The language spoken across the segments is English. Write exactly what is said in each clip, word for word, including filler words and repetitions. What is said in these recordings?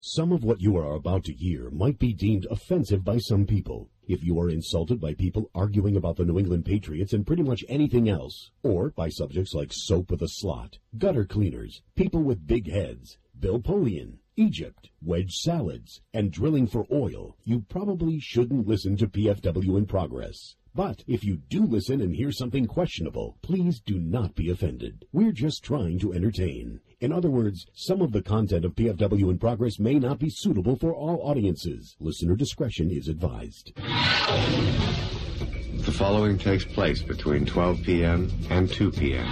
Some of what you are about to hear might be deemed offensive by some people. If you are insulted by people arguing about the New England Patriots and pretty much anything else, or by subjects like soap with a slot, gutter cleaners, people with big heads, Bill Polian, Egypt, wedge salads, and drilling for oil, you probably shouldn't listen to P F W in Progress. But if you do listen and hear something questionable, please do not be offended. We're just trying to entertain. In other words, some of the content of P F W in Progress may not be suitable for all audiences. Listener discretion is advised. The following takes place between twelve p.m. and two p.m.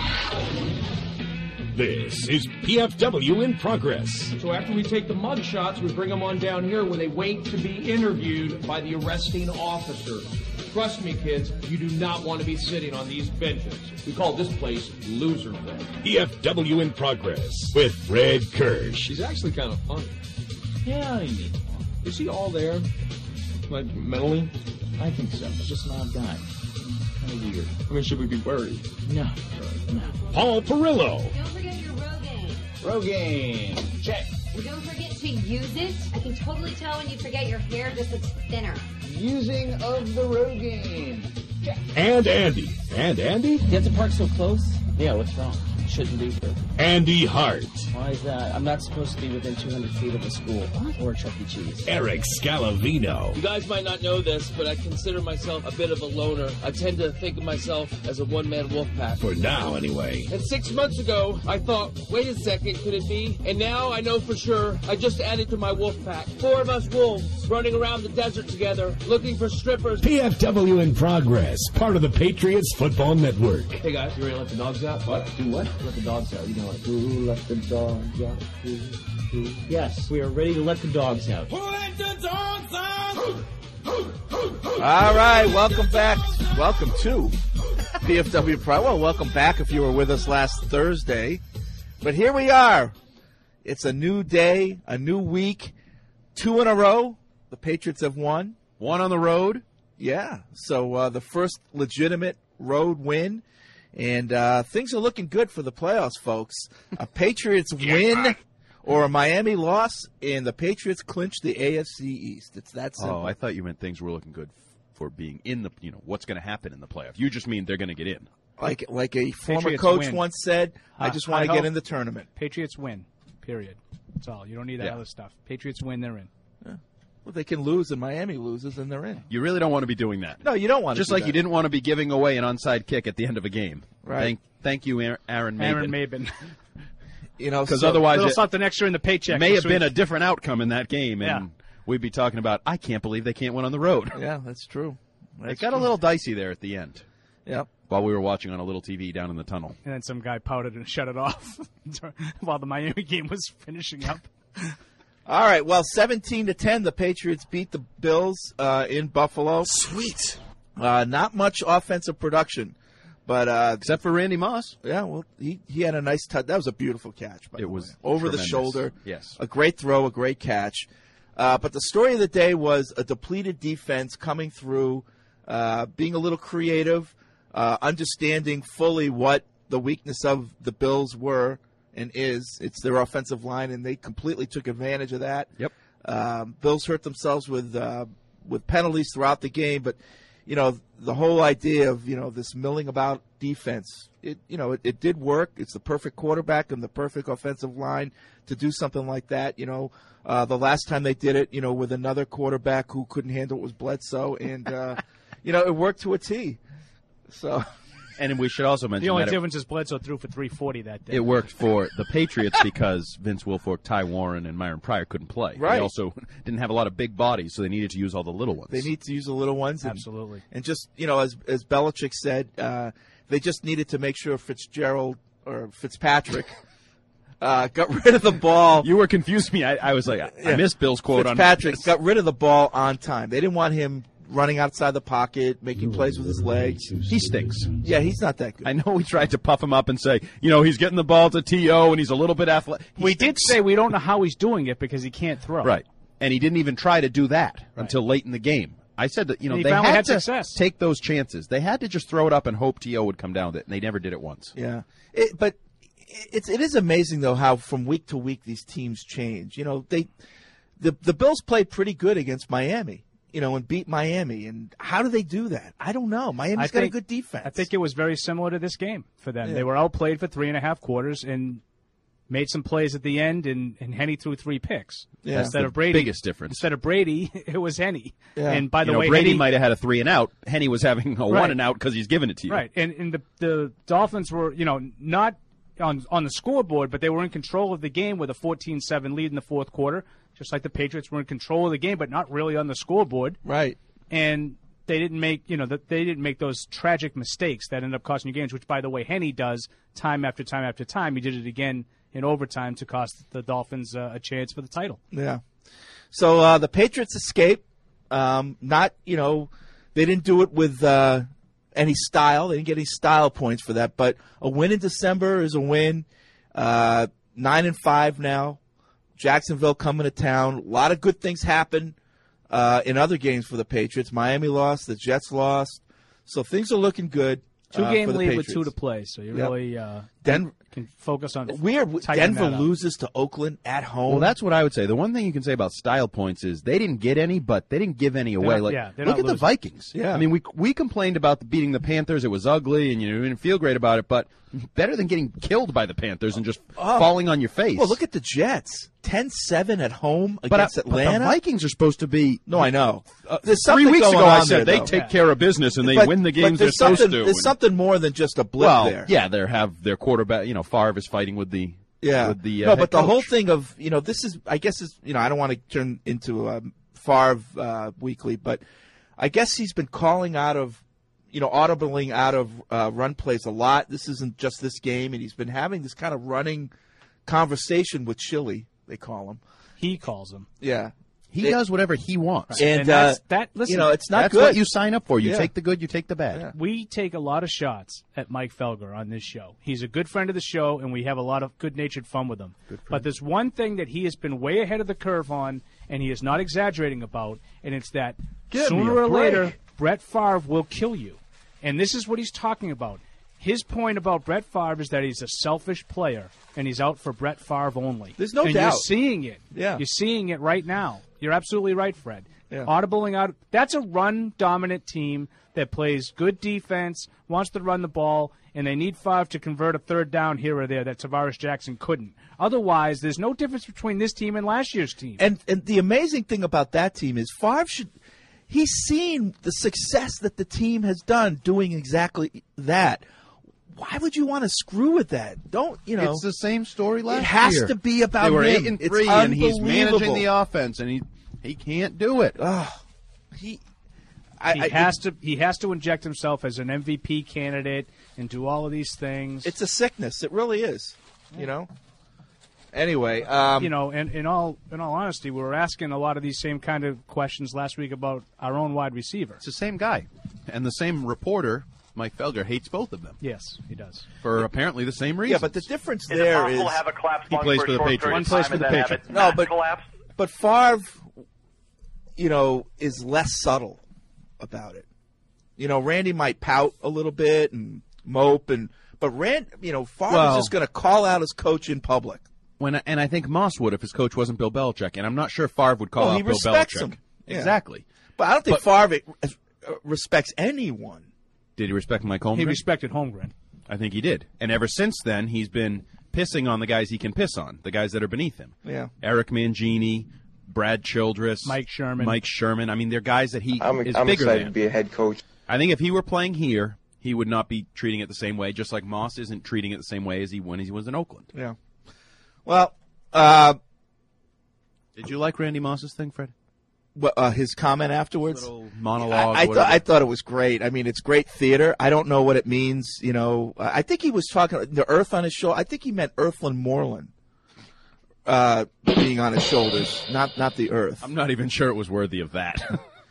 This is P F W in Progress. So after we take the mug shots, we bring them on down here where they wait to be interviewed by the arresting officer. Trust me, kids, you do not want to be sitting on these benches. We call this place Loserville. P F W in Progress with Fred Kirsch. She's actually kind of funny. Yeah, I mean, Is he all there? Like, mentally? I think so. Just an odd guy. Kind of weird. I mean, should we be worried? No, no. Paul Perillo. Don't forget your Rogaine. Rogaine. Check. And don't forget to use it. I can totally tell when you forget your hair just looks thinner. Using of the Rogaine. Check. And Andy. And Andy? You have to park so close? Yeah, what's wrong? Shouldn't be here. Andy Hart. Why is that? I'm not supposed to be within two hundred feet of a school or a Chuck E. Cheese. Eric Scalavino. You guys might not know this, but I consider myself a bit of a loner. I tend to think of myself as a one-man wolf pack. For now, anyway. And six months ago, I thought, wait a second, could it be? And now I know for sure I just added to my wolf pack. Four of us wolves running around the desert together, looking for strippers. P F W in Progress, part of the Patriots Football Network. Hey, guys, you ready to let the dogs out? What? Do what? Let the dogs out. You know what? Who let the dogs out? Who, who? Yes, we are ready to let the dogs out. Who let the dogs out? All right, welcome back. Welcome to P F W Pro. Well, welcome back if you were with us last Thursday. But here we are. It's a new day, a new week. Two in a row. The Patriots have won. One on the road. Yeah. So uh, the first legitimate road win. And uh, things are looking good for the playoffs, folks. A Patriots win or a Miami loss, and the Patriots clinch the A F C East. It's that simple. Oh, I thought you meant things were looking good for being in the, you know, what's going to happen in the playoffs. You just mean they're going to get in. Like like a former Patriots coach win. once said, I Uh, just want to I get hope- in the tournament. Patriots win, period. That's all. You don't need that Yeah. other stuff. Patriots win, they're in. Yeah. Well, they can lose, and Miami loses, and they're in. You really don't want to be doing that. No, you don't want to Just do like that. you didn't want to be giving away an onside kick at the end of a game. Right. Thank, thank you, Aaron Aaron Maben. Aaron Maben. You know, Because so- otherwise Little it something extra in the paycheck. may have this been a week. different outcome in that game, and Yeah. we'd be talking about, I can't believe they can't win on the road. Yeah, that's true. That's It got true. a little dicey there at the end. Yep. While we were watching on a little T V down in the tunnel. And then some guy pouted and shut it off while the Miami game was finishing up. All right, well, seventeen to ten, the Patriots beat the Bills uh, in Buffalo. Sweet. Uh, not much offensive production, but uh, Except for Randy Moss. yeah, well, he, he had a nice touch. That was a beautiful catch. By It the was way. Over the tremendous. shoulder. Yes. A great throw, a great catch. Uh, but the story of the day was a depleted defense coming through, uh, being a little creative, uh, understanding fully what the weakness of the Bills were and is. It's their offensive line, and they completely took advantage of that. Yep. Um, Bills hurt themselves with uh, with penalties throughout the game, but you know the whole idea of you know this milling about defense, it you know it, it did work. It's the perfect quarterback and the perfect offensive line to do something like that. You know, uh, the last time they did it, you know, with another quarterback who couldn't handle it was Bledsoe, and uh, you know it worked to a T. So. And we should also mention The only that it- difference is Bledsoe threw for three forty that day. It worked for the Patriots because Vince Wilfork, Ty Warren, and Myron Pryor couldn't play. Right. They also didn't have a lot of big bodies, so they needed to use all the little ones. They need to use the little ones. And, Absolutely. And just, you know, as as Belichick said, uh, they just needed to make sure Fitzgerald or Fitzpatrick uh, got rid of the ball. You were confused me. I, I was like, I, Yeah. I missed Bill's quote on Fitzpatrick got rid of the ball on time. They didn't want him running outside the pocket, making plays with his legs. He stinks. Yeah, he's not that good. I know we tried to puff him up and say, you know, he's getting the ball to T O and he's a little bit athletic. He We stinks. did say we don't know how he's doing it because he can't throw. Right. And he didn't even try to do that until late in the game. I said that, you know, And he they finally had, had to success. take those chances. They had to just throw it up and hope T O would come down with it, and they never did it once. Yeah, it, but it's it is amazing though how from week to week these teams change. You know, they the the Bills played pretty good against Miami, you know, and beat Miami. And how do they do that? I don't know. Miami's I got think, a good defense. I think it was very similar to this game for them. Yeah. They were outplayed for three and a half quarters and made some plays at the end, and, and Henne threw three picks. Yeah. Instead the of Brady. biggest difference. Instead of Brady, it was Henne. Yeah. And by the you know, way, Brady Henne, might have had a three and out. Henne was having a Right. one and out because he's giving it to you. Right, and, and the, the Dolphins were, you know, not on on the scoreboard, but they were in control of the game with a fourteen seven lead in the fourth quarter, just like the Patriots were in control of the game, but not really on the scoreboard. Right. And they didn't make, you know, the, they didn't make those tragic mistakes that end up costing you games, which, by the way, Henne does time after time after time. He did it again in overtime to cost the Dolphins uh, a chance for the title. Yeah. So uh, the Patriots escape. Um, not, you know, they didn't do it with uh, any style. They didn't get any style points for that. But a win in December is a win. Uh, nine and five now. Jacksonville coming to town. A lot of good things happen uh, in other games for the Patriots. Miami lost. The Jets lost. So things are looking good. Two uh, game for the lead Patriots. with two to play, so you Yep. really uh, Den- can focus on Weird. tightening Denver that up. loses to Oakland at home. Well, that's what I would say. The one thing you can say about style points is they didn't get any, but they didn't give any away. not- like, yeah, they're look not at the losing. Vikings. Yeah. I mean, we we complained about beating the Panthers. It was ugly, and you know, we didn't feel great about it. But better than getting killed by the Panthers and just Oh. falling on your face. Well, look at the Jets. ten seven at home but, against I- but Atlanta. the Vikings are supposed to be. No, I know. Uh, There's three something weeks going ago, I on said there, they though. take Yeah. care of business and they But- win the but games they're there's supposed something, to. There's And- something more than just a blip well, there. yeah, they have their quarterback. You know, Favre is fighting with the Yeah. with the uh, no, head but the coach. whole thing of, you know, this is, I guess, is, you know, I don't want to turn into um, Favre uh, weekly, but I guess he's been calling out of, you know, audibling out of uh, run plays a lot. This isn't just this game, and he's been having this kind of running conversation with Chili, they call him. He calls them. Yeah. He It- does whatever he wants. And, And that's- uh, that- listen, you know, it's not That's good. what you sign up for. You Yeah. take the good, you take the bad. Yeah. We take a lot of shots at Mike Felger on this show. He's a good friend of the show, and we have a lot of good-natured fun with him. But there's one thing that he has been way ahead of the curve on, and he is not exaggerating about, and it's that Give me sooner a or break. later, Brett Favre will kill you. And this is what he's talking about. His point about Brett Favre is that he's a selfish player, and he's out for Brett Favre only. There's no and doubt. You're seeing it. Yeah. You're seeing it right now. You're absolutely right, Fred. Yeah. Audibling out. That's a run-dominant team that plays good defense, wants to run the ball, and they need Favre to convert a third down here or there that Tavares Jackson couldn't. Otherwise, there's no difference between this team and last year's team. And and the amazing thing about that team is Favre should he's seen the success that the team has done doing exactly that. Why would you want to screw with that? Don't you know? It's the same story last year. It has to be about They were him. eight and It's three, and he's unbelievable. managing the offense, and he he can't do it. Ugh. he, I, he I- has to. He has to inject himself as an M V P candidate and do all of these things. It's a sickness. It really is. You know. Anyway, um, you know, and in all in all honesty, we were asking a lot of these same kind of questions last week about our own wide receiver. It's the same guy, and the same reporter, Mike Felger, hates both of them Yes, he does. for apparently the same reason. yeah, but the difference Is there it possible is to have a collapse He lung plays for, for a the short Patriots. period One of plays time for and the then have Patriots. it No, not but- collapse? but Favre, you know, is less subtle about it. You know, Randy might pout a little bit and mope, and but Rand, you know, Favre Well- is just going to call out his coach in public. when and I think Moss would if his coach wasn't Bill Belichick, and I'm not sure Favre would call Well, out he Bill respects Belichick. him. Yeah. Exactly. But I don't think But- Favre uh, respects anyone. Did he respect Mike Holmgren? He respected Holmgren. I think he did. And ever since then, he's been pissing on the guys he can piss on, the guys that are beneath him. Yeah. Eric Mangini, Brad Childress, Mike Sherman. Mike Sherman. I mean, they're guys that he I'm, is I'm bigger excited than. to be a head coach. I think if he were playing here, he would not be treating it the same way, just like Moss isn't treating it the same way as he when he was in Oakland. Yeah. Well, uh, Did you like Randy Moss's thing, Fred? what, uh, his comment afterwards. Little monologue. I, I, whatever. thought, I thought it was great. I mean, it's great theater. I don't know what it means. You know, I think he was talking the earth on his shoulder. I think he meant Earthland Moreland uh, being on his shoulders, not not the earth. I'm not even sure it was worthy of that.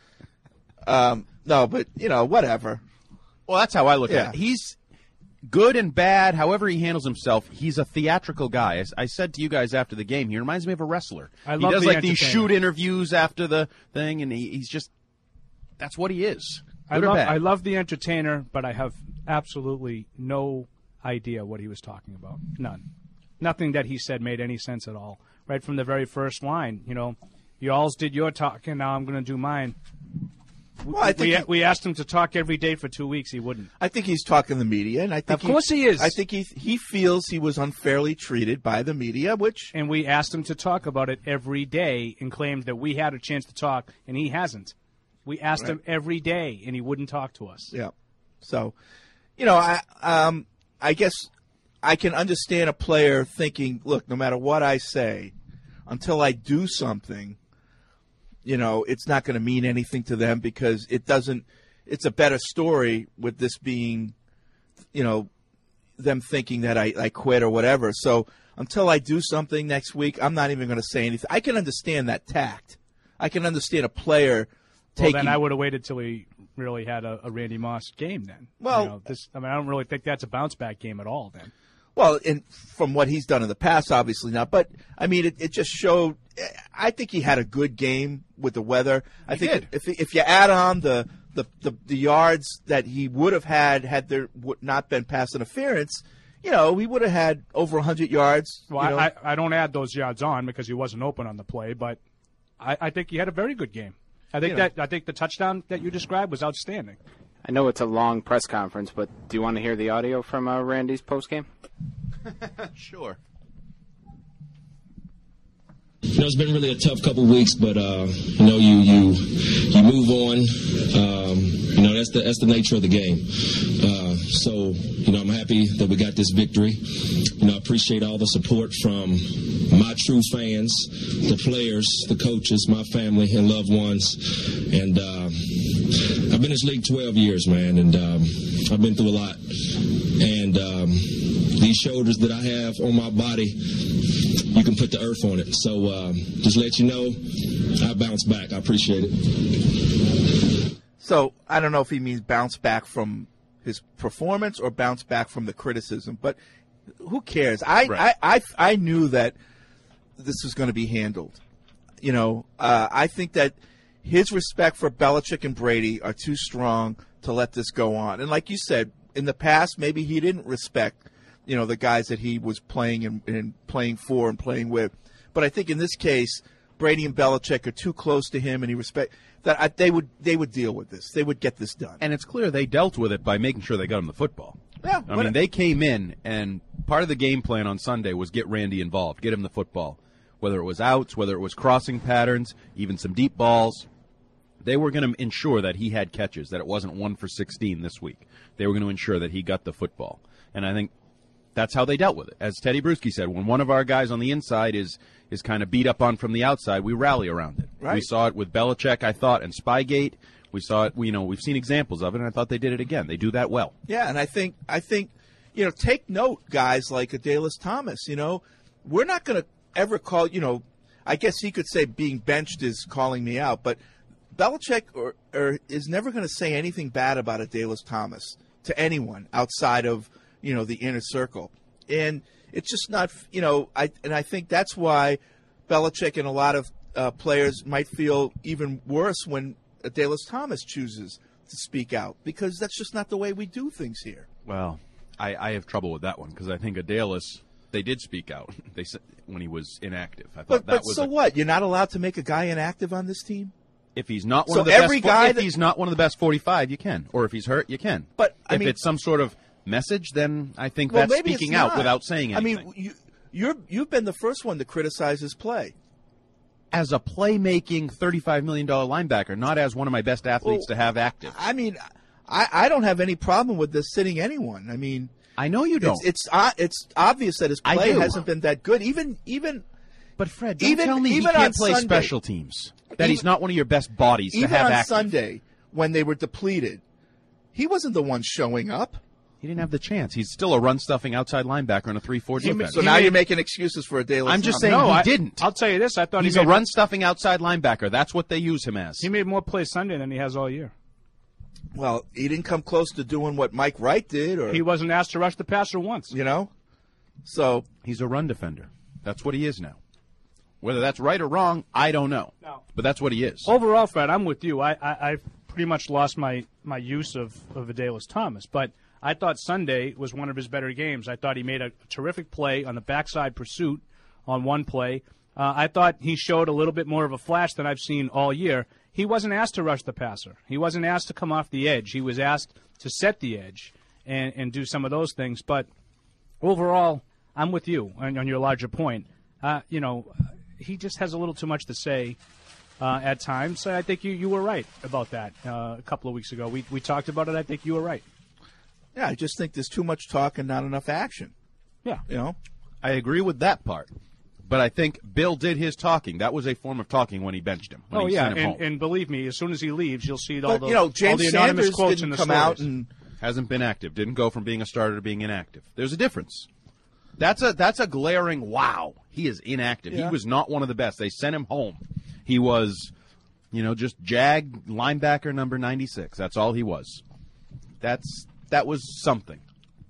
Um, no, but you know, whatever. Well, that's how I look Yeah. at it. He's good and bad, however he handles himself. He's a theatrical guy. As I said to you guys after the game, he reminds me of a wrestler. I he love does the like these entertainer. shoot interviews after the thing, and he, he's just that's what he is. I Good or love, bad. I love the entertainer, but I have absolutely no idea what he was talking about. None. Nothing that he said made any sense at all. Right from the very first line, you know, You all did your talking, now I'm going to do mine. Well, I think we, he, we asked him to talk every day for two weeks. He wouldn't. I think he's talking to the media, and I think of course he, he is. I think he he feels he was unfairly treated by the media, which and we asked him to talk about it every day, and claimed that we had a chance to talk, and he hasn't. We asked right. him every day, and he wouldn't talk to us. Yeah. So, you know, I um I guess I can understand a player thinking, look, no matter what I say, until I do something, you know, it's not going to mean anything to them because it doesn't – it's a better story with this being, you know, them thinking that I, I quit or whatever. So until I do something next week, I'm not even going to say anything. I can understand that tact. I can understand a player taking – Well, then I would have waited till he really had a, a Randy Moss game then. Well, you know, this, I mean, I don't really think that's a bounce-back game at all then. Well, in, from what he's done in the past, obviously not. But, I mean, it, it just showed – I think he had a good game with the weather. I he think did. if if you add on the, the, the, the yards that he would have had had there would not been pass interference, you know, he would have had over one hundred yards. Well, you know. I, I don't add those yards on because he wasn't open on the play, but I, I think he had a very good game. I think You know. that I think the touchdown that you described was outstanding. I know it's a long press conference, but do you want to hear the audio from uh, Randy's postgame? Sure. You know, it's been really a tough couple weeks, but uh, you know, you you you move on. Um, you know, that's the that's the nature of the game. Uh, so, you know, I'm happy that we got this victory. You know, I appreciate all the support from my true fans, the players, the coaches, my family and loved ones. And uh, I've been in this league twelve years, man, and um, I've been through a lot. And um, these shoulders that I have on my body, you can put the earth on it. So um, just let you know, I bounce back. I appreciate it. So I don't know if he means bounce back from his performance or bounce back from the criticism, but who cares? I Right. I, I, I knew that this was going to be handled. You know, uh, I think that his respect for Belichick and Brady are too strong to let this go on. And like you said, in the past, maybe he didn't respect, you know, the guys that he was playing and, and playing for and playing with. But I think in this case, Brady and Belichick are too close to him, and he respect that I, they would they would deal with this. They would get this done. And it's clear they dealt with it by making sure they got him the football. Yeah, I mean, they came in, and part of the game plan on Sunday was get Randy involved, get him the football. Whether it was outs, whether it was crossing patterns, even some deep balls. They were going to ensure that he had catches, that it wasn't one for sixteen this week. They were going to ensure that he got the football. And I think that's how they dealt with it. As Teddy Bruschi said, when one of our guys on the inside is is kind of beat up on from the outside, we rally around it. Right. We saw it with Belichick, I thought, and Spygate. We saw it, you know, we've seen examples of it, and I thought they did it again. They do that well. Yeah, and I think I think you know, take note, guys like Adalys Thomas. You know, we're not going to ever call. You know, I guess he could say being benched is calling me out, but Belichick or, or is never going to say anything bad about Adalys Thomas to anyone outside of, you know, the inner circle. And it's just not, you know, I and I think that's why Belichick and a lot of uh, players might feel even worse when Adalys Thomas chooses to speak out, because that's just not the way we do things here. Well, I, I have trouble with that one because I think Adalys, they did speak out They said when he was inactive. I thought But, that but was so a, what? You're not allowed to make a guy inactive on this team? If he's not one So of the every best, guy if that- he's not one of the best forty-five, you can. Or if he's hurt, you can. But I if mean, it's some sort of message, then I think well, that's maybe speaking it's out not. without saying anything. I mean, you, you're you've been the first one to criticize his play. As a playmaking thirty-five million dollars linebacker, not as one of my best athletes Well, to have active. I mean, I, I don't have any problem with this sitting anyone. I mean, I know you don't. It's it's, uh, it's obvious that his I play do. hasn't been that good. Even even. But Fred, don't even, tell me even he can't on play Sunday, special teams. That even, he's not one of your best bodies to even have on active. Sunday when they were depleted, he wasn't the one showing up. He didn't have the chance. He's still a run-stuffing outside linebacker in a three four defense. So now you're making excuses for Adalys I'm just Thomas. saying No, he I, didn't. I'll tell you this. I thought He's he a made, run-stuffing outside linebacker. That's what they use him as. He made more plays Sunday than he has all year. Well, he didn't come close to doing what Mike Wright did, or He wasn't asked to rush the passer once. you know. So He's a run defender. That's what he is now. Whether that's right or wrong, I don't know. No. But that's what he is. Overall, Fred, I'm with you. I, I, I pretty much lost my, my use of, of Adalys Thomas, but I thought Sunday was one of his better games. I thought he made a terrific play on the backside pursuit on one play. Uh, I thought he showed a little bit more of a flash than I've seen all year. He wasn't asked to rush the passer. He wasn't asked to come off the edge. He was asked to set the edge and, and do some of those things. But overall, I'm with you on, on your larger point. Uh, you know, he just has a little too much to say uh, at times. I think you, you were right about that uh, a couple of weeks ago. We, we talked about it. I think you were right. Yeah, I just think there's too much talk and not enough action. Yeah. You know? I agree with that part. But I think Bill did his talking. That was a form of talking when he benched him. When oh, he yeah, sent him and, home. and believe me, as soon as he leaves, you'll see all But, the, you know, all James the anonymous Sanders quotes didn't in the come stories. out and hasn't been active. Didn't go from being a starter to being inactive. There's a difference. That's a that's a glaring wow. He is inactive. Yeah. He was not one of the best. They sent him home. He was, you know, just Jag linebacker number ninety-six. That's all he was. That's that was something.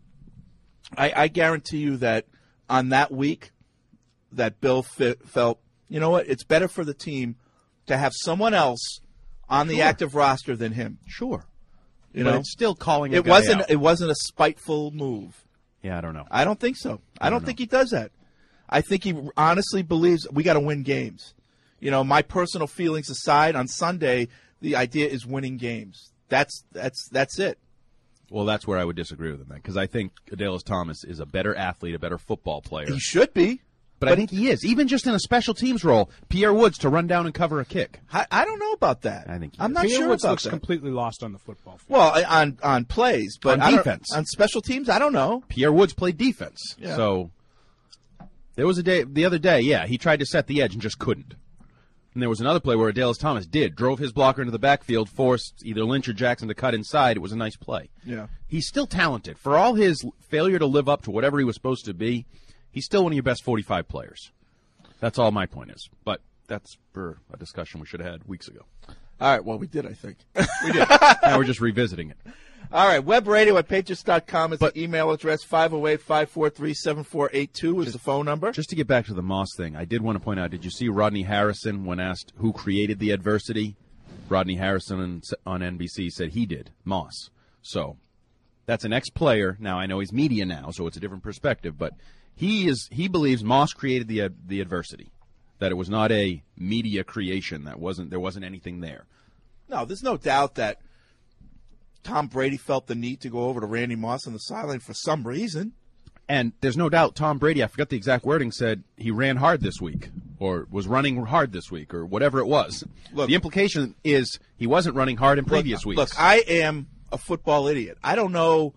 I, I guarantee you that on that week that Bill fit, felt, you know what, it's better for the team to have someone else on the Sure. active roster than him. Sure. You but know, it's still calling a it guy wasn't out. it wasn't a spiteful move. Yeah, I don't know. I don't think so. I, I don't, don't think know. he does that. I think he honestly believes we got to win games. You know, my personal feelings aside, on Sunday the idea is winning games. That's that's that's it. Well, that's where I would disagree with him, because I think Adelius Thomas is a better athlete, a better football player. He should be. But, But I think he is. Even just in a special teams role, Pierre Woods to run down and cover a kick. I, I don't know about that. I think he I'm is. not Pierre sure Woods about looks that. completely lost on the football field. Well, I- on on plays, but On I don't- defense. on special teams, I don't know. Pierre Woods played defense. Yeah. So there was a day the other day, yeah, he tried to set the edge and just couldn't. And there was another play where Adelius Thomas did, drove his blocker into the backfield, forced either Lynch or Jackson to cut inside. It was a nice play. Yeah. He's still talented. For all his failure to live up to whatever he was supposed to be, he's still one of your best forty-five players. That's all my point is. But that's for a discussion we should have had weeks ago. All right, well, we did, I think. We did. Now we're just revisiting it. All right, web radio at patriots dot com is the email address. five oh eight, five four three, seven four eight two is the phone number. Just to get back to the Moss thing, I did want to point out, did you see Rodney Harrison when asked who created the adversity? Rodney Harrison on, on N B C said he did, Moss. So that's an ex-player. Now, I know he's media now, so it's a different perspective, but he is he believes Moss created the uh, the adversity, that it was not a media creation, that wasn't there wasn't anything there. No, there's no doubt that Tom Brady felt the need to go over to Randy Moss on the sideline for some reason. And there's no doubt Tom Brady, I forgot the exact wording, said he ran hard this week or was running hard this week or whatever it was. Look, the implication is he wasn't running hard in previous look, weeks. Look, I am a football idiot. I don't know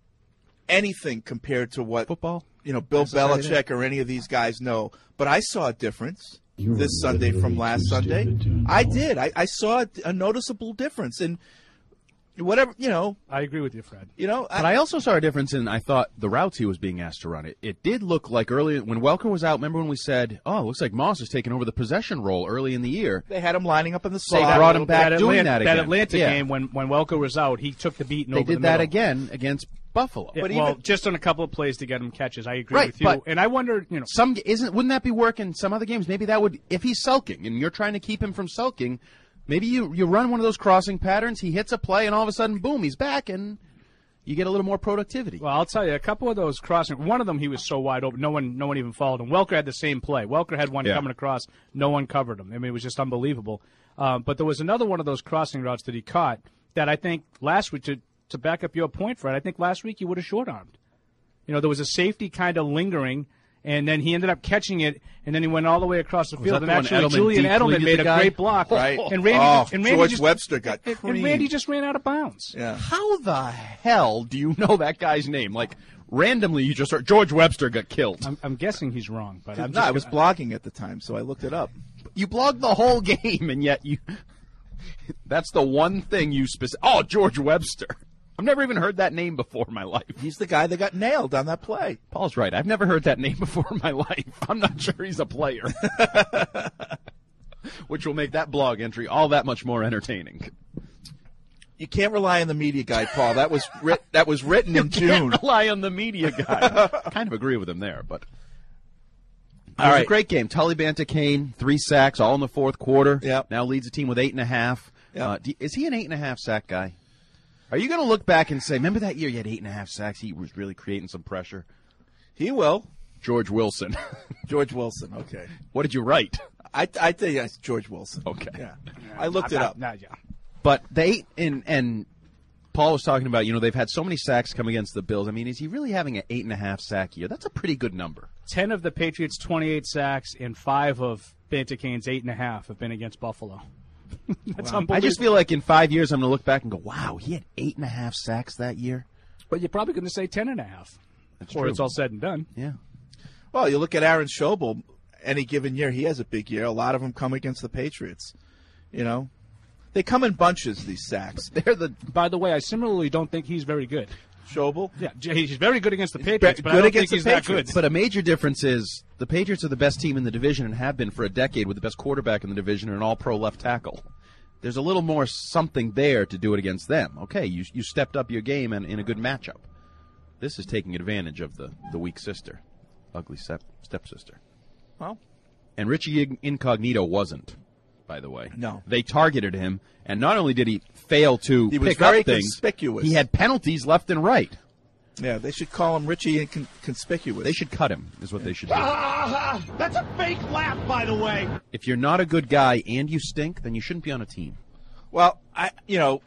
anything compared to what football, you know, Bill Necessary Belichick there. or any of these guys know. But I saw a difference You're this Sunday from last Sunday. I did. I, I saw a noticeable difference. And whatever, you know. I agree with you, Fred. You know, But I also saw a difference in, I thought, the routes he was being asked to run. It it did look like early, when Welker was out, remember when we said, oh, it looks like Moss is taking over the possession role early in the year. They had him lining up in the They slot. brought him back that doing Atlanta, that again. Atlanta Yeah. game, when, when Welker was out, he took the beat and They over did the that middle. again against Buffalo. Yeah, But well, even- just on a couple of plays to get him catches. I agree Right, with you. but- And I wonder, you know, Some isn't wouldn't that be working some other games? Maybe that would, if he's sulking and you're trying to keep him from sulking, maybe you, you run one of those crossing patterns, he hits a play, and all of a sudden, boom, he's back, and you get a little more productivity. well, I'll tell you, a couple of those crossing. One of them, he was so wide open, no one, no one even followed him. Welker had the same play. Welker had one Yeah. coming across, no one covered him. I mean, it was just unbelievable. Um, but there was another one of those crossing routes that he caught that I think last week, to to back up your point, Fred, I think last week he would have short-armed. You know, there was a safety kind of lingering, and then he ended up catching it, and then he went all the way across the Was field. that And the one actually, Edelman Julian deep Edelman cleated made the a guy? great block. Right. And Randy, Oh, and Randy George just, Webster got and, and creamed. Randy just ran out of bounds. Yeah. How the hell do you know that guy's name? Like, randomly, you just heard George Webster got killed. I'm, I'm guessing he's wrong, but I'm No, just I was gonna- blogging at the time, so I looked it up. You blogged the whole game, and yet you. That's the one thing you specific. Oh, George Webster. I've never even heard that name before in my life. He's the guy that got nailed on that play. Paul's right. I've never heard that name before in my life. I'm not sure he's a player. Which will make that blog entry all that much more entertaining. You can't rely on the media guide, Paul. That was writ- that was written in You June. can't rely on the media guy. I kind of agree with him there, but. It All was right. a great game. Tully Banta-Kane, three sacks, all in the fourth quarter. Yep. Now leads the team with eight and a half. Yep. Uh, do, is he an eight and a half sack guy? Are you going to look back and say, remember that year you had eight and a half sacks? He was really creating some pressure. He will. George Wilson. George Wilson, okay. What did you write? I I think it's George Wilson. Okay. Yeah. I looked it Nah, up. nah, yeah. But they and and Paul was talking about, you know, they've had so many sacks come against the Bills. I mean, is he really having an eight and a half sack year? That's a pretty good number. Ten of the Patriots' twenty-eight sacks and five of Bantacane's eight and a half have been against Buffalo. That's Wow. unbelievable. I just feel like in five years I'm going to look back and go, wow, he had eight and a half sacks that year. But you're probably going to say ten and a half. That's Or true. it's all said and done. Yeah. Well, you look at Aaron Schobel, any given year, he has a big year. A lot of them come against the Patriots. You know? They come in bunches, these sacks. They're the. By the way, I similarly don't think he's very good. Schobel? Yeah, he's very good against the Patriots, but I don't think he's that good. But a major difference is the Patriots are the best team in the division and have been for a decade with the best quarterback in the division and an all-pro left tackle. There's a little more something there to do it against them. Okay, you you stepped up your game and in a good matchup. This is taking advantage of the, the weak sister, ugly step stepsister. Well, and Richie Incognito wasn't, by the way. No. They targeted him, and not only did he fail to He was pick very up things, conspicuous. he had penalties left and right. Yeah, they should call him Richie Inconspicuous. They should cut him, is what they should do. Ah, that's a fake laugh, by the way. If you're not a good guy and you stink, then you shouldn't be on a team. Well, I you know,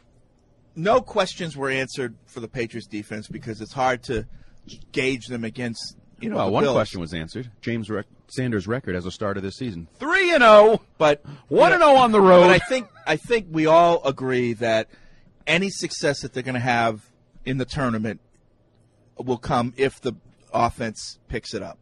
no questions were answered for the Patriots defense because it's hard to gauge them against, you know, well, the one Bills. question was answered. James Rec- Sanders' record as a starter this season. three and oh, but one you and know, oh on the road. But I think I think we all agree that any success that they're going to have in the tournament will come if the offense picks it up.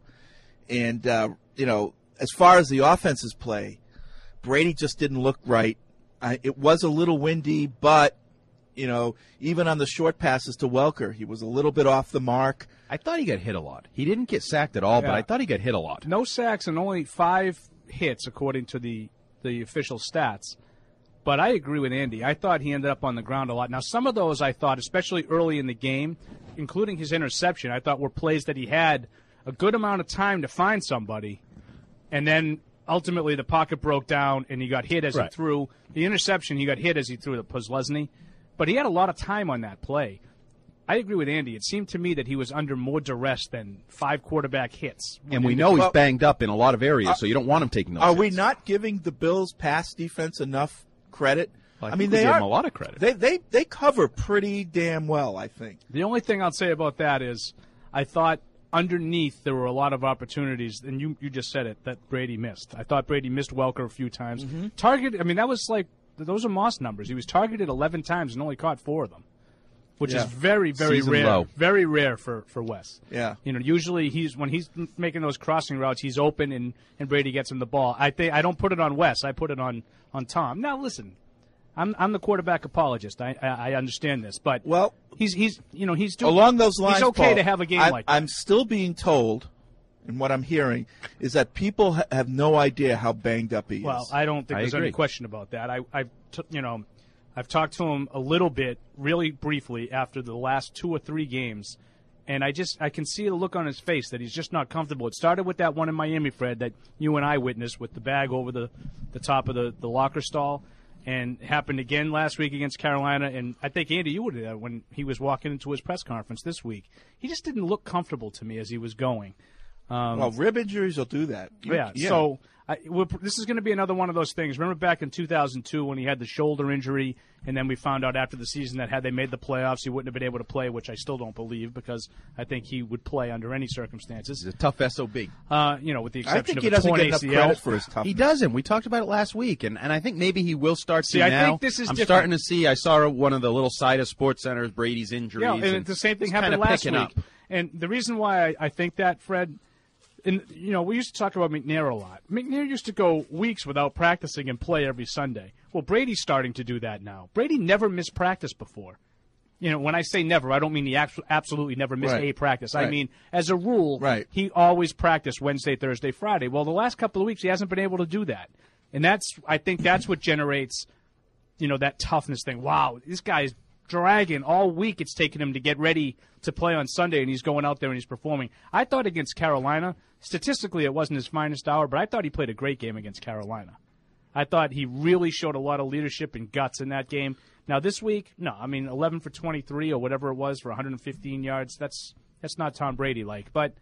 And uh, you know, as far as the offenses play, Brady just didn't look right. I, it was a little windy, but you know, even on the short passes to Welker, he was a little bit off the mark. I thought he got hit a lot. He didn't get sacked at all, Yeah. but I thought he got hit a lot. No sacks and only five hits, according to the, the official stats. But I agree with Andy. I thought he ended up on the ground a lot. Now, some of those I thought, especially early in the game, including his interception, I thought were plays that he had a good amount of time to find somebody, and then ultimately the pocket broke down and he got hit as Right. he threw. The interception, he got hit as he threw the Postlesny. But he had a lot of time on that play. I agree with Andy. It seemed to me that he was under more duress than five quarterback hits. And we know he's banged up in a lot of areas, so you don't want him taking those Are hits. we not giving the Bills' pass defense enough credit? I I think mean, we they give are him a lot of credit. They they they cover pretty damn well, I think. The only thing I'll say about that is I thought underneath there were a lot of opportunities, and you, you just said it, that Brady missed. I thought Brady missed Welker a few times. Mm-hmm. Target, I mean, that was like, those are Moss numbers. He was targeted eleven times and only caught four of them, which Yeah. is very, very Season rare. low. Very rare for, for Wes. Yeah. You know, usually he's when he's making those crossing routes, he's open and, and Brady gets him the ball. I think I don't put it on Wes. I put it on, on Tom. Now, listen. I'm I'm the quarterback apologist. I, I I understand this, but well, he's he's you know he's doing, Along those lines, He's okay Paul, to have a game I, like that. I'm still being told, and what I'm hearing is that people ha- have no idea how banged up he is. Well, I don't think I there's agree. any question about that. I I t- you know I've talked to him a little bit, really briefly, after the last two or three games, and I just I can see the look on his face that he's just not comfortable. It started with that one in Miami, Fred, that you and I witnessed with the bag over the the top of the, the locker stall. And happened again last week against Carolina. And I think, Andy, you were there when he was walking into his press conference this week. He just didn't look comfortable to me as he was going. Um, well, rib injuries will do that. You- yeah, so I, we're, this is going to be another one of those things. Remember back in two thousand two when he had the shoulder injury, and then we found out after the season that had they made the playoffs, he wouldn't have been able to play, which I still don't believe because I think he would play under any circumstances. He's a tough S O B. Uh, you know, with the I exception think of he a doesn't torn get enough A C L. credit for his toughness. He doesn't. We talked about it last week, and, and I think maybe he will start See, to I now. think this is I'm different. starting to see. I saw one of the little side of Sports Centers, Brady's injuries. Yeah, and, the same thing it's happened kinda last picking week. up. And the reason why I, I think that, Fred, and you know, we used to talk about McNair a lot. McNair used to go weeks without practicing and play every Sunday. Well, Brady's starting to do that now. Brady never missed practice before. You know, when I say never, I don't mean he abs- absolutely never missed Right. a practice. I Right. mean, as a rule, Right. he always practiced Wednesday, Thursday, Friday. Well, the last couple of weeks, he hasn't been able to do that. And that's, I think that's what generates, you know, that toughness thing. Wow, this guy's dragging all week. It's taken him to get ready to play on Sunday, and he's going out there and he's performing. I thought against Carolina, statistically it wasn't his finest hour, but I thought he played a great game against Carolina. I thought he really showed a lot of leadership and guts in that game. Now this week, no, I mean eleven for twenty-three or whatever it was for one hundred fifteen yards. That's that's not Tom Brady like, but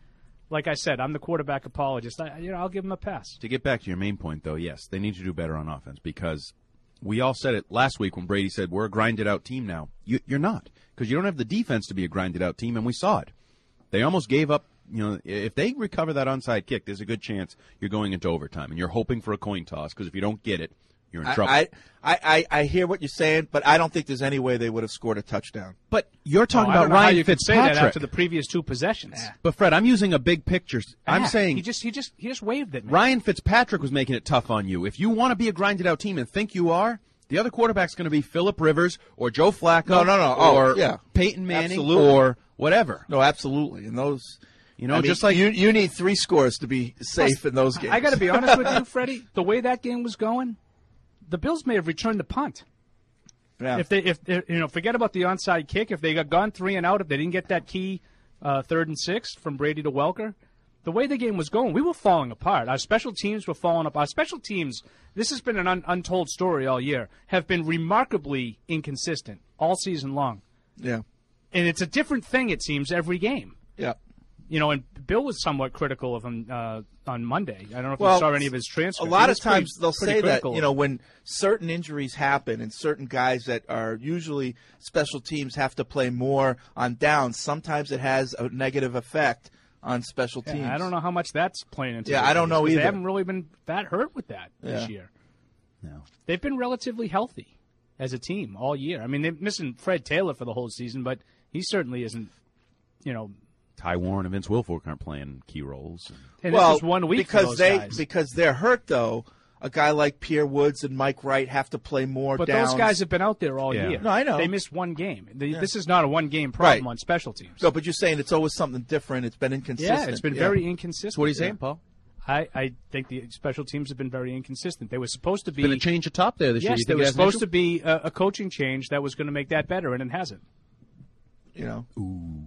like I said, I'm the quarterback apologist. I, you know, I'll give him a pass. To get back to your main point, though, yes, they need to do better on offense because we all said it last week when Brady said, we're a grinded-out team now. You, you're not because you don't have the defense to be a grinded-out team, and we saw it. They almost gave up. You know, if they recover that onside kick, there's a good chance you're going into overtime, and you're hoping for a coin toss because if you don't get it, you're in trouble. I, I, I, I hear what you're saying, but I don't think there's any way they would have scored a touchdown. But you're talking oh, I about don't know how Ryan you could say Fitzpatrick that after the previous two possessions. Yeah. But Fred, I'm using a big picture. I'm Ah, saying he just he just he just waved at me. Ryan Fitzpatrick was making it tough on you. If you want to be a grinded-out team and think you are, the other quarterback's going to be Phillip Rivers or Joe Flacco, No, no, no. Oh, or yeah. Peyton Manning, Absolutely. or whatever. No, absolutely. And those, you know, I mean, just like you, you need three scores to be safe in those games. I got to be honest with you, Freddie. The way that game was going, the Bills may have returned the punt. Yeah. If they, if you know, forget about the onside kick. If they got gone three and out, if they didn't get that key uh, third and six from Brady to Welker, the way the game was going, we were falling apart. Our special teams were falling apart. Our special teams, this has been an un- untold story all year, have been remarkably inconsistent all season long. Yeah. And it's a different thing, it seems, every game. Yeah. You know, and Bill was somewhat critical of him uh, on Monday. I don't know if Well, you saw any of his transcripts. A lot He of was pretty- times they'll pretty say that, critical you of know, him. when certain injuries happen and certain guys that are usually special teams have to play more on downs, sometimes it has a negative effect on special Yeah, teams. I don't know how much that's playing into Yeah, this I don't case, know 'cause either. They haven't really been that hurt with that Yeah. this year. No. They've been relatively healthy as a team all year. I mean, they're missing Fred Taylor for the whole season, but he certainly isn't, you know. Ty Warren and Vince Wilfork aren't playing key roles. And well, this was one week because for those they guys. because they're hurt though. A guy like Pierre Woods and Mike Wright have to play more But downs. those guys have been out there all Yeah. year. No, I know. They missed one game. They, Yeah. This is not a one-game problem Right. on special teams. No, but you're saying it's always something different. It's been inconsistent. Yeah, it's been Yeah. very inconsistent. So what are you saying, Paul? I, I think the special teams have been very inconsistent. They were supposed to be Been a change of top there this year. Yes, You there think it was has an supposed issue? to be a, a coaching change that was going to make that better, and it hasn't. You know. Ooh.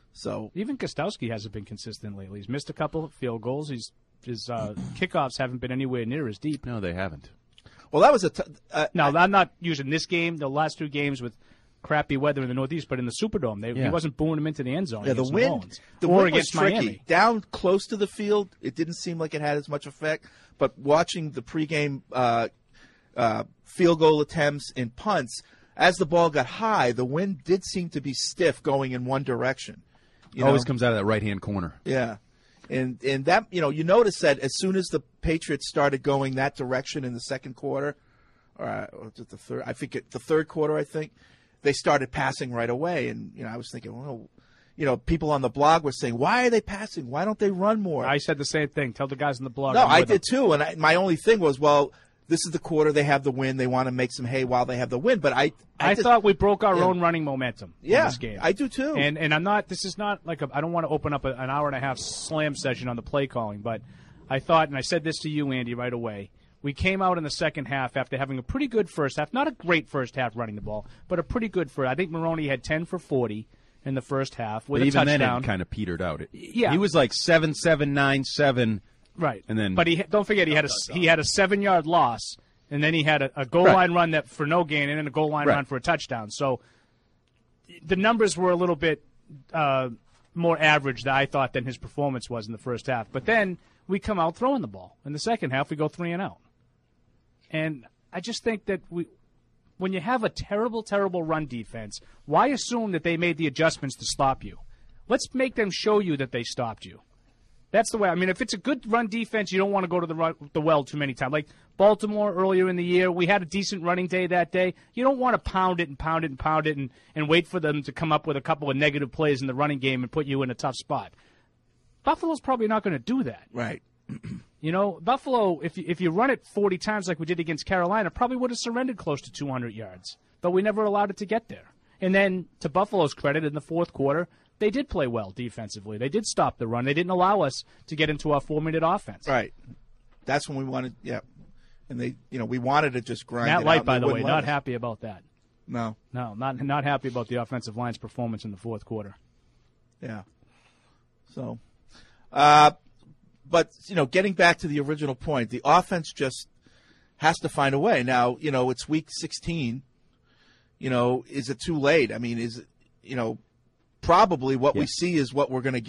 So Even Gostowski hasn't been consistent lately. He's missed a couple of field goals. He's his uh, kickoffs haven't been anywhere near as deep. No, they haven't. well, that was a. T- uh, Now, I'm not using this game, the last two games with crappy weather in the Northeast, but in the Superdome, they, Yeah. he wasn't booing them into the end zone. Yeah, the against wind. New Orleans. The or wind was against tricky. Miami. Down close to the field, it didn't seem like it had as much effect. But watching the pregame uh, uh, field goal attempts and punts, as the ball got high, the wind did seem to be stiff going in one direction. You Always know? comes out of that right-hand corner. Yeah. And and that, you know, you notice that as soon as the Patriots started going that direction in the second quarter, or, uh, or was it the third, I think it, the third quarter, I think, they started passing right away. And, you know, I was thinking, well, you know, people on the blog were saying, why are they passing? Why don't they run more? I said the same thing. Tell the guys on the blog. no, I'm I with them. did too. And I, my only thing was, well, this is the quarter. They have the win. They want to make some hay while they have the win. But I, I, I just- thought we broke our yeah. own running momentum Yeah, in this game. I do too. And and I'm not. This is not like a, I don't want to open up a, an hour and a half slam session on the play calling, but I thought, and I said this to you, Andy, right away. We came out in the second half after having a pretty good first half, not a great first half running the ball, but a pretty good first. I think Maroney had ten for forty in the first half with But a even then, touchdown. it kind of petered out. It, Yeah. He was like seven, seven, nine, seven. Right. And then, But he don't forget he had a he had a seven yard loss, and then he had a, a goal Right. line run that for no gain, and then a goal line Right. run for a touchdown. So the numbers were a little bit uh, more average than I thought than his performance was in the first half. But then we come out throwing the ball in the second half. We go three and out, and I just think that we. When you have a terrible, terrible run defense, why assume that they made the adjustments to stop you? Let's make them show you that they stopped you. That's the way. I mean, if it's a good run defense, you don't want to go to the run, the well too many times. Like Baltimore earlier in the year, we had a decent running day that day. You don't want to pound it and pound it and pound it and, and wait for them to come up with a couple of negative plays in the running game and put you in a tough spot. Buffalo's probably not going to do that. Right. You know, Buffalo, if you, if you run it forty times like we did against Carolina, probably would have surrendered close to two hundred yards. But we never allowed it to get there. And then, to Buffalo's credit, in the fourth quarter, they did play well defensively. They did stop the run. They didn't allow us to get into our four-minute offense. Right. That's when we wanted, yeah. And they, you know, we wanted to just grind Matt it Light, out, by and the they way, wouldn't let not us. happy about that. No. No, not not happy about the offensive line's performance in the fourth quarter. Yeah. So, uh, but, you know, getting back to the original point, the offense just has to find a way. Now, you know, it's week sixteen. You know, is it too late? I mean, is it, you know, probably what we Yes. see is what we're going to get.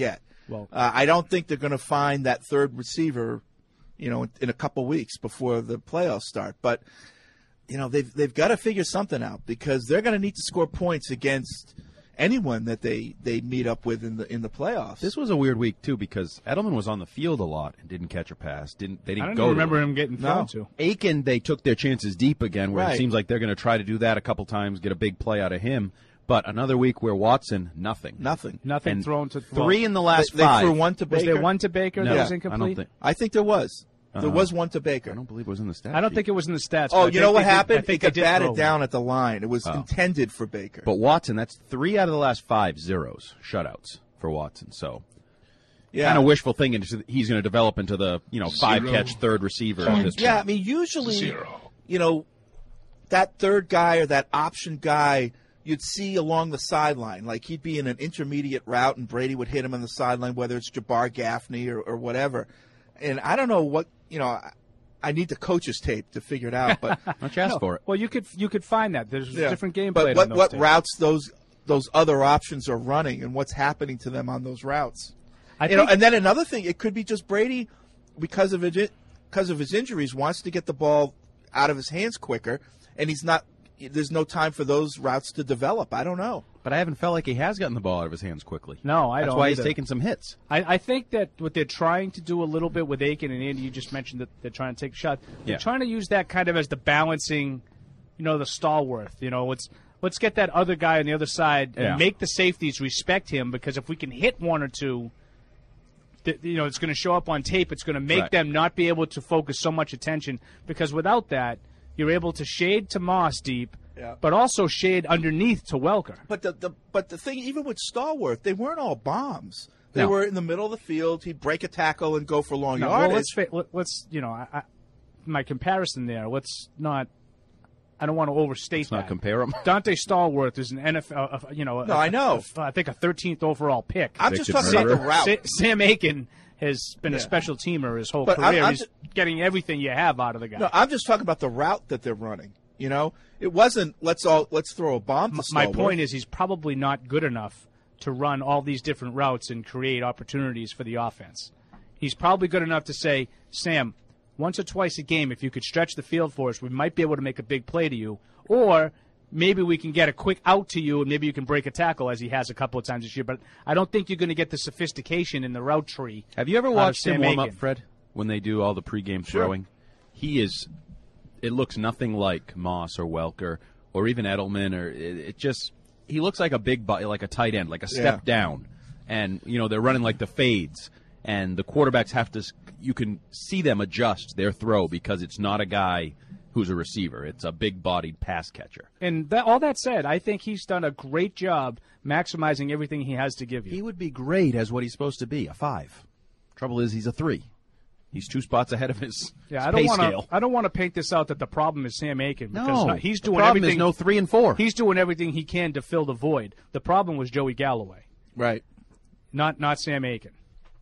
Well, uh, I don't think they're going to find that third receiver, you know, in, in a couple weeks before the playoffs start. But you know, they've they've got to figure something out because they're going to need to score points against anyone that they, they meet up with in the in the playoffs. This was a weird week too because Edelman was on the field a lot and didn't catch a pass. Didn't they? Didn't I don't go remember to him getting thrown no. to. Aiken, they took their chances deep again, where Right. it seems like they're going to try to do that a couple times, get a big play out of him. But another week where Watson, nothing, nothing, nothing and thrown to three in the last they, five. They threw one to Was Baker. there one to Baker No, that was I incomplete? don't think. I think there was. There Uh, was one to Baker. I don't believe it was in the stat I don't sheet. think it was in the stats. Oh, but you I know think what they did- I happened? think It they got did batted throw down one. at the line. It was Oh. intended for Baker. But Watson, that's three out of the last five zeros, shutouts for Watson. So, Yeah. kind of wishful thinking he's going to develop into the you know five catch third receiver. At this Yeah, I point. mean, usually, you know, that third guy or that option guy you'd see along the sideline. Like he'd be in an intermediate route and Brady would hit him on the sideline, whether it's Jabbar Gaffney or, or whatever. And I don't know what, you know, I, I need the coach's tape to figure it out. But Why don't you ask No. for it? Well, you could you could find that. There's Yeah. different gameplay. But on what, those what tapes. routes those those other options are running and what's happening to them on those routes. I you think, know, and then another thing, it could be just Brady, because of it, because of his injuries, wants to get the ball out of his hands quicker, and he's not. There's no time for those routes to develop. I don't know. But I haven't felt like he has gotten the ball out of his hands quickly. No, I That's don't why either. he's taking some hits. I, I think that what they're trying to do a little bit with Aiken and Andy, you just mentioned that they're trying to take a shot. They're Yeah. trying to use that kind of as the balancing, you know, the stalwart. You know, let's let's get that other guy on the other side and Yeah. make the safeties respect him because if we can hit one or two, th- you know, it's going to show up on tape. It's going to make Right. them not be able to focus so much attention because without that, you're able to shade to Moss deep, Yeah. but also shade underneath to Welker. But the, the but the thing, even with Stallworth, they weren't all bombs. They No. were in the middle of the field. He'd break a tackle and go for long No, well, yardage. let's fa- let, let's you know, I, I, my comparison there. Let's not. I don't want to overstate Let's that. not compare them. Dante Stallworth is an N F L, uh, you know. No, a- I know. a- I think a thirteenth overall pick. I'm just Victor talking about the Murderer. route. Sa- Sam Aiken has been Yeah. a special teamer his whole But I'm- career. I'm He's ju- getting everything you have out of the guy. No, I'm just talking about the route that they're running. You know, it wasn't let's all let's throw a bomb to M- My Stallworth. point is, he's probably not good enough to run all these different routes and create opportunities for the offense. He's probably good enough to say, Sam, once or twice a game, if you could stretch the field for us, we might be able to make a big play to you. Or maybe we can get a quick out to you, and maybe you can break a tackle, as he has a couple of times this year. But I don't think you're going to get the sophistication in the route tree. Have you ever out of watched him Sam warm up, Aiken. Fred, when they do all the pregame Sure. throwing? He is. It looks nothing like Moss or Welker or even Edelman, or it, it just. He looks like a big, bu- like a tight end, like a step Yeah. down, and you know they're running like the fades, and the quarterbacks have to. s- You can see them adjust their throw because it's not a guy who's a receiver; it's a big-bodied pass catcher. And that, all that said, I think he's done a great job maximizing everything he has to give you. He would be great as what he's supposed to be, a five. Trouble is, he's a three. He's two spots ahead of his, Yeah, his I don't pay want to. scale. I don't want to paint this out that the problem is Sam Aiken because No, not- he's the doing problem is everything. no three and four. He's doing everything he can to fill the void. The problem was Joey Galloway, Right. not not Sam Aiken.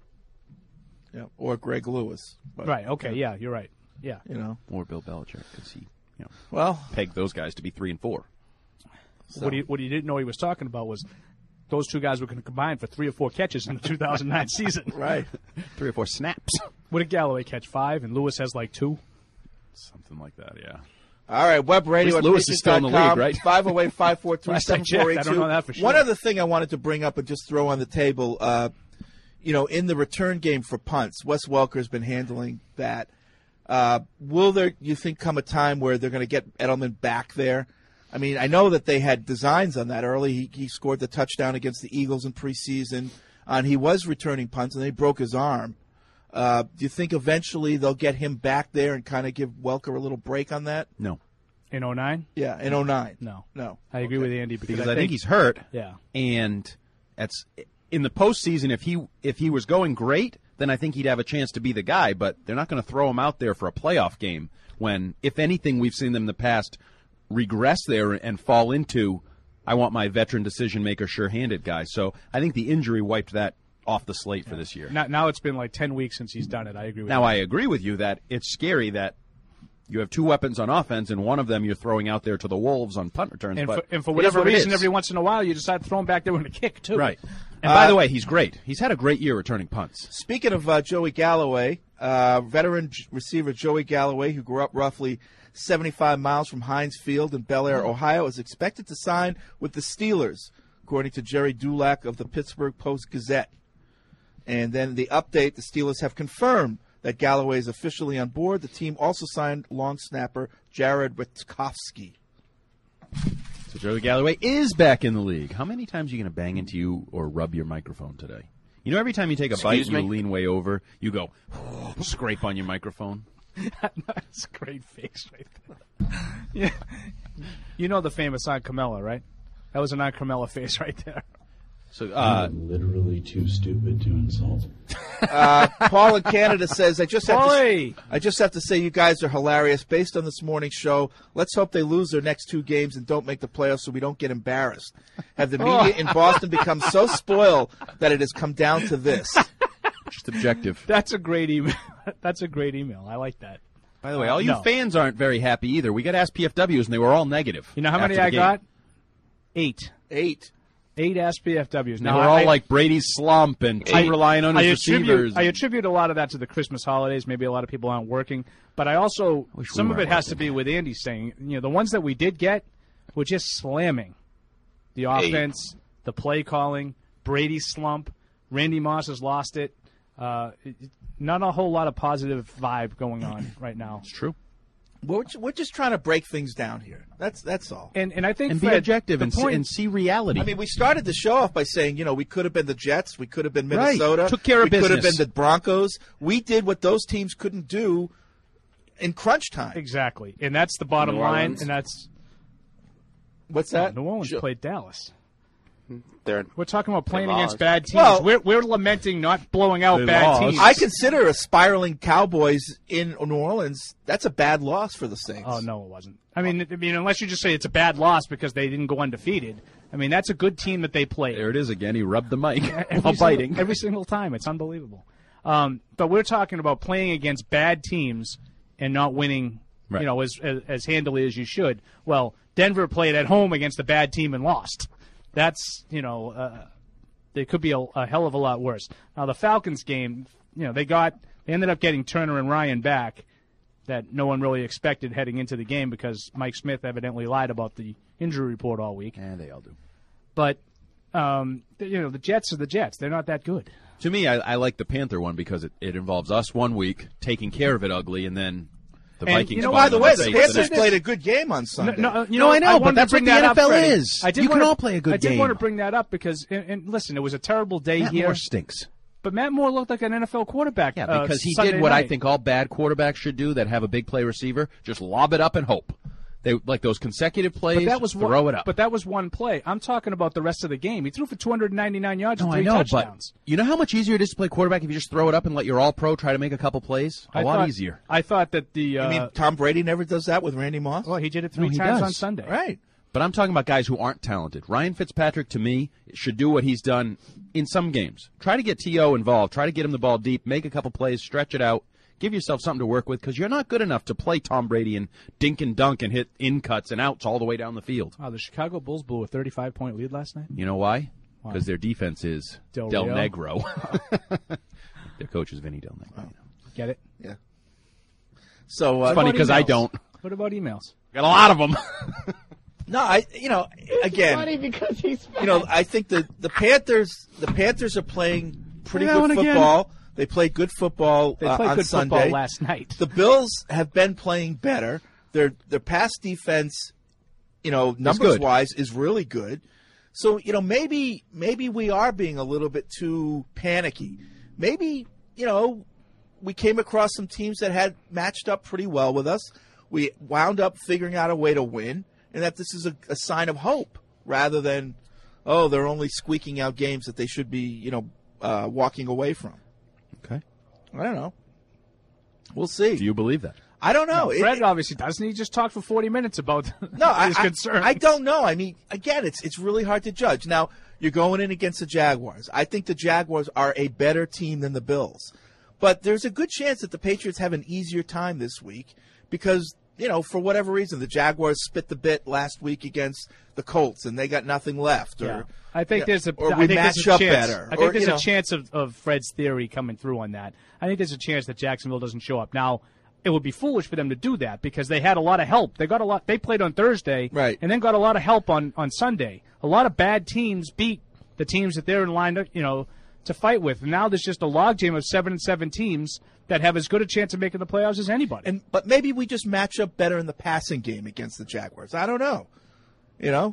Yeah. Or Greg Lewis. But, Right. Okay. Yeah, you're right. Yeah. You know. Or Bill Belichick, because he, you know, Well, pegged those guys to be three and four. So- What he what he didn't know he was talking about was those two guys were going to combine for three or four catches in the two thousand nine season. right. Three or four snaps. What did Galloway catch? Five, and Lewis has like two. Something like that, yeah. All right, web radio At at least Lewis is still in the league, right? five oh eight, five four three, Last I seven four eight checked, I two. don't know that for sure. One other thing I wanted to bring up and just throw on the table, uh, you know, in the return game for punts, Wes Welker's been handling that. Uh, will there, you think, come a time where they're going to get Edelman back there? I mean, I know that they had designs on that early. He, he scored the touchdown against the Eagles in preseason, and he was returning punts, and they broke his arm. Uh, do you think eventually they'll get him back there and kind of give Welker a little break on that? No. In oh nine? Yeah, in oh nine. No. No. I agree Okay. with Andy because, Because I think he's hurt. Yeah. And that's in the postseason. If he if he was going great, then I think he'd have a chance to be the guy. But they're not going to throw him out there for a playoff game when, if anything, we've seen them in the past regress there and fall into, I want my veteran decision maker, sure-handed guy. So I think the injury wiped that off the slate for this year. Now, now it's been like ten weeks since he's done it. I agree with Now you. I agree with you that it's scary that You have two weapons on offense, and one of them you're throwing out there to the Wolves on punt returns. And, but for, and for it is whatever what it reason, is. every once in a while, you decide to throw him back there with a kick, too. Right. And Uh, by the way, he's great. He's had a great year returning punts. Speaking of uh, Joey Galloway, uh, veteran j- receiver Joey Galloway, who grew up roughly seventy-five miles from Heinz Field in Bel Air, Ohio, is expected to sign with the Steelers, according to Jerry Dulac of the Pittsburgh Post-Gazette. And then the update, the Steelers have confirmed that Galloway is officially on board. The team also signed long snapper Jared Witkowski. So Joey Galloway is back in the league. How many times are you going to bang into you or rub your microphone today? You know, every time you take a Excuse bite, me? you lean way over, you go, scrape on your microphone. That's a great face right there. Yeah. You know the famous Aunt Carmella, right? That was an Aunt Carmella face right there. So, uh, I'm literally too stupid to insult. Uh, Paul in Canada says, I just have to, Paulie! I just have to say you guys are hilarious. Based on this morning's show, let's hope they lose their next two games and don't make the playoffs so we don't get embarrassed. Have the media in Boston become so spoiled that it has come down to this? Just objective. That's a great email. That's a great email. I like that. By the way, all you No. fans aren't very happy either. We got Ask P F Ws, and they were all negative. You know how many after the I game. got? Eight. Eight. Eight Ask P F Ws. They Now, were all I, like Brady's slump and keep relying on I his attribute, receivers. I attribute a lot of that to the Christmas holidays. Maybe a lot of people aren't working, but I also Wish we some of were it has to working. be with Andy saying, you know, the ones that we did get were just slamming the offense, the play calling, Brady's slump. Randy Moss has lost it. Uh, it- not a whole lot of positive vibe going on right now. It's true. We're, we're just trying to break things down here. That's that's all. And and I think And be Fred, objective the and, see, point- and see reality. I mean, we started the show off by saying, you know, we could have been the Jets, we could have been Right. Minnesota, Took care of we could have business. been the Broncos. We did what those teams couldn't do in crunch time. Exactly, and that's the bottom New line. Orleans. And that's What's that? New Orleans Ju- played Dallas. They're, We're talking about playing They against lost. bad teams. Well- we're, we're lamenting not blowing out They bad lost. teams. I consider a spiraling Cowboys in New Orleans, that's a bad loss for the Saints. Oh no, it wasn't. I mean, I mean, unless you just say it's a bad loss because they didn't go undefeated. I mean, that's a good team that they played. There it is again. He rubbed the mic every while single, biting. every single time. It's unbelievable. Um, but we're talking about playing against bad teams and not winning, Right. you know, as, as as handily as you should. Well, Denver played at home against a bad team and lost. That's, you know, uh, it could be a, a hell of a lot worse. Now the Falcons game, you know, they got they ended up getting Turner and Ryan back. That no one really expected heading into the game because Mike Smith evidently lied about the injury report all week. And they all do. But um, th- you know, the Jets are the Jets. They're not that good. To me, I, I like the Panther one because it, it involves us one week taking care of it ugly, and then the And, Vikings. you know, fall By in the way, face the the Panthers next- played a good game on Sunday. No, you No, know, I know, but wanted to that's bring what the that up, N F L Freddie. is. I did You can wanna- all play a good I did game. want to bring that up because, and, and listen, it was a terrible day Matt here. Moore stinks. But Matt Moore looked like an N F L quarterback. Yeah, uh, because he Sunday did what I night. think all bad quarterbacks should do that have a big play receiver. Just lob it up and hope. They like those consecutive plays. But that was throw one, it up. But that was one play. I'm talking about the rest of the game. He threw for two hundred ninety-nine yards no, and I three know, touchdowns. but you know how much easier it is to play quarterback if you just throw it up and let your all-pro try to make a couple plays? A I lot thought, easier. I thought that the. Uh, I mean, Tom Brady never does that with Randy Moss? well, he did it three No, he times does. on Sunday. Right. But I'm talking about guys who aren't talented. Ryan Fitzpatrick, to me, should do what he's done in some games. Try to get T O involved. Try to get him the ball deep. Make a couple plays. Stretch it out. Give yourself something to work with because you're not good enough to play Tom Brady and dink and dunk and hit in cuts and outs all the way down the field. Oh, the Chicago Bulls blew a thirty-five point lead last night. You know why? Why? Because their defense is Del Del, Rio? Negro. Their coach is Vinny Del Negro. Get it? Yeah. So, uh, It's funny What about because I emails? don't. What about emails? Got a lot of them. no, I, you know, again, funny because he's you know, I think the, the Panthers, the Panthers are playing pretty That good one again. football. They played good football They uh, played on good Sunday. football last night. The Bills have been playing better. Their their pass defense, you know, numbers good. wise, is really good. So you know, maybe maybe we are being a little bit too panicky. Maybe you know, we came across some teams that had matched up pretty well with us. We wound up figuring out a way to win, and that this is a, a sign of hope rather than, oh, they're only squeaking out games that they should be, you know, uh, walking away from. Okay. I don't know. We'll see. Do you believe that? I don't know. No, It- Fred it- obviously doesn't. He just talked for forty minutes about No, I, his I, concerns. I don't know. I mean, again, it's it's really hard to judge. Now, you're going in against the Jaguars. I think the Jaguars are a better team than the Bills. But there's a good chance that the Patriots have an easier time this week because you know, for whatever reason, the Jaguars spit the bit last week against the Colts, and they got nothing left. Or, yeah. I think yeah, there's a or I we think match there's a up chance, better. I think or, there's you know, a chance of, of Fred's theory coming through on that. I think there's a chance that Jacksonville doesn't show up. Now, it would be foolish for them to do that because they had a lot of help. They got a lot. They played on Thursday, right, and then got a lot of help on, on Sunday. A lot of bad teams beat the teams that they're in line, you know, to fight with. And now there's just a logjam of seven and seven teams that have as good a chance of making the playoffs as anybody. And but maybe we just match up better in the passing game against the Jaguars. I don't know. You know?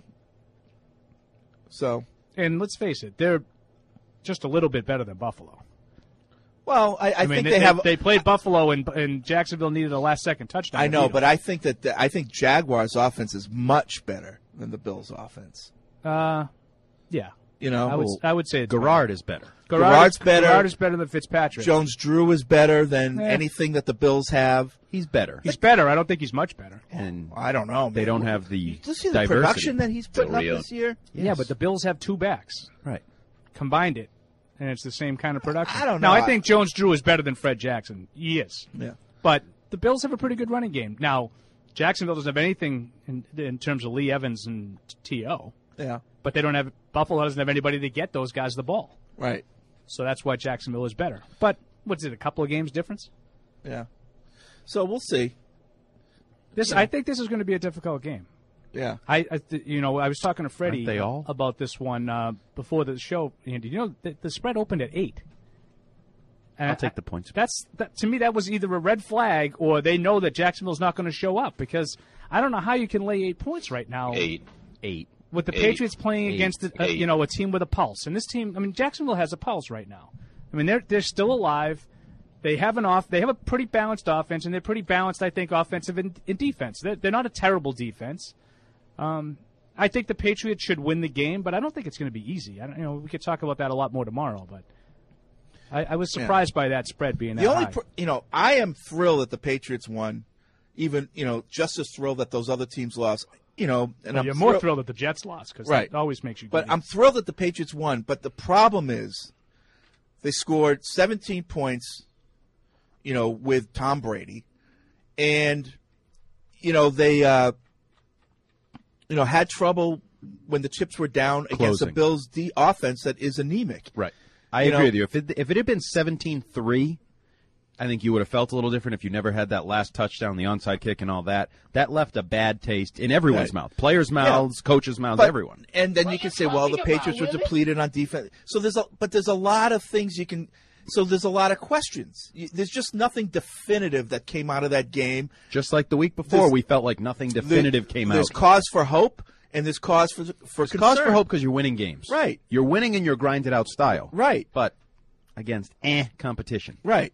So. And let's face it, they're just a little bit better than Buffalo. Well, I, I, I mean, think they, they, they have. They played Buffalo, and, and Jacksonville needed a last-second touchdown. I know, but I think that the, I think Jaguars' offense is much better than the Bills' offense. Uh, yeah. You know, I would I would say it's Gerard better. is better. Gerard Gerard's is, better. Gerard is better than Fitzpatrick. Jones-Drew is better than Eh. anything that the Bills have. He's better. He's better. I don't think he's much better. And I don't know. They man. don't have the Did you see the diversity. production that he's putting up this year? Yeah, Yes. but the Bills have two backs. Right. Combined it, and it's the same kind of production. I don't know. Now, I think Jones-Drew is better than Fred Jackson. He is. Yeah. But the Bills have a pretty good running game. Now, Jacksonville doesn't have anything in, in terms of Lee Evans and T O Yeah. But they don't have Buffalo doesn't have anybody to get those guys the ball. Right. So that's why Jacksonville is better. But what's it? A couple of games difference? Yeah. So we'll see. This Yeah. I think this is going to be a difficult game. Yeah. I, I th- you know I was talking to Freddie Aren't they all? about this one uh, before the show. Andy, you know the, the spread opened at eight. And I'll take I- the points. That's that, to me that was either a red flag or they know that Jacksonville's not going to show up because I don't know how you can lay eight points right now. Eight. Eight. With the Eight. Patriots playing Eight. against a, Eight. you know a team with a pulse, and this team, I mean Jacksonville has a pulse right now. I mean they're they're still alive. They have an off. They have a pretty balanced offense, and they're pretty balanced, I think, offensive and, and defense. They're, they're not a terrible defense. Um, I think the Patriots should win the game, but I don't think it's going to be easy. I don't, you know, we could talk about that a lot more tomorrow, but I, I was surprised yeah. by that spread being that the only, high. Pr- you know, I am thrilled that the Patriots won. Even, you know, just as thrilled that those other teams lost. You know, and well, I'm you're more thrill- thrilled that the Jets lost because right. that always makes you. But giddy. I'm thrilled that the Patriots won. But the problem is, they scored seventeen points. You know, with Tom Brady, and you know they, uh, you know, had trouble when the chips were down Closing. against the Bills' D offense that is anemic. Right. I You agree know- with you. If it, if it had been seventeen three, I think you would have felt a little different if you never had that last touchdown, the onside kick, and all that. That left a bad taste in everyone's Right. mouth. Players' mouths, coaches' mouths, But- everyone. And then you can say, well, the Patriots were depleted on defense. So there's a, but there's a lot of things you can. So there's a lot of questions. You- There's just nothing definitive that came out of that game. Just like the week before, There's- we felt like nothing definitive There- came There's out. cause for hope, and there's cause for for There's cause for concern. hope because you're winning games. Right. You're winning in your grinded out style. Right. But against eh competition. Right.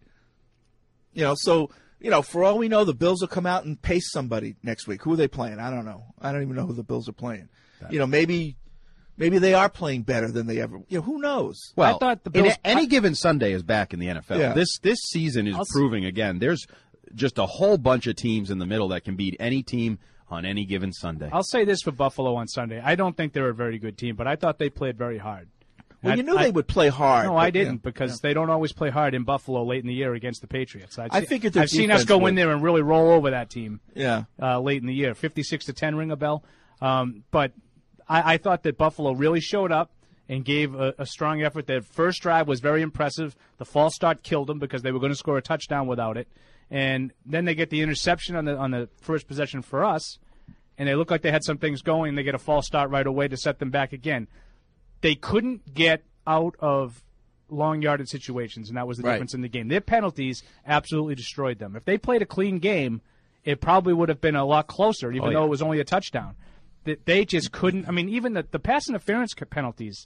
You know, so, you know, for all we know, the Bills will come out and pace somebody next week. Who are they playing? I don't know. I don't even know who the Bills are playing. You know, maybe maybe they are playing better than they ever. You know, who knows? Well, I thought the in Bills- a- any given Sunday is back in the N F L. Yeah. This this season is I'll s- proving again. There's just a whole bunch of teams in the middle that can beat any team on any given Sunday. I'll say this for Buffalo on Sunday. I don't think they're a very good team, but I thought they played very hard. Well, I- you knew I- they would play hard. No, but, I yeah. didn't because they don't always play hard in Buffalo late in the year against the Patriots. I've I se- figured their I've seen us defense go would. in there and really roll over that team. Yeah. Uh, late in the year, fifty-six to ten, ring a bell. Um, but I, I thought that Buffalo really showed up and gave a, a strong effort. Their first drive was very impressive. The false start killed them because they were going to score a touchdown without it. And then they get the interception on the on the first possession for us, and they look like they had some things going. They get a false start right away to set them back again. They couldn't get out of long yardage situations, and that was the Right. difference in the game. Their penalties absolutely destroyed them. If they played a clean game, it probably would have been a lot closer, even Oh, yeah. though it was only a touchdown. They, they just couldn't. I mean, even the, the pass interference c- penalties,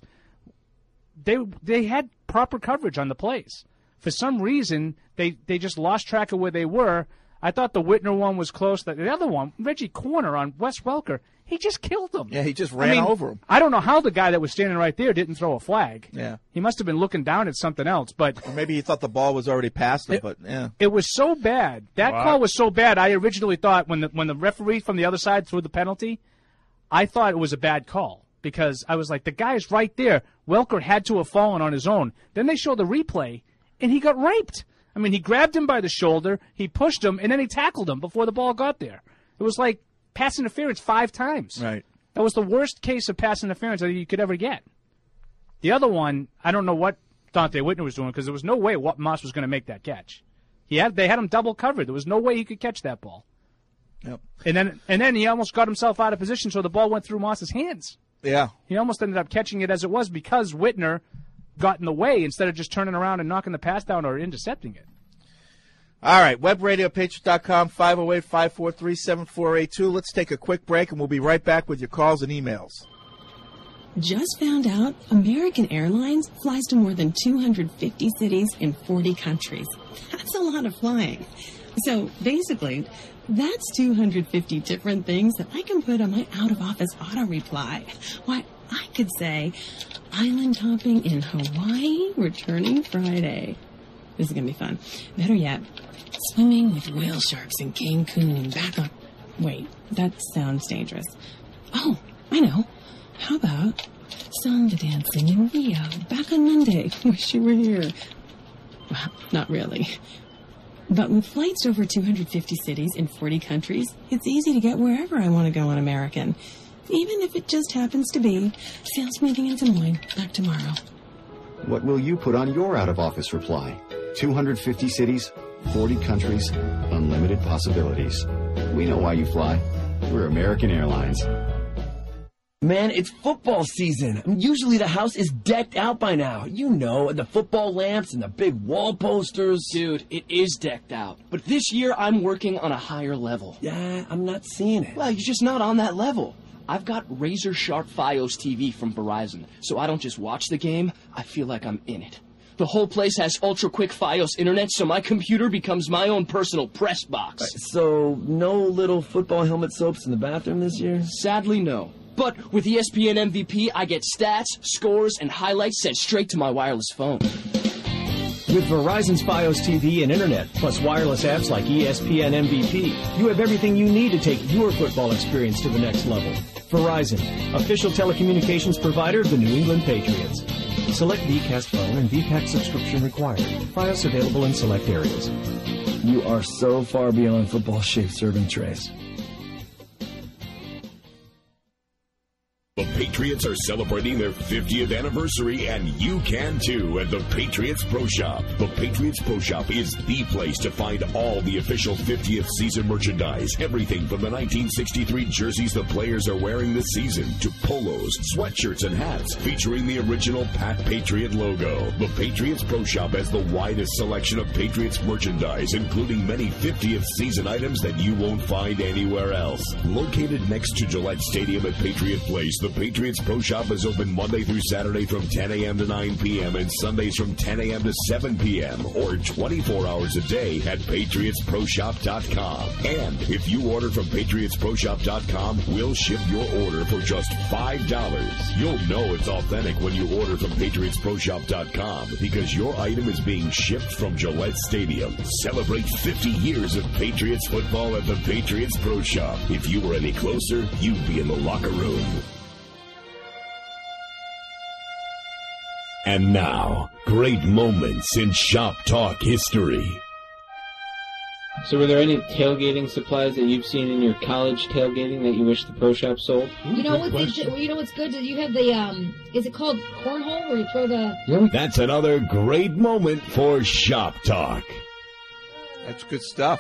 they they had proper coverage on the plays. For some reason, they, they just lost track of where they were. I thought the Whitner one was close. The, the other one, Reggie Corner on Wes Welker, he just killed him. Yeah, he just I ran mean, over him. I don't know how the guy that was standing right there didn't throw a flag. Yeah. He must have been looking down at something else. But Or maybe he thought the ball was already past him, It- but yeah. it was so bad. That Wow. call was so bad. I originally thought when the when the referee from the other side threw the penalty, I thought it was a bad call because I was like, the guy is right there. Welker had to have fallen on his own. Then they show the replay, and he got raped. I mean, he grabbed him by the shoulder, he pushed him, and then he tackled him before the ball got there. It was like pass interference five times. Right. That was the worst case of pass interference that you could ever get. The other one, I don't know what Dante Whitner was doing because there was no way what Moss was going to make that catch. He had they had him double covered. There was no way he could catch that ball. Yep. And then and then he almost got himself out of position, so the ball went through Moss's hands. Yeah. He almost ended up catching it as it was because Whitner got in the way instead of just turning around and knocking the pass down or intercepting it. All right, web radio patriots dot com, five oh eight, five four three, seven four eight two. Let's take a quick break, and we'll be right back with your calls and emails. Just found out American Airlines flies to more than two hundred fifty cities in forty countries. That's a lot of flying. So basically, that's two hundred fifty different things that I can put on my out-of-office auto reply. Why, I could say, island hopping in Hawaii, returning Friday. This is going to be fun. Better yet, swimming with whale sharks in Cancun, back on... Wait, that sounds dangerous. Oh, I know. How about samba dancing in Rio, back on Monday? Wish you were here. Well, not really. But with flights to over two hundred fifty cities in forty countries, it's easy to get wherever I want to go on American. Even if it just happens to be sales meeting in Des Moines, back tomorrow. What will you put on your out-of-office reply? two hundred fifty cities, forty countries, unlimited possibilities. We know why you fly. We're American Airlines. Man, it's football season. Usually the house is decked out by now. You know, the football lamps and the big wall posters. Dude, it is decked out. But this year I'm working on a higher level. Yeah, I'm not seeing it. Well, you're just not on that level. I've got razor sharp Fios T V from Verizon, so I don't just watch the game, I feel like I'm in it. The whole place has ultra-quick Fios internet, so my computer becomes my own personal press box. Right, so no little football helmet soaps in the bathroom this year? Sadly, no. But with E S P N M V P, I get stats, scores, and highlights sent straight to my wireless phone. With Verizon's Fios T V and Internet, plus wireless apps like E S P N M V P, you have everything you need to take your football experience to the next level. Verizon, official telecommunications provider of the New England Patriots. Select Vcast phone and V PAC subscription required. Fios available in select areas. You are so far beyond football shape serving trays. The Patriots are celebrating their fiftieth anniversary, and you can too at the Patriots Pro Shop. The Patriots Pro Shop is the place to find all the official fiftieth season merchandise. Everything from the nineteen sixty-three jerseys the players are wearing this season to polos, sweatshirts, and hats featuring the original Pat Patriot logo. The Patriots Pro Shop has the widest selection of Patriots merchandise, including many fiftieth season items that you won't find anywhere else. Located next to Gillette Stadium at Patriot Place, the Patriots Pro Shop is open Monday through Saturday from ten a.m. to nine p.m. and Sundays from ten a.m. to seven p.m. or twenty-four hours a day at patriots pro shop dot com. And if you order from patriots pro shop dot com, we'll ship your order for just five dollars. You'll know it's authentic when you order from patriots pro shop dot com because your item is being shipped from Gillette Stadium. Celebrate fifty years of Patriots football at the Patriots Pro Shop. If you were any closer, you'd be in the locker room. And now, great moments in Shop Talk history. So were there any tailgating supplies that you've seen in your college tailgating that you wish the Pro Shop sold? You know what's you know what's good? You have the um, is it called cornhole where you throw the? That's another great moment for Shop Talk. That's good stuff.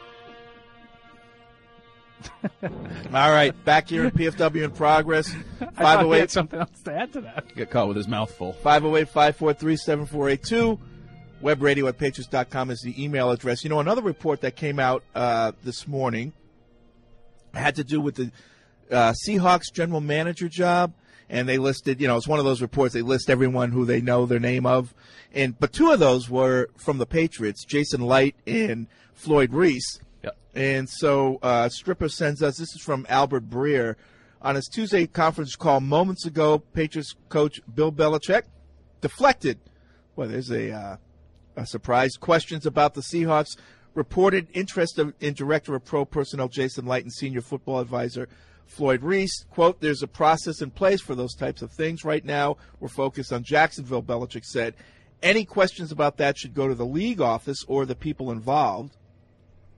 All right, back here in P F W in progress. I thought he had something else to add to that. Get caught with his mouth full. five oh eight, five four three, seven four eight two. web radio at patriots dot com is the email address. You know, another report that came out uh, this morning had to do with the uh, Seahawks general manager job, and they listed, you know, it's one of those reports, they list everyone who they know their name of. and But two of those were from the Patriots, Jason Light and Floyd Reese. And so uh, Stripper sends us, this is from Albert Breer, on his Tuesday conference call moments ago, Patriots coach Bill Belichick deflected, well, there's a, uh, a surprise, questions about the Seahawks, reported interest of, in Director of Pro Personnel Jason Light and Senior Football Advisor Floyd Reese. Quote, there's a process in place for those types of things. Right now, we're focused on Jacksonville, Belichick said. Any questions about that should go to the league office or the people involved.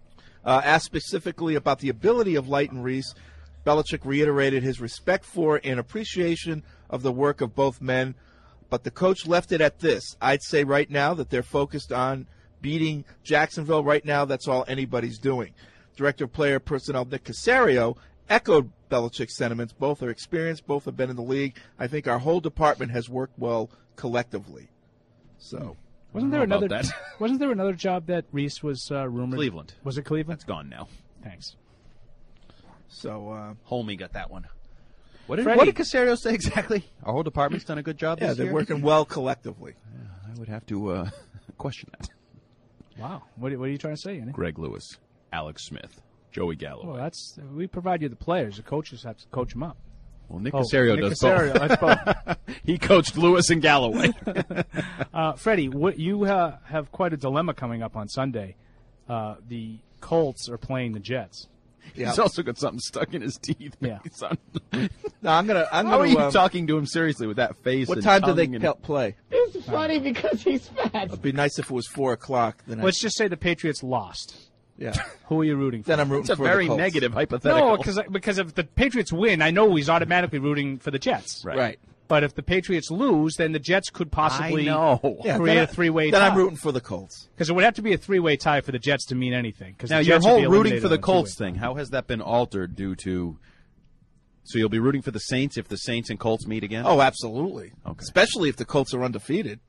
Uh, asked specifically about the ability of Light and Reese, Belichick reiterated his respect for and appreciation of the work of both men, but the coach left it at this. I'd say right now that they're focused on beating Jacksonville. Right now, that's all anybody's doing. Director of Player Personnel Nick Caserio echoed Belichick's sentiments. Both are experienced. Both have been in the league. I think our whole department has worked well collectively. So, wasn't there another? Wasn't there another job that Reese was uh, rumored? Cleveland. Was it Cleveland? It's gone now. Thanks. So, uh, Holmey got that one. What did, Freddie. what did Caserio say exactly? Our whole department's done a good job yeah, this they're year? working well collectively. Yeah, I would have to uh, question that. Wow. What, what are you trying to say, Andy? Greg Lewis, Alex Smith, Joey Galloway. Well, that's we provide you the players. The coaches have to coach them up. Well, Nick Oh, Caserio Nick does Caserio, both. that's both. He coached Lewis and Galloway. uh, Freddie, what, you uh, have quite a dilemma coming up on Sunday. Uh, the Colts are playing the Jets. Yeah. He's also got something stuck in his teeth. Yeah. Son. No, I'm gonna. I'm How gonna. are you um, talking to him seriously with that face? What and time do they tongue and- pe- play? It's funny because he's fat. It'd be nice if it was four o'clock. Then Let's just say the Patriots lost. Yeah. Who are you rooting for? Then I'm rooting It's a for very the Colts. negative hypothetical. No, because because if the Patriots win, I know he's automatically rooting for the Jets. Right. Right. But if the Patriots lose, then the Jets could possibly I know. Yeah, create then a three-way Then tie. I'm rooting for the Colts. Because it would have to be a three-way tie for the Jets to mean anything. Because Now, the your Jets would whole be rooting eliminated for the on a Colts two-way. thing, how has that been altered due to... So you'll be rooting for the Saints if the Saints and Colts meet again? Oh, absolutely. Okay. Especially if the Colts are undefeated.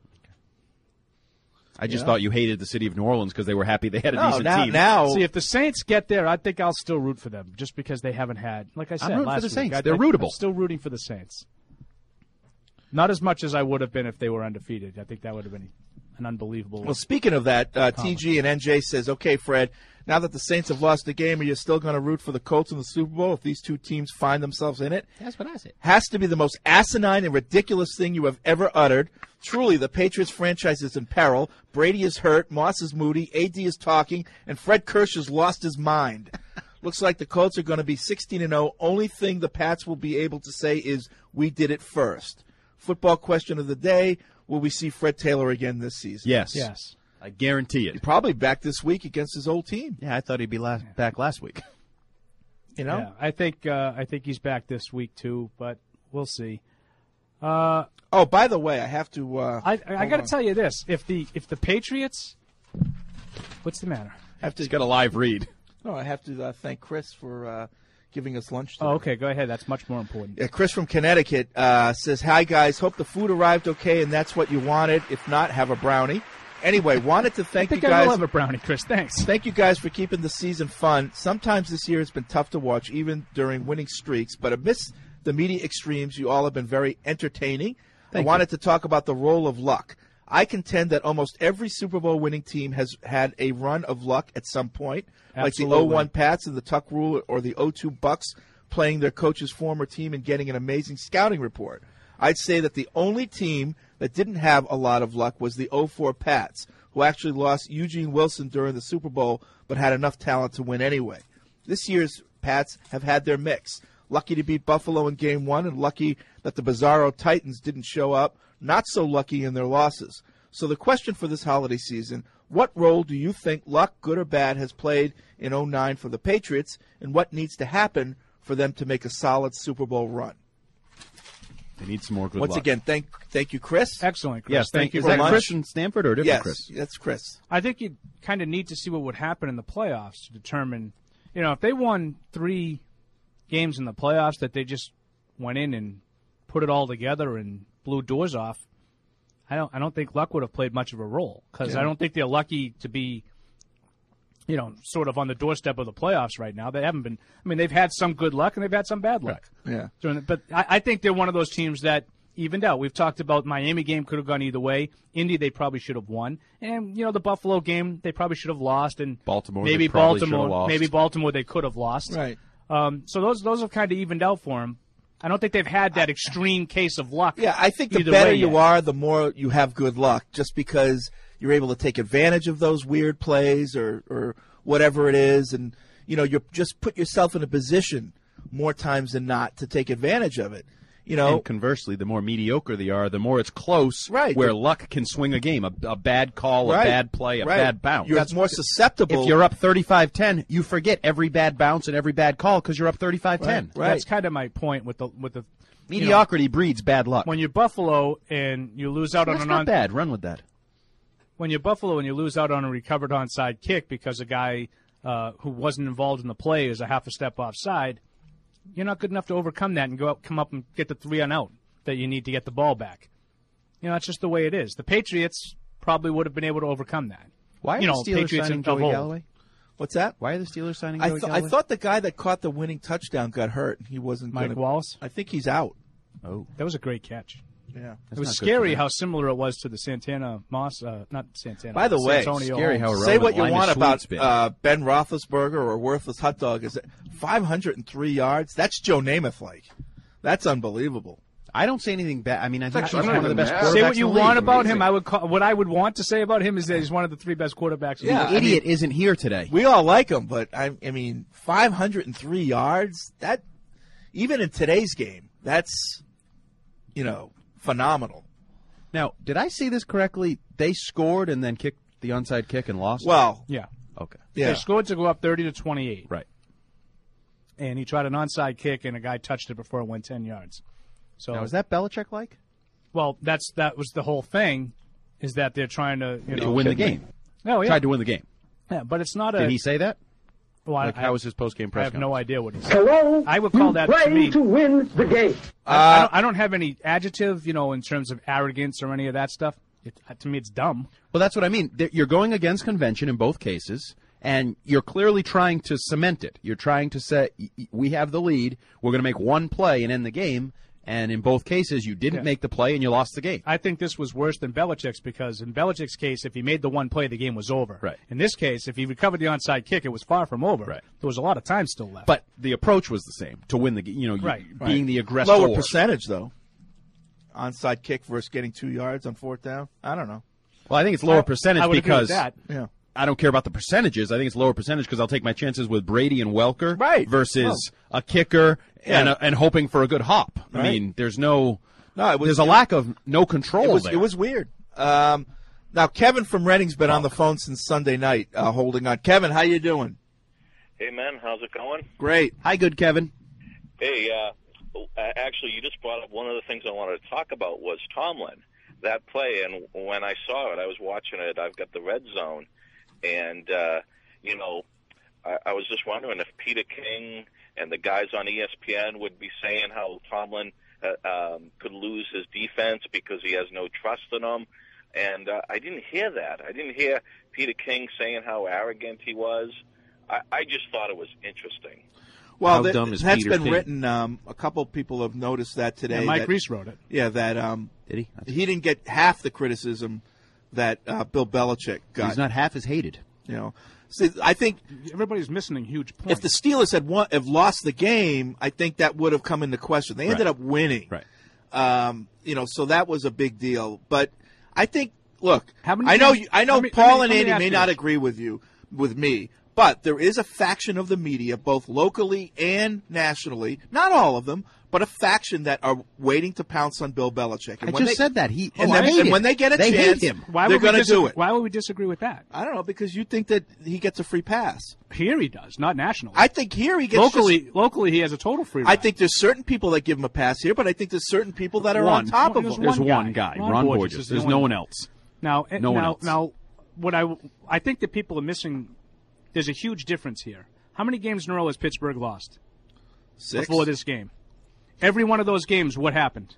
I just Yeah. thought you hated the city of New Orleans because they were happy they had a No, decent now, team. now See, if the Saints get there, I think I'll still root for them, just because they haven't had, like I said, rooting for last the week, Saints. I, They're I, rootable. I'm still rooting for the Saints. Not as much as I would have been if they were undefeated. I think that would have been an unbelievable. Well, speaking of that, uh, T G and N J says, okay, Fred, now that the Saints have lost the game, are you still going to root for the Colts in the Super Bowl if these two teams find themselves in it? That's what I said. Has to be the most asinine and ridiculous thing you have ever uttered. Truly, the Patriots franchise is in peril. Brady is hurt, Moss is moody, A D is talking, and Fred Kirsch has lost his mind. Looks like the Colts are going to be sixteen and oh. Only thing the Pats will be able to say is, we did it first. Football question of the day, will we see Fred Taylor again this season? Yes. Yes. I guarantee it. Probably back this week against his old team. Yeah, I thought he'd be last, back last week. You know? Yeah, I think uh, I think he's back this week too, but we'll see. Uh, oh, by the way, I have to. Uh, I I got to on. tell you this: if the if the Patriots, what's the matter? I have to. He's got a live read. No, I have to uh, thank Chris for uh, giving us lunch today. Oh, okay, go ahead. That's much more important. Yeah, Chris from Connecticut uh, says, hi, guys. Hope the food arrived okay and that's what you wanted. If not, have a brownie. Anyway, wanted to thank I think you I guys. will have a brownie, Chris. Thanks. Thank you guys for keeping the season fun. Sometimes this year has been tough to watch, even during winning streaks. But amidst the media extremes, you all have been very entertaining. Thank I wanted to talk about the role of luck. I contend that almost every Super Bowl winning team has had a run of luck at some point, Absolutely. like the oh one Pats and the Tuck Rule or the oh two Bucks playing their coach's former team and getting an amazing scouting report. I'd say that the only team that didn't have a lot of luck was the oh four Pats, who actually lost Eugene Wilson during the Super Bowl but had enough talent to win anyway. This year's Pats have had their mix. Lucky to beat Buffalo in Game one and lucky that the Bizarro Titans didn't show up. Not so lucky in their losses. So the question for this holiday season, what role do you think luck, good or bad, has played in oh nine for the Patriots, and what needs to happen for them to make a solid Super Bowl run? They need some more good Once luck. again, thank thank you, Chris. Excellent, Chris. Yes, thank, thank you Is very that much. Chris from Stanford or a different Yes, Chris? that's Chris. I think you kind of need to see what would happen in the playoffs to determine, you know, if they won three games in the playoffs that they just went in and put it all together and blew doors off. I don't. I don't think luck would have played much of a role because Yeah. I don't think they're lucky to be, you know, sort of on the doorstep of the playoffs right now. They haven't been. I mean, they've had some good luck and they've had some bad luck. Yeah. During the- But I, I think they're one of those teams that evened out. We've talked about Miami game could have gone either way. Indy, they probably should have won, and you know the Buffalo game they probably should have lost, and Baltimore, maybe they probably should Baltimore, have lost. maybe Baltimore they could have lost. Right. Um, so those those have kind of evened out for them. I don't think they've had that extreme case of luck. Yeah, I think the either better way you yet. are, the more you have good luck, just because you're able to take advantage of those weird plays or, or whatever it is, and you know you just put yourself in a position more times than not to take advantage of it. You know, and conversely, the more mediocre they are, the more it's close. Right. Where luck can swing a game, a, a bad call, Right. a bad play, a Right. bad bounce. You're more susceptible. If you're up thirty-five ten, you forget every bad bounce and every bad call because you're up thirty-five ten. Right. That's kind of my point with the with the you Mediocrity know, breeds bad luck. When you're Buffalo and you lose out So on that's an not on- bad. Run with that. When you're Buffalo and you lose out on a recovered onside kick because a guy uh, who wasn't involved in the play is a half a step offside, you're not good enough to overcome that and go up, come up and get the three on out that you need to get the ball back. You know, that's just the way it is. The Patriots probably would have been able to overcome that. Why are you know, the Steelers Patriots signing of Joey old. Galloway? What's that? Why are the Steelers signing I, Joey th- I Galloway? thought the guy that caught the winning touchdown got hurt. He wasn't Mike gonna, Wallace? I think he's out. Oh, that was a great catch. Yeah, it was scary how similar it was to the Santana Moss, uh, not Santana. By the way, Santonio scary Holmes. how say what you Linus want about Sweet's been. uh, Ben Roethlisberger or Worthless Hot Dog. Is it five hundred three yards? That's Joe Namath like. That's unbelievable. I don't say anything bad. I mean, I think Actually, he's not one of the even best bad. quarterbacks Say what you in the want league. about him. I would call, what I would want to say about him is that he's one of the three best quarterbacks. In Yeah, the The league. idiot isn't here today. We all like him, but I, I mean, five hundred three yards. That even in today's game, that's you know phenomenal. Now, did I see this correctly? They scored and then kicked the onside kick and lost? Well, yeah. Okay. Yeah. They scored to go up thirty to twenty-eight. Right. And he tried an onside kick, and a guy touched it before it went ten yards. So Now, is that Belichick like? Well, that's that was the whole thing, is that they're trying to you know To win the game. No, yeah. Tried to win the game. Yeah, but it's not a. Did he say that? Well, I- Like, I- how was his post-game press I have no conference? idea what he said. Hello? I would call that to playing me. to win the game. I, I, don't, I don't have any adjective, you know, in terms of arrogance or any of that stuff. It, to me, it's dumb. Well, that's what I mean. There- You're going against convention in both cases, and you're clearly trying to cement it. You're trying to say, y- y- we have the lead, we're going to make one play and end the game, and in both cases, you didn't Yeah. make the play and you lost the game. I think this was worse than Belichick's because in Belichick's case, if he made the one play, the game was over. Right. In this case, if he recovered the onside kick, it was far from over. Right. There was a lot of time still left. But the approach was the same, to win the game, you know, you- Right. being the aggressor. Lower percentage though. Onside kick versus getting two yards on fourth down. I don't know. Well, I think it's lower I- percentage I would agree with because that. Yeah. I don't care about the percentages. I think it's lower percentage because I'll take my chances with Brady and Welker Right. versus a kicker and, Yeah. a, and hoping for a good hop. I Right. mean, there's no, No, it was, there's a it- lack of no control It was, there. it was weird. Um, now, Kevin from Reading's been on the phone since Sunday night, uh, holding on. Kevin, how you doing? Hey, man, how's it going? Great. Hi, good Kevin. Hey, uh, actually, you just brought up one of the things I wanted to talk about was Tomlin, that play. And when I saw it, I was watching it. I've got the red zone. And, uh, you know, I, I was just wondering if Peter King and the guys on E S P N would be saying how Tomlin uh, um, could lose his defense because he has no trust in them. And uh, I didn't hear that. I didn't hear Peter King saying how arrogant he was. I, I just thought it was interesting. Well, How that, dumb is that's Peter been King? written. Um, a couple of people have noticed that today. Yeah, Mike that, Reese wrote it. Yeah, that um, Did he? he didn't get half the criticism that uh, Bill Belichick got. He's not half as hated. You know, see, I think Everybody's missing a huge point. if the Steelers had won, have lost the game, I think that would have come into question. They ended Right. up winning. Right. Um, you know, so that was a big deal. But I think, look, How many I know, games- you, I know, let me- Paul let me- and let me Andy ask may you not this. agree with you, with me, but there is a faction of the media, both locally and nationally, not all of them, but a faction that are waiting to pounce on Bill Belichick. And I when just they, said that. He and, oh, then- I hate and him. when they get a They chance, hate him. why they're would we going to disagree, do it. Why would we disagree with that? I don't know, because you think that he gets a free pass. Here he does, not nationally. I think here he gets locally, just- locally he has a total free. I ride. think there's certain people that give him a pass here, but I think there's certain people that are One. on top of There's him. There's one one guy. guy, Ron Ron, Borges Borges. is the There's only no one. one else. Now, eh, No one now, else. now, what I I think that people are missing. There's a huge difference here. How many games in a row has Pittsburgh lost Six. before this game? Every one of those games, what happened?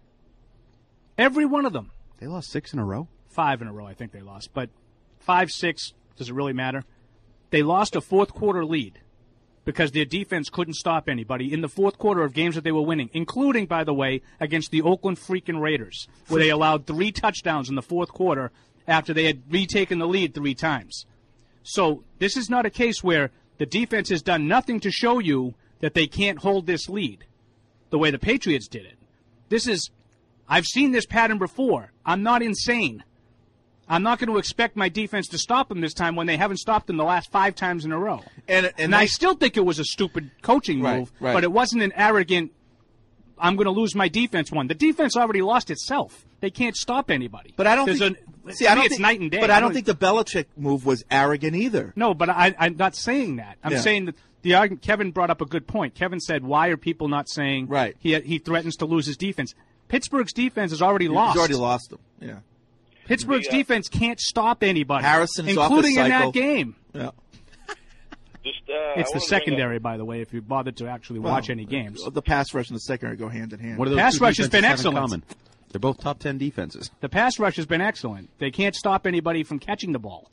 Every one of them. They lost six in a row? Five in a row, I think they lost. But five, six, does it really matter? They lost a fourth quarter lead because their defense couldn't stop anybody in the fourth quarter of games that they were winning, including, by the way, against the Oakland freaking Raiders, where they allowed three touchdowns in the fourth quarter after they had retaken the lead three times. So this is not a case where the defense has done nothing to show you that they can't hold this lead the way the Patriots did it. This is, I've seen this pattern before. I'm not insane. I'm not going to expect my defense to stop them this time when they haven't stopped them the last five times in a row. And, and, And I still think it was a stupid coaching Right, move, right. but it wasn't an arrogant, I'm going to lose my defense one. The defense already lost itself. They can't stop anybody. But I don't There's think. A, see, I don't it's think, night and day. But I don't think the Belichick move was arrogant either. No, but I, I'm not saying that. I'm Yeah. saying that the argument. Kevin brought up a good point. Kevin said, "Why are people not saying right. he he threatens to lose his defense?" Pittsburgh's defense has already lost. He's already lost them. Yeah. Pittsburgh's The, uh, defense can't stop anybody, Harrison's off including the in cycle. that game. Yeah. Just, uh, It's I the wanna secondary, by the way, if you bothered to actually Well, watch any games. The pass rush and the secondary go hand in hand. What are those Pass two rush has been defenses have in excellent. common? They're both top ten defenses. The pass rush has been excellent. They can't stop anybody from catching the ball.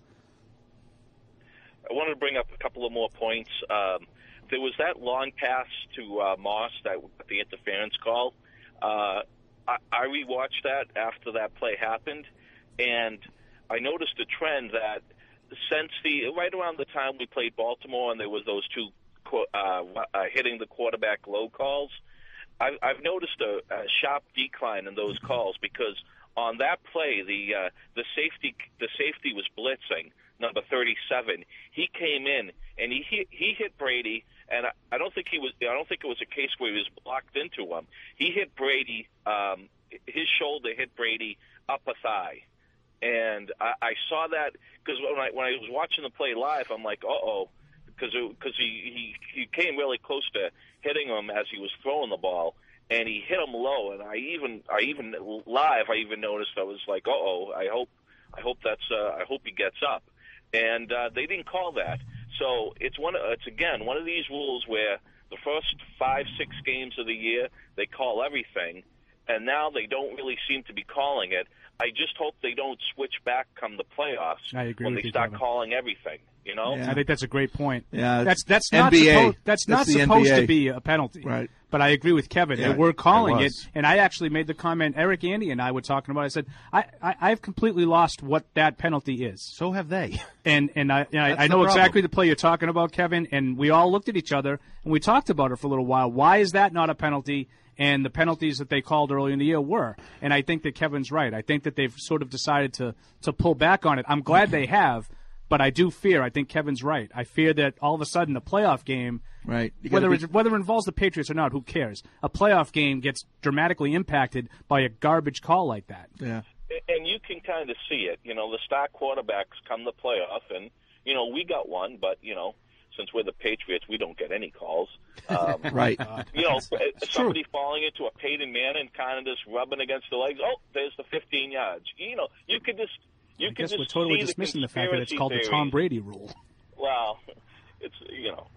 I wanted to bring up a couple of more points. Um, there was that long pass to uh, Moss, that the interference call. Uh, I, I rewatched that after that play happened, and I noticed a trend that since the right around the time we played Baltimore and there was those two uh, uh, hitting the quarterback low calls, I've, I've noticed a, a sharp decline in those calls because on that play the uh, the safety the safety was blitzing. Number thirty-seven, he came in and he hit, he hit Brady, and I, I don't think he was. I don't think it was a case where he was blocked into him. He hit Brady. Um, his shoulder hit Brady up a thigh, and I, I saw that because when I when I was watching the play live, I'm like, uh oh, because because he, he he came really close to hitting him as he was throwing the ball, and he hit him low, and I even I even live I even noticed I was like, uh oh, I hope I hope that's uh, I hope he gets up. And uh, they didn't call that, so it's one. It's again one of these rules where the first five, six games of the year they call everything, and now they don't really seem to be calling it. I just hope they don't switch back come the playoffs I agree when with they you, start Kevin. calling everything. You know, I think that's a great point. Yeah, that's that's N not B A. supposed that's, That's not the supposed N B A. to be a penalty. Right. But I agree with Kevin. Yeah, they were calling it it, was. and I actually made the comment. Eric, Andy, and I were talking about it. I said, I, I I've completely lost what that penalty is. So have they. And and I and I, That's I the know problem. exactly the play you're talking about, Kevin. And we all looked at each other and we talked about it for a little while. Why is that not a penalty? And the penalties that they called early in the year were. And I think that Kevin's right. I think that they've sort of decided to to pull back on it. I'm glad they have. But I do fear, I think Kevin's right. I fear that all of a sudden a playoff game, right? You gotta whether be- it, whether it involves the Patriots or not, who cares? A playoff game gets dramatically impacted by a garbage call like that. Yeah. and you can kind of see it. You know, the star quarterbacks come the playoff, and you know we got one, but you know, since we're the Patriots, we don't get any calls. Um, Right. You know, somebody falling into a Peyton Manning kind of just rubbing against the legs. Oh, there's the fifteen yards. You know, you could just you I could guess just we're totally see dismissing the, the fact that it's called the conspiracy Tom theories. Brady rule. Well, it's you know.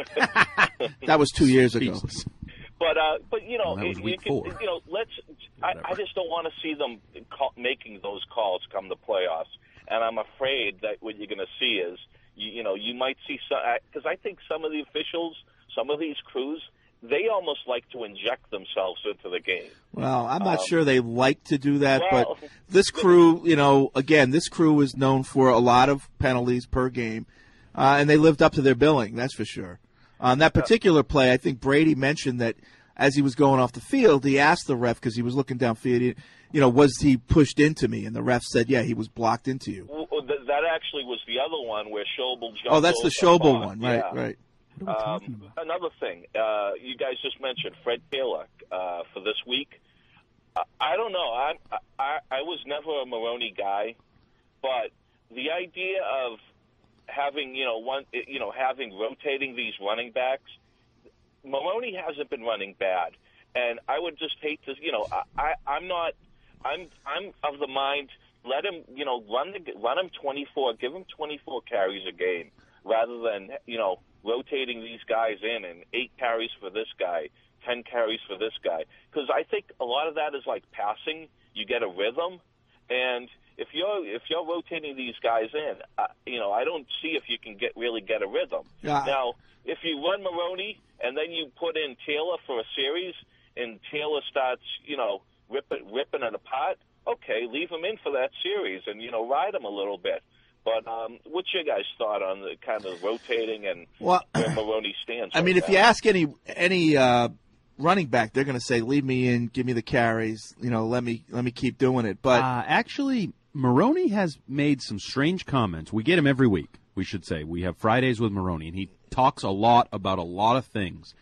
That was two years ago. But uh, but you know, Well, that was it- week you, can, four. you know, let's. I, I just don't want to see them call, making those calls come the playoffs, and I'm afraid that what you're going to see is, you, you know, you might see some because I think some of the officials, some of these crews, they almost like to inject themselves into the game. Well, I'm not Um, sure they like to do that, well- but this crew, you know, again, this crew is known for a lot of penalties per game, uh, and they lived up to their billing, that's for sure. On that particular play, I think Brady mentioned that as he was going off the field, he asked the ref, because he was looking downfield, he- you know, was he pushed into me? And the ref said, yeah, he was blocked into you. Well, th- that actually was the other one where Schobel jumped. Oh, that's the over Schobel Fox. one, right, Yeah. right. Um, another thing, uh, you guys just mentioned Fred Taylor uh, for this week. I, I don't know. I, I I was never a Maroney guy, but the idea of having you know one you know having rotating these running backs, Maroney hasn't been running bad, and I would just hate to you know I, I I'm not I'm I'm of the mind let him you know run the run him twenty-four, give him twenty-four carries a game rather than you know. rotating these guys in and eight carries for this guy, ten carries for this guy. Because I think a lot of that is like passing. You get a rhythm, and if you're if you're rotating these guys in, uh, you know I don't see if you can get really get a rhythm. Yeah. Now, if you run Maroney and then you put in Taylor for a series, and Taylor starts you know ripping ripping it apart, okay, leave him in for that series and you know ride him a little bit. But um, what's your guys' thought on the kind of rotating and Well, where Maroney stands? I mean, right if you now? ask any any uh, running back, they're going to say, "Leave me in, give me the carries, you know, let me let me keep doing it." But uh, actually, Maroney has made some strange comments. We get him every week, we should say. We have Fridays with Maroney, and he talks a lot about a lot of things.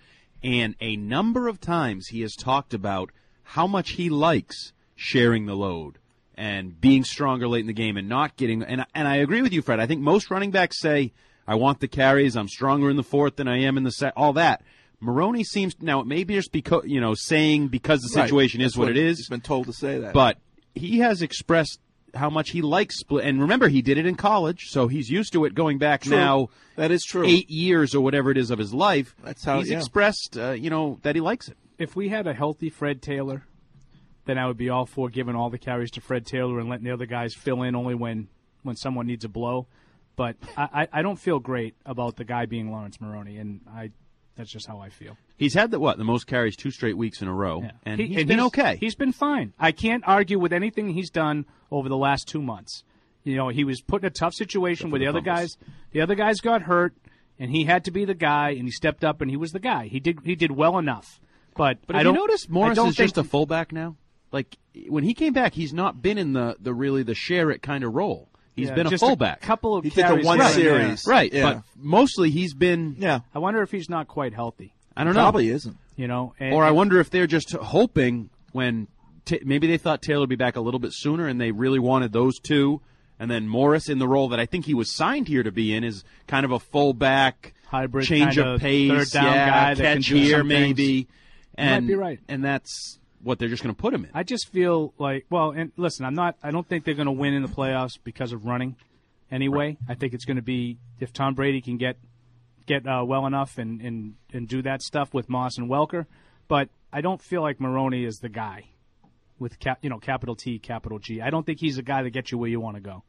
And a number of times he has talked about how much he likes sharing the load and being stronger late in the game and not getting – and and I agree with you, Fred. I think most running backs say, I want the carries, I'm stronger in the fourth than I am in the set, all that. Maroney seems – now, it may be just because, you know, saying because the situation right. is what, what it is. He's been told to say that. But he has expressed how much he likes split. And remember, he did it in college, so he's used to it going back true. now that is true. eight years or whatever it is of his life. That's how he's yeah. expressed, uh, you know, that he likes it. If we had a healthy Fred Taylor, then I would be all for giving all the carries to Fred Taylor and letting the other guys fill in only when, when someone needs a blow. But I, I don't feel great about the guy being Lawrence Maroney, and I that's just how I feel. He's had the what the most carries two straight weeks in a row, yeah. and he, he's and been he's, okay. He's been fine. I can't argue with anything he's done over the last two months. You know, he was put in a tough situation where the, the other guys, the other guys got hurt, and he had to be the guy, and he stepped up, and he was the guy. He did he did well enough. But but I have don't you noticed Morris don't is just think, a fullback now? Like when he came back, he's not been in the, the really the share it kind of role. He's yeah, been a just fullback. A couple of he carries did the one right. series, right? Yeah. But mostly he's been. Yeah, I wonder if he's not quite healthy. I don't know. Probably isn't. You know, and, or I wonder if they're just hoping when t- maybe they thought Taylor would be back a little bit sooner, and they really wanted those two, and then Morris in the role that I think he was signed here to be in is kind of a fullback hybrid, change kind of of pace, third down yeah, guy that catch can do here some maybe, things. and you might be right. and that's what they're just going to put him in. I just feel like well, and listen, I'm not. I don't think they're going to win in the playoffs because of running. Anyway, right. I think it's going to be if Tom Brady can get get uh, well enough and, and, and do that stuff with Moss and Welker. But I don't feel like Maroney is the guy with cap, you know capital T, capital G. I don't think he's the guy that gets you where you want to go.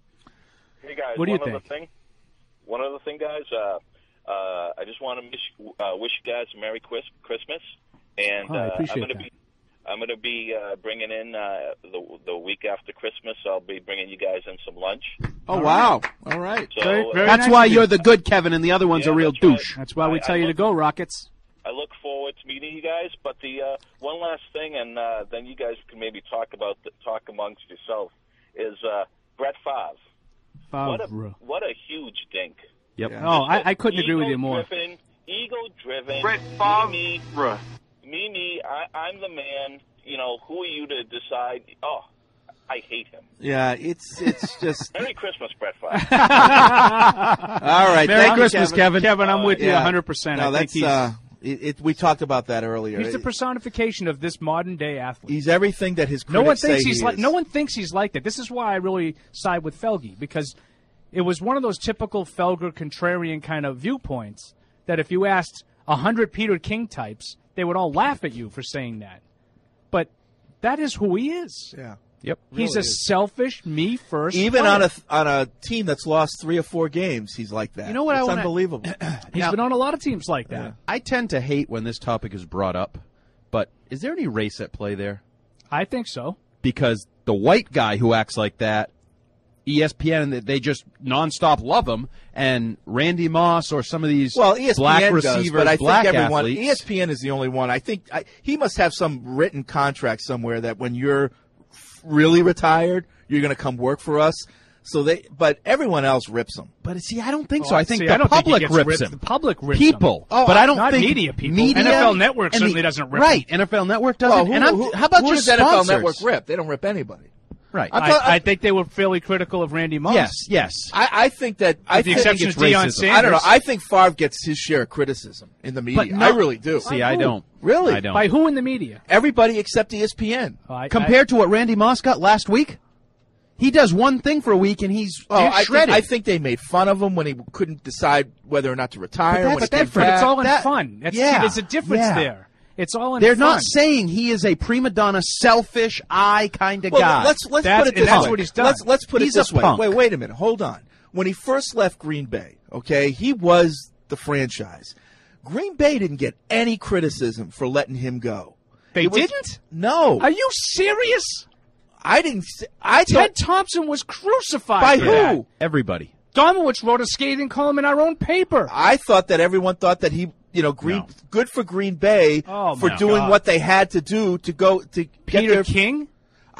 Hey guys, what do you one think? Other thing, one other thing, guys. Uh, uh, I just want to wish, uh, wish you guys a Merry Quis- Christmas, and oh, I uh, appreciate I'm going to that. be. I'm going to be uh, bringing in uh, the the week after Christmas. I'll be bringing you guys in some lunch. Oh, All wow. Right. All right. So, very, very that's nice why you're the good Kevin and the other one's yeah, a real that's douche. Right. That's why we I, tell I you look, to go, Rockets. I look forward to meeting you guys. But the uh, one last thing, and uh, then you guys can maybe talk about the, talk amongst yourself, is uh, Brett Favre. What a, what a huge dink. Yep. Yeah. Oh, I, I couldn't agree with you more. Driven, ego-driven. Brett Favre. Me, me, me I, I'm the man. You know, who are you to decide? Oh, I hate him. Yeah, it's it's just. Merry Christmas, Brett Favre. All right, Merry thank Christmas, you, Kevin. Kevin, I'm with uh, you yeah. one hundred percent. No, I that's think he's, uh, it, it, we talked about that earlier. he's the personification of this modern day athlete. He's everything that his critics no one thinks say he's he like. is. No one thinks he's like that. This is why I really side with Felge, because it was one of those typical Felger contrarian kind of viewpoints that if you asked a hundred Peter King types, they would all laugh at you for saying that. But that is who he is. Yeah. Yep. He's really a is. selfish, me first. Even player. on a on a team that's lost three or four games, he's like that. You know what it's I wanna, unbelievable. He's now, been on a lot of teams like that. Yeah. I tend to hate when this topic is brought up, but is there any race at play there? I think so. Because the white guy who acts like that, E S P N, they just nonstop love him, and Randy Moss or some of these well, E S P N black does, receivers, but I black think everyone. athletes. E S P N is the only one. I think I, he must have some written contract somewhere that when you're really retired, you're going to come work for us. So they, but everyone else rips him. But see, I don't think Oh, so. I think see, the I don't think he public gets rips ripped. him. The public rips people. him. Oh, but I don't not think media people. Media N F L Network and certainly the, doesn't rip right. him. N F L Network doesn't. Well, who, and I'm, who, how about who your does N F L sponsors? Network rip? They don't rip anybody. Right. I, thought, I, I think they were fairly critical of Randy Moss. Yes. Yes. I, I think that I With the think exception it's of Deion racism. Sanders. I don't know. I think Favre gets his share of criticism in the media. But no, I really do. See, I don't. Really? I don't. By who in the media? Everybody except E S P N. Oh, I, Compared to what Randy Moss got last week, he does one thing for a week and he's Oh, I think, shredded. I think they made fun of him when he couldn't decide whether or not to retire. But when that's he came different. back. It's all in That- fun. That's, yeah. see, there's a difference Yeah. there. It's all in They're fun. not saying he is a prima donna, selfish, I kind of Well, guy. let's let's That's- put it and this that's way. what he's done. Let's let's put He's it this a way. punk. Wait, wait a minute. Hold on. When he first left Green Bay, okay, he was the franchise. Green Bay didn't get any criticism for letting him go. They It was- didn't? No. Are you serious? I didn't. s- I Ted thought Thompson was crucified. by for who? that. Everybody. Domowitz wrote a scathing column in our own paper. I thought that everyone thought that he, you know, Green No. good for Green Bay Oh, for my doing God. what they had to do to go to get Peter their. King?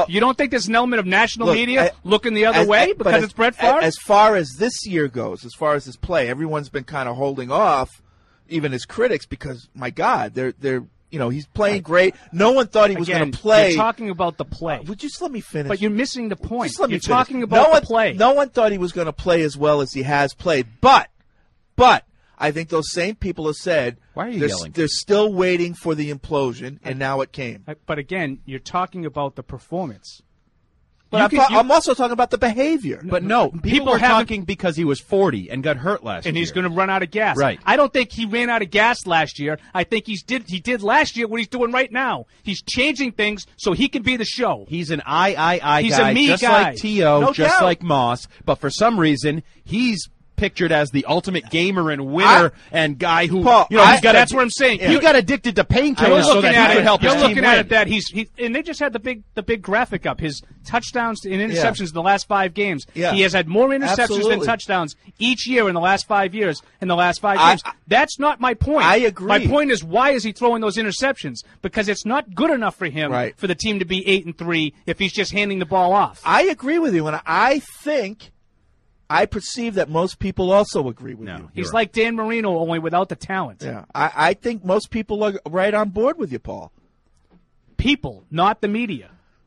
Well, you don't think there's an element of national Look, media I- looking the other as- way as- but because as- it's Brett Favre? As far as this year goes, as far as his play, everyone's been kind of holding off, even his critics, because my God, they're they're you know, he's playing great. No one thought he was Again, going to play. You're talking about the play. Uh, would you just let me finish? But you're missing the point. Just let me you're finish. talking about no one, the play. No one thought he was going to play as well as he has played. But, but I think those same people have said, why are you they're, yelling? They're still waiting for the implosion, and now it came. But again, you're talking about the performance. But You I'm, can- ta- you- I'm also talking about the behavior. But no, people, People were haven't- talking because he was forty and got hurt last and year. he's going to run out of gas. Right. I don't think he ran out of gas last year. I think he's did he did last year what he's doing right now. He's changing things so he can be the show. He's an I, I, I He's guy, a me just guy. like T O, No just doubt. like Moss. But for some reason, he's pictured as the ultimate gamer and winner and guy who, Paul, you know, I- he's got that's a- what I'm saying. He You- got addicted to You're painkillers so looking that at he it. could help You're his team looking at win. it that he's he, and they just had the big the big graphic up. His touchdowns and interceptions Yeah. in the last five games. Yeah. He has had more interceptions Absolutely. than touchdowns each year in the last five years. In the last five I- games, that's not my point. I agree. My point is, why is he throwing those interceptions? Because it's not good enough for him Right. for the team to be eight and three if he's just handing the ball off. I agree with you, and I think, I perceive that most people also agree with you. He's like Dan Marino, only without the talent. Yeah, I, I think most people are right on board with you, Paul. People, not the media.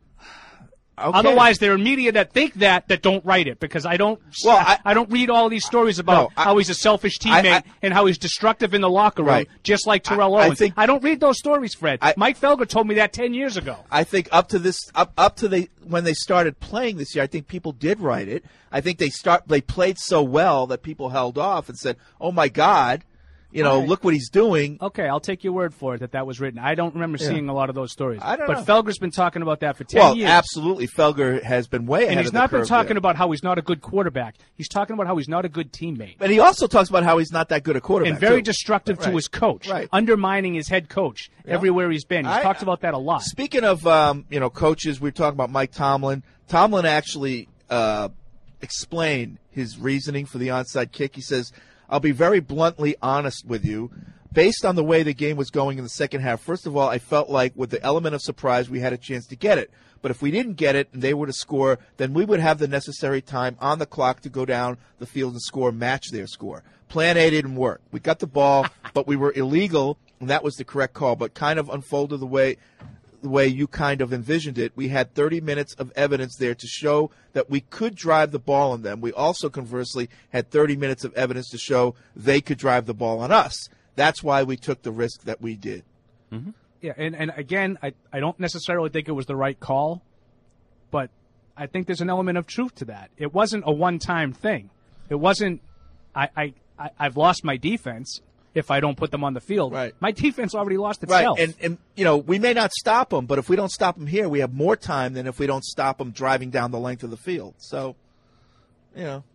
Okay. Otherwise, there are media that think that that don't write it because I don't. Well, I, I- don't read all these stories about No, I- how he's a selfish teammate I- I- and how he's destructive in the locker room, Right. just like Terrell I- I Owens. think- I don't read those stories, Fred. I- Mike Felger told me that ten years ago. I think up to this, up up to the when they started playing this year, I think people did write it. I think they start they played so well that people held off and said, "Oh my God, you know, All right. look what he's doing." Okay, I'll take your word for it that that was written. I don't remember Yeah. seeing a lot of those stories. I don't but know. Felger's been talking about that for ten Well, years. absolutely, Felger has been way ahead And he's of the not been curve talking there. about how he's not a good quarterback. He's talking about how he's not a good teammate. But he also talks about how he's not that good a quarterback And very too. destructive to Right. his coach, Right. undermining his head coach Yeah. everywhere he's been. He's I- talked about that a lot. Speaking of um, you know coaches, we were talking about Mike Tomlin. Tomlin actually uh, explained his reasoning for the onside kick. He says, "I'll be very bluntly honest with you. Based on the way the game was going in the second half, first of all, I felt like with the element of surprise, we had a chance to get it. But if we didn't get it and they were to score, then we would have the necessary time on the clock to go down the field and score, match their score. Plan A didn't work. We got the ball, but we were illegal, and that was the correct call. But kind of unfolded the way the way you kind of envisioned it. We had thirty minutes of evidence there to show that we could drive the ball on them. We also, conversely, had thirty minutes of evidence to show they could drive the ball on us. That's why we took the risk that we did." Mm-hmm. Yeah, and, and again, I, I don't necessarily think it was the right call, but I think there's an element of truth to that. It wasn't a one-time thing. It wasn't, I, I, I, I've lost my defense if I don't put them on the field. Right. My defense already lost itself. Right, and, and you know, we may not stop them, but if we don't stop them here, we have more time than if we don't stop them driving down the length of the field. So, you know.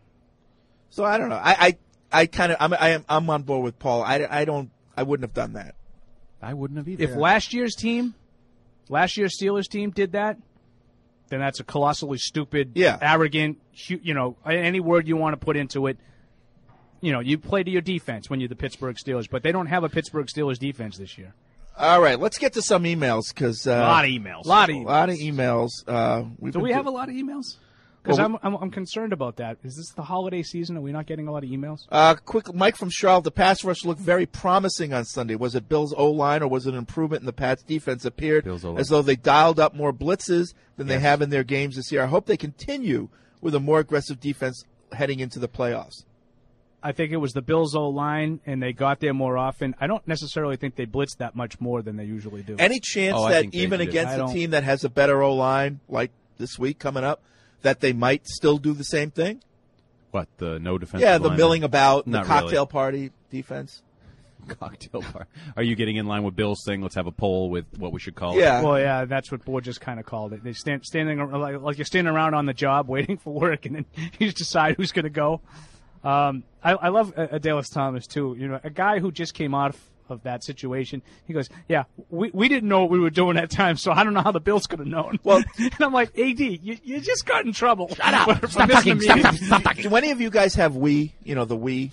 So I don't know. I I, I kind of I'm I am I'm on board with Paul. I, I don't I wouldn't have done that. I wouldn't have either. If last year's team, last year's Steelers team did that, then that's a colossally stupid, Yeah. arrogant, hu- you know, any word you want to put into it. You know, you play to your defense when you're the Pittsburgh Steelers, but they don't have a Pittsburgh Steelers defense this year. All right, let's get to some emails because uh, A lot of emails. A lot of A lot of emails. Uh, we've Do been we do- have a lot of emails? Because Well, we- I'm, I'm I'm concerned about that. Is this the holiday season? Are we not getting a lot of emails? Uh, quick, Mike from Charlotte. The pass rush looked very promising on Sunday. Was it Bill's O-line or was it an improvement in the Pats' defense? Appeared Bills' O-line. as though they dialed up more blitzes than they Yes. have in their games this year. I hope they continue with a more aggressive defense heading into the playoffs. I think it was the Bills' O-line, and they got there more often. I don't necessarily think they blitzed that much more than they usually do. Any chance Oh, I that think they even did. against I a don't- team that has a better O-line, like this week coming up, that they might still do the same thing? What, the no defense? Yeah, the milling about, the Not cocktail really. party defense. Cocktail bar. Are you getting in line with Bill's thing? Let's have a poll with what we should call Yeah. it. Well, yeah, that's what Board just kind of called it. They stand standing ar- like, like you're standing around on the job waiting for work, and then you just decide who's going to go. Um, I, I love uh, Adalys Thomas too. You know, a guy who just came out of, of that situation. He goes, "Yeah, we we didn't know what we were doing at that time, so I don't know how the Bills could have known." Well, and I'm like, A D, you, you just got in trouble. Shut up. for- for Stop missing talking. the Stop, meeting." stop, stop talking. Do any of you guys have Wii? You know, the Wii?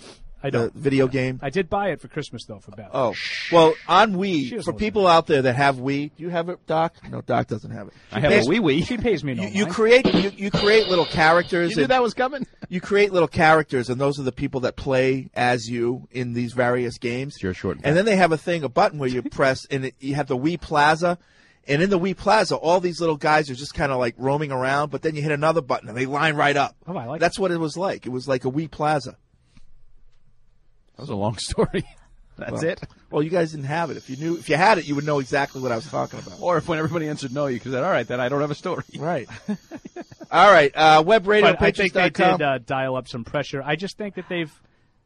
I the don't. video game? I did buy it for Christmas, though, for Beth. Oh, well, on She Wii, doesn't for look people out there that have Wii, do you have it, Doc? No, Doc doesn't have it. I have a Wii Wii. She pays me no You, you mind. create you, you create little characters. You knew and- that was coming? You create little characters, and those are the people that play as you in these various games. Sure, short. And then they have a thing, a button where you press, and it, you have the Wii Plaza. And in the Wii Plaza, all these little guys are just kind of like roaming around, but then you hit another button, and they line right up. Oh, I like That's what it was like. It was like a Wii Plaza. That was a long story. That's Well- it. Well, you guys didn't have it. If you knew, if you had it, you would know exactly what I was talking about. Or if when everybody answered no, you could say, all right, then I don't have a story. Right. All right. Uh, web radio But I think they Patriots dot com. did uh, dial up some pressure. I just think that they've,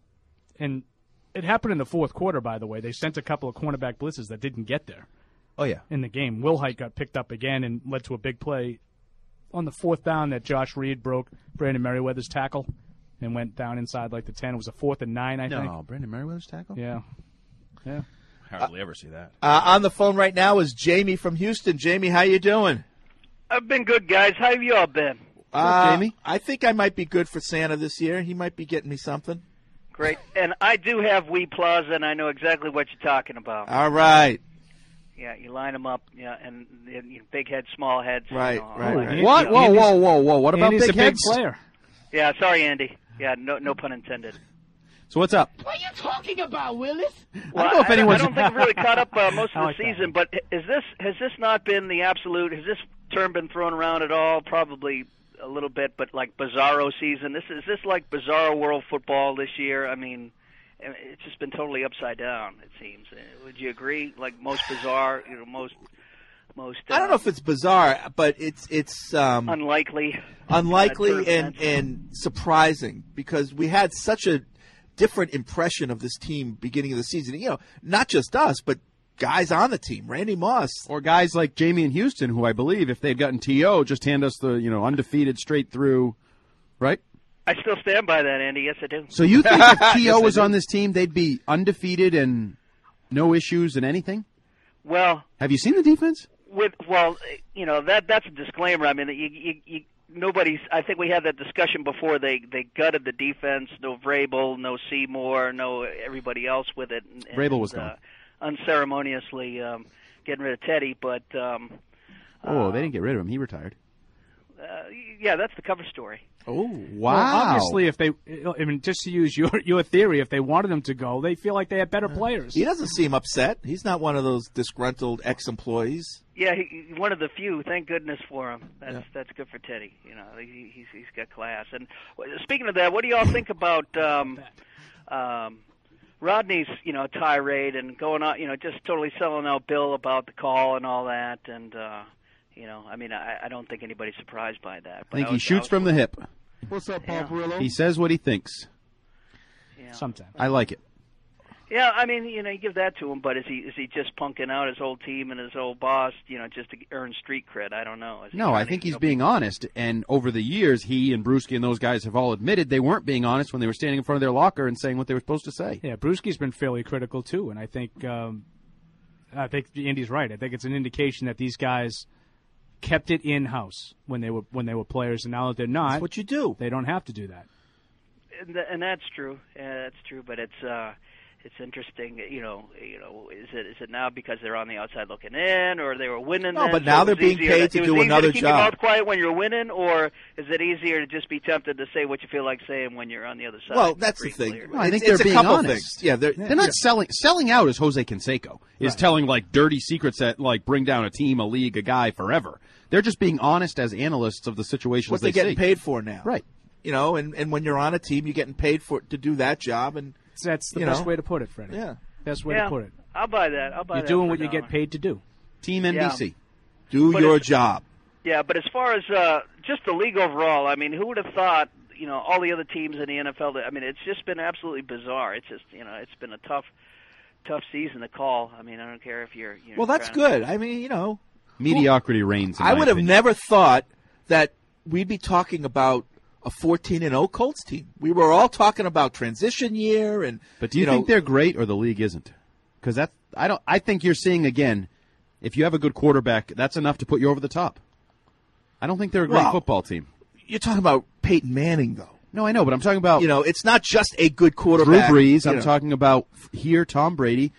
and it happened in the fourth quarter, by the way. They sent a couple of cornerback blitzes that didn't get there. Oh, yeah. In the game, Wilhite got picked up again and led to a big play on the fourth down that Josh Reed broke Brandon Merriweather's tackle and went down inside like the ten. It was a fourth and nine, I no, think. Brandon Merriweather's tackle? Yeah. Yeah. Hardly ever see that. Uh, on the phone right now is Jamie from Houston. Jamie, how you doing? I've been good, guys. How have you all been? Uh, Jamie? I think I might be good for Santa this year. He might be getting me something. Great. And I do have Wii Plaza, and I know exactly what you're talking about. All right. Yeah, you line them up, yeah, and, and you know, big heads, small heads. Right, you know, all right, that. right. What? Whoa, whoa, whoa, whoa. What about Andy's big a big heads? player. Yeah, sorry, Andy. Yeah, no, no pun intended. So what's up? What are you talking about, Willis? I don't know if anyone's- I don't think I've really caught up uh, most I of like the that. season, but is this has this not been the absolute? Has this term been thrown around at all? Probably a little bit, but like Bizarro season. This is this like Bizarro World Football this year? I mean, it's just been totally upside down. It seems. Uh, Would you agree? Like most bizarre, you know, most most. Uh, I don't know if it's bizarre, but it's it's um, unlikely, unlikely Uh, and and surprising because we had such a different impression of this team beginning of the season. You know, not just us, but guys on the team, Randy Moss. Or guys like Jamie in Houston, who I believe, if they'd gotten T O, just hand us the, you know, undefeated straight through, right? I still stand by that, Andy. Yes, I do. So you think if T O Yes, I was do. on this team, they'd be undefeated and no issues in anything? Well, Have you seen the defense? with well, you know that that's a disclaimer. I mean, you, you, you, nobody's. I think we had that discussion before. They they gutted the defense. No Vrabel, no Seymour, no everybody else with it. And, Vrabel was and, gone. uh, unceremoniously um, getting rid of Teddy, but um, Oh, they didn't get rid of him. He retired. uh, yeah, that's the cover story. Oh, Well, obviously, if they, I mean, just to use your your theory, if they wanted them to go, they feel like they had better players. He doesn't seem upset. He's not one of those disgruntled ex-employees. Yeah, he, one of the few. Thank goodness for him. That's Yeah. that's good for Teddy. You know, he, he's he's got class. And speaking of that, what do y'all think about um, um, Rodney's you know tirade and going on? You know, just totally selling out Bill about the call and all that. And uh, you know, I mean, I, I don't think anybody's surprised by that. I But think I he was- I shoots was- from the hip. What's up, Paul Perillo? He says what he thinks. Yeah. Sometimes. I like it. Yeah, I mean, you know, you give that to him, but is he is he just punking out his whole team and his old boss, you know, just to earn street cred? I don't know. Is he No, I trying think to, he's you know, being honest. And over the years, he and Brewski and those guys have all admitted they weren't being honest when they were standing in front of their locker and saying what they were supposed to say. Yeah, Brewski's been fairly critical too, and I think um, I think Andy's right. I think it's an indication that these guys kept it in house when they were when they were players, and now that they're not, That's what you do. They don't have to do that. and, th- and that's true. Yeah, that's true. But it's uh, it's interesting. You know, you know, is it is it now because they're on the outside looking in, or they were winning? No, then, but so now it was they're being easier paid to it was do easier another to keep job. your mouth quiet when you're winning, or is it easier to just be tempted to say what you feel like saying when you're on the other side? Well, that's the Briefly, thing. or- No, I think It's- they're it's a being couple honest. things. Yeah, they're- they're not selling selling out. As Jose Canseco is Right. telling like dirty secrets that like bring down a team, a league, a guy forever. They're just being honest as analysts of the situations what they they're getting see. paid for now. Right. You know, and, and when you're on a team, you're getting paid for to do that job. And That's the you best know, way to put it, Freddie. Yeah. Best way yeah, to put it. I'll buy that. I'll buy You're that doing for what you now. get paid to do. Team N B C. Yeah. Do But your it's- job. Yeah, but as far as uh, just the league overall, I mean, who would have thought? You know, all the other teams in the N F L. That, I mean, it's just been absolutely bizarre. It's just you know, it's been a tough, tough season to call. I mean, I don't care if you're. you're Well, that's trying to- good. I mean, you know, Mediocrity reigns. in I my would have opinion. never thought that we'd be talking about a fourteen and oh Colts team. We were all talking about transition year and. But do you, know, think they're great or the league isn't? Because that I don't. I think you're seeing again. If you have a good quarterback, that's enough to put you over the top. I don't think they're a great Well, football team. You're talking about Peyton Manning, though. No, I know, but I'm talking about... You know, it's not just a good Drew quarterback. Brees. you I'm know. talking about here, Tom Brady.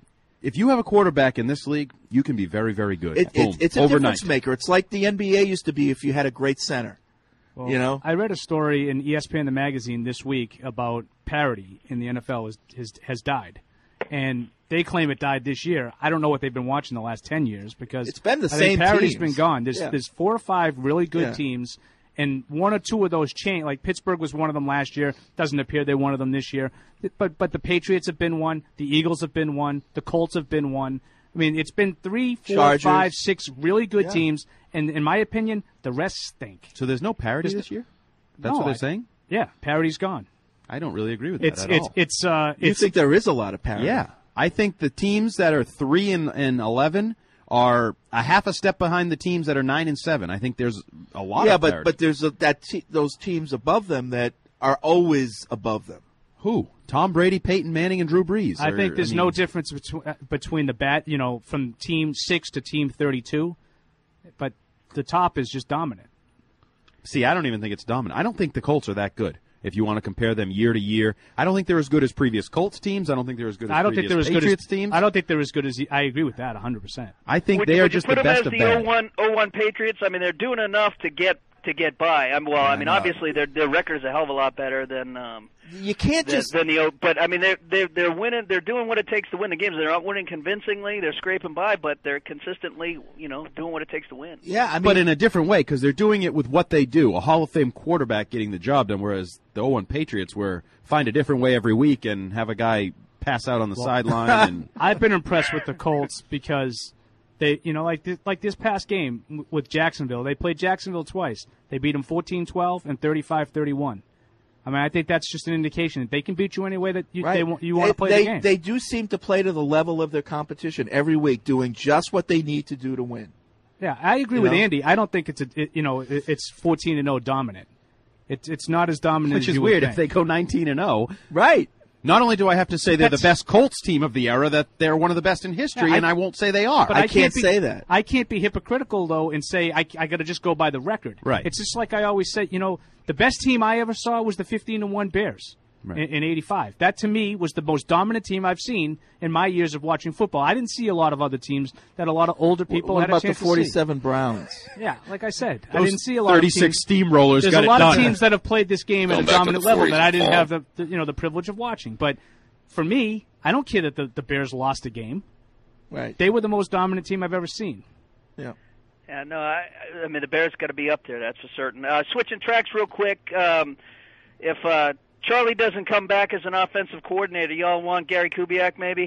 If you have a quarterback in this league, you can be very, very good. It, Boom, it, it's a overnight. difference maker. It's like the N B A used to be if you had a great center. Well, you know, I read a story in E S P N the magazine this week about parity in the N F L has has, has died, and they claim it died this year. I don't know what they've been watching the last ten years because it's been the I same think parity's teams. been gone. There's Yeah. there's four or five really good Yeah. teams, and one or two of those change. Like Pittsburgh was one of them last year. Doesn't appear they're one of them this year. But but the Patriots have been one. The Eagles have been one. The Colts have been one. I mean, it's been three, four, Chargers. five, six really good Yeah. teams, and in my opinion, the rest stink. So there's no parity There's this no- year? That's No, what they're I- saying? Yeah, parity's gone. I don't really agree with It's that at it's all. it's uh You it's think there is a lot of parity? Yeah. I think the teams that are three and, and eleven are a half a step behind the teams that are nine and seven. I think there's a lot yeah, of but parity. but there's a, that te- those teams above them that are always above them. Who? Tom Brady, Peyton Manning, and Drew Brees. I Or, think there's mean, no difference between between the bat, you know, from team six to team thirty-two, but the top is just dominant. See, I don't even think it's dominant. I don't think the Colts are that good. If you want to compare them year to year, I don't think they're as good as previous Colts teams. I don't think they're as good as I don't think previous they're as good Patriots as teams. I don't think they're as good as. I agree with that one hundred percent. I think would, they are would just you put the them best as of the bad. oh one, oh one Patriots? I mean, they're doing enough to get to get by. I'm well. I mean, know. obviously their their record is a hell of a lot better than um, You can't than, just than the. O- But I mean, they're they're they're winning. They're doing what it takes to win the games. They're not winning convincingly. They're scraping by, but they're consistently, you know, doing what it takes to win. yeah. I mean, but in a different way, because they're doing it with what they do, a Hall of Fame quarterback getting the job done, whereas the oh one Patriots were find a different way every week and have a guy pass out on the Well, sideline. And I've been impressed with the Colts because they, you know, like this, like this past game w- with Jacksonville, they played Jacksonville twice. They beat them fourteen twelve and thirty-five thirty-one. I mean, I think that's just an indication that they can beat you any way that you, right. they want, you want They- to play they, the game. They do seem to play to the level of their competition every week, doing just what they need to do to win. Yeah, I agree You with know? Andy. I don't think it's a, it, you know, it, it's fourteen and oh dominant. It's it's not as dominant which as is you would weird if think. they go nineteen and oh. Right. Not only do I have to say they're the That's- best Colts team of the era, that they're one of the best in history, Yeah, I- and I won't say they are. But I can't be, say that. I can't be hypocritical though and say I, I got to just go by the record. Right. It's just like I always say. You know, the best team I ever saw was the fifteen and one Bears Right. in, in eighty-five. That to me was the most dominant team I've seen in my years of watching football. I didn't see a lot of other teams that a lot of older people what had about a chance the forty-seven to Browns? see. Yeah, like I said, I Those didn't see a lot thirty-six of teams. steamrollers There's got a it lot of done. teams that have played this game at Going a back to dominant the level forties that I didn't ball. have the, the you know the privilege of watching. But for me, I don't care that the, the Bears lost a game. Right. They were the most dominant team I've ever seen. Yeah. Yeah, no, I, I mean the Bears got to be up there. That's for certain. Uh, switching tracks real quick. Um, if uh, Charlie doesn't come back as an offensive coordinator, y'all want Gary Kubiak maybe?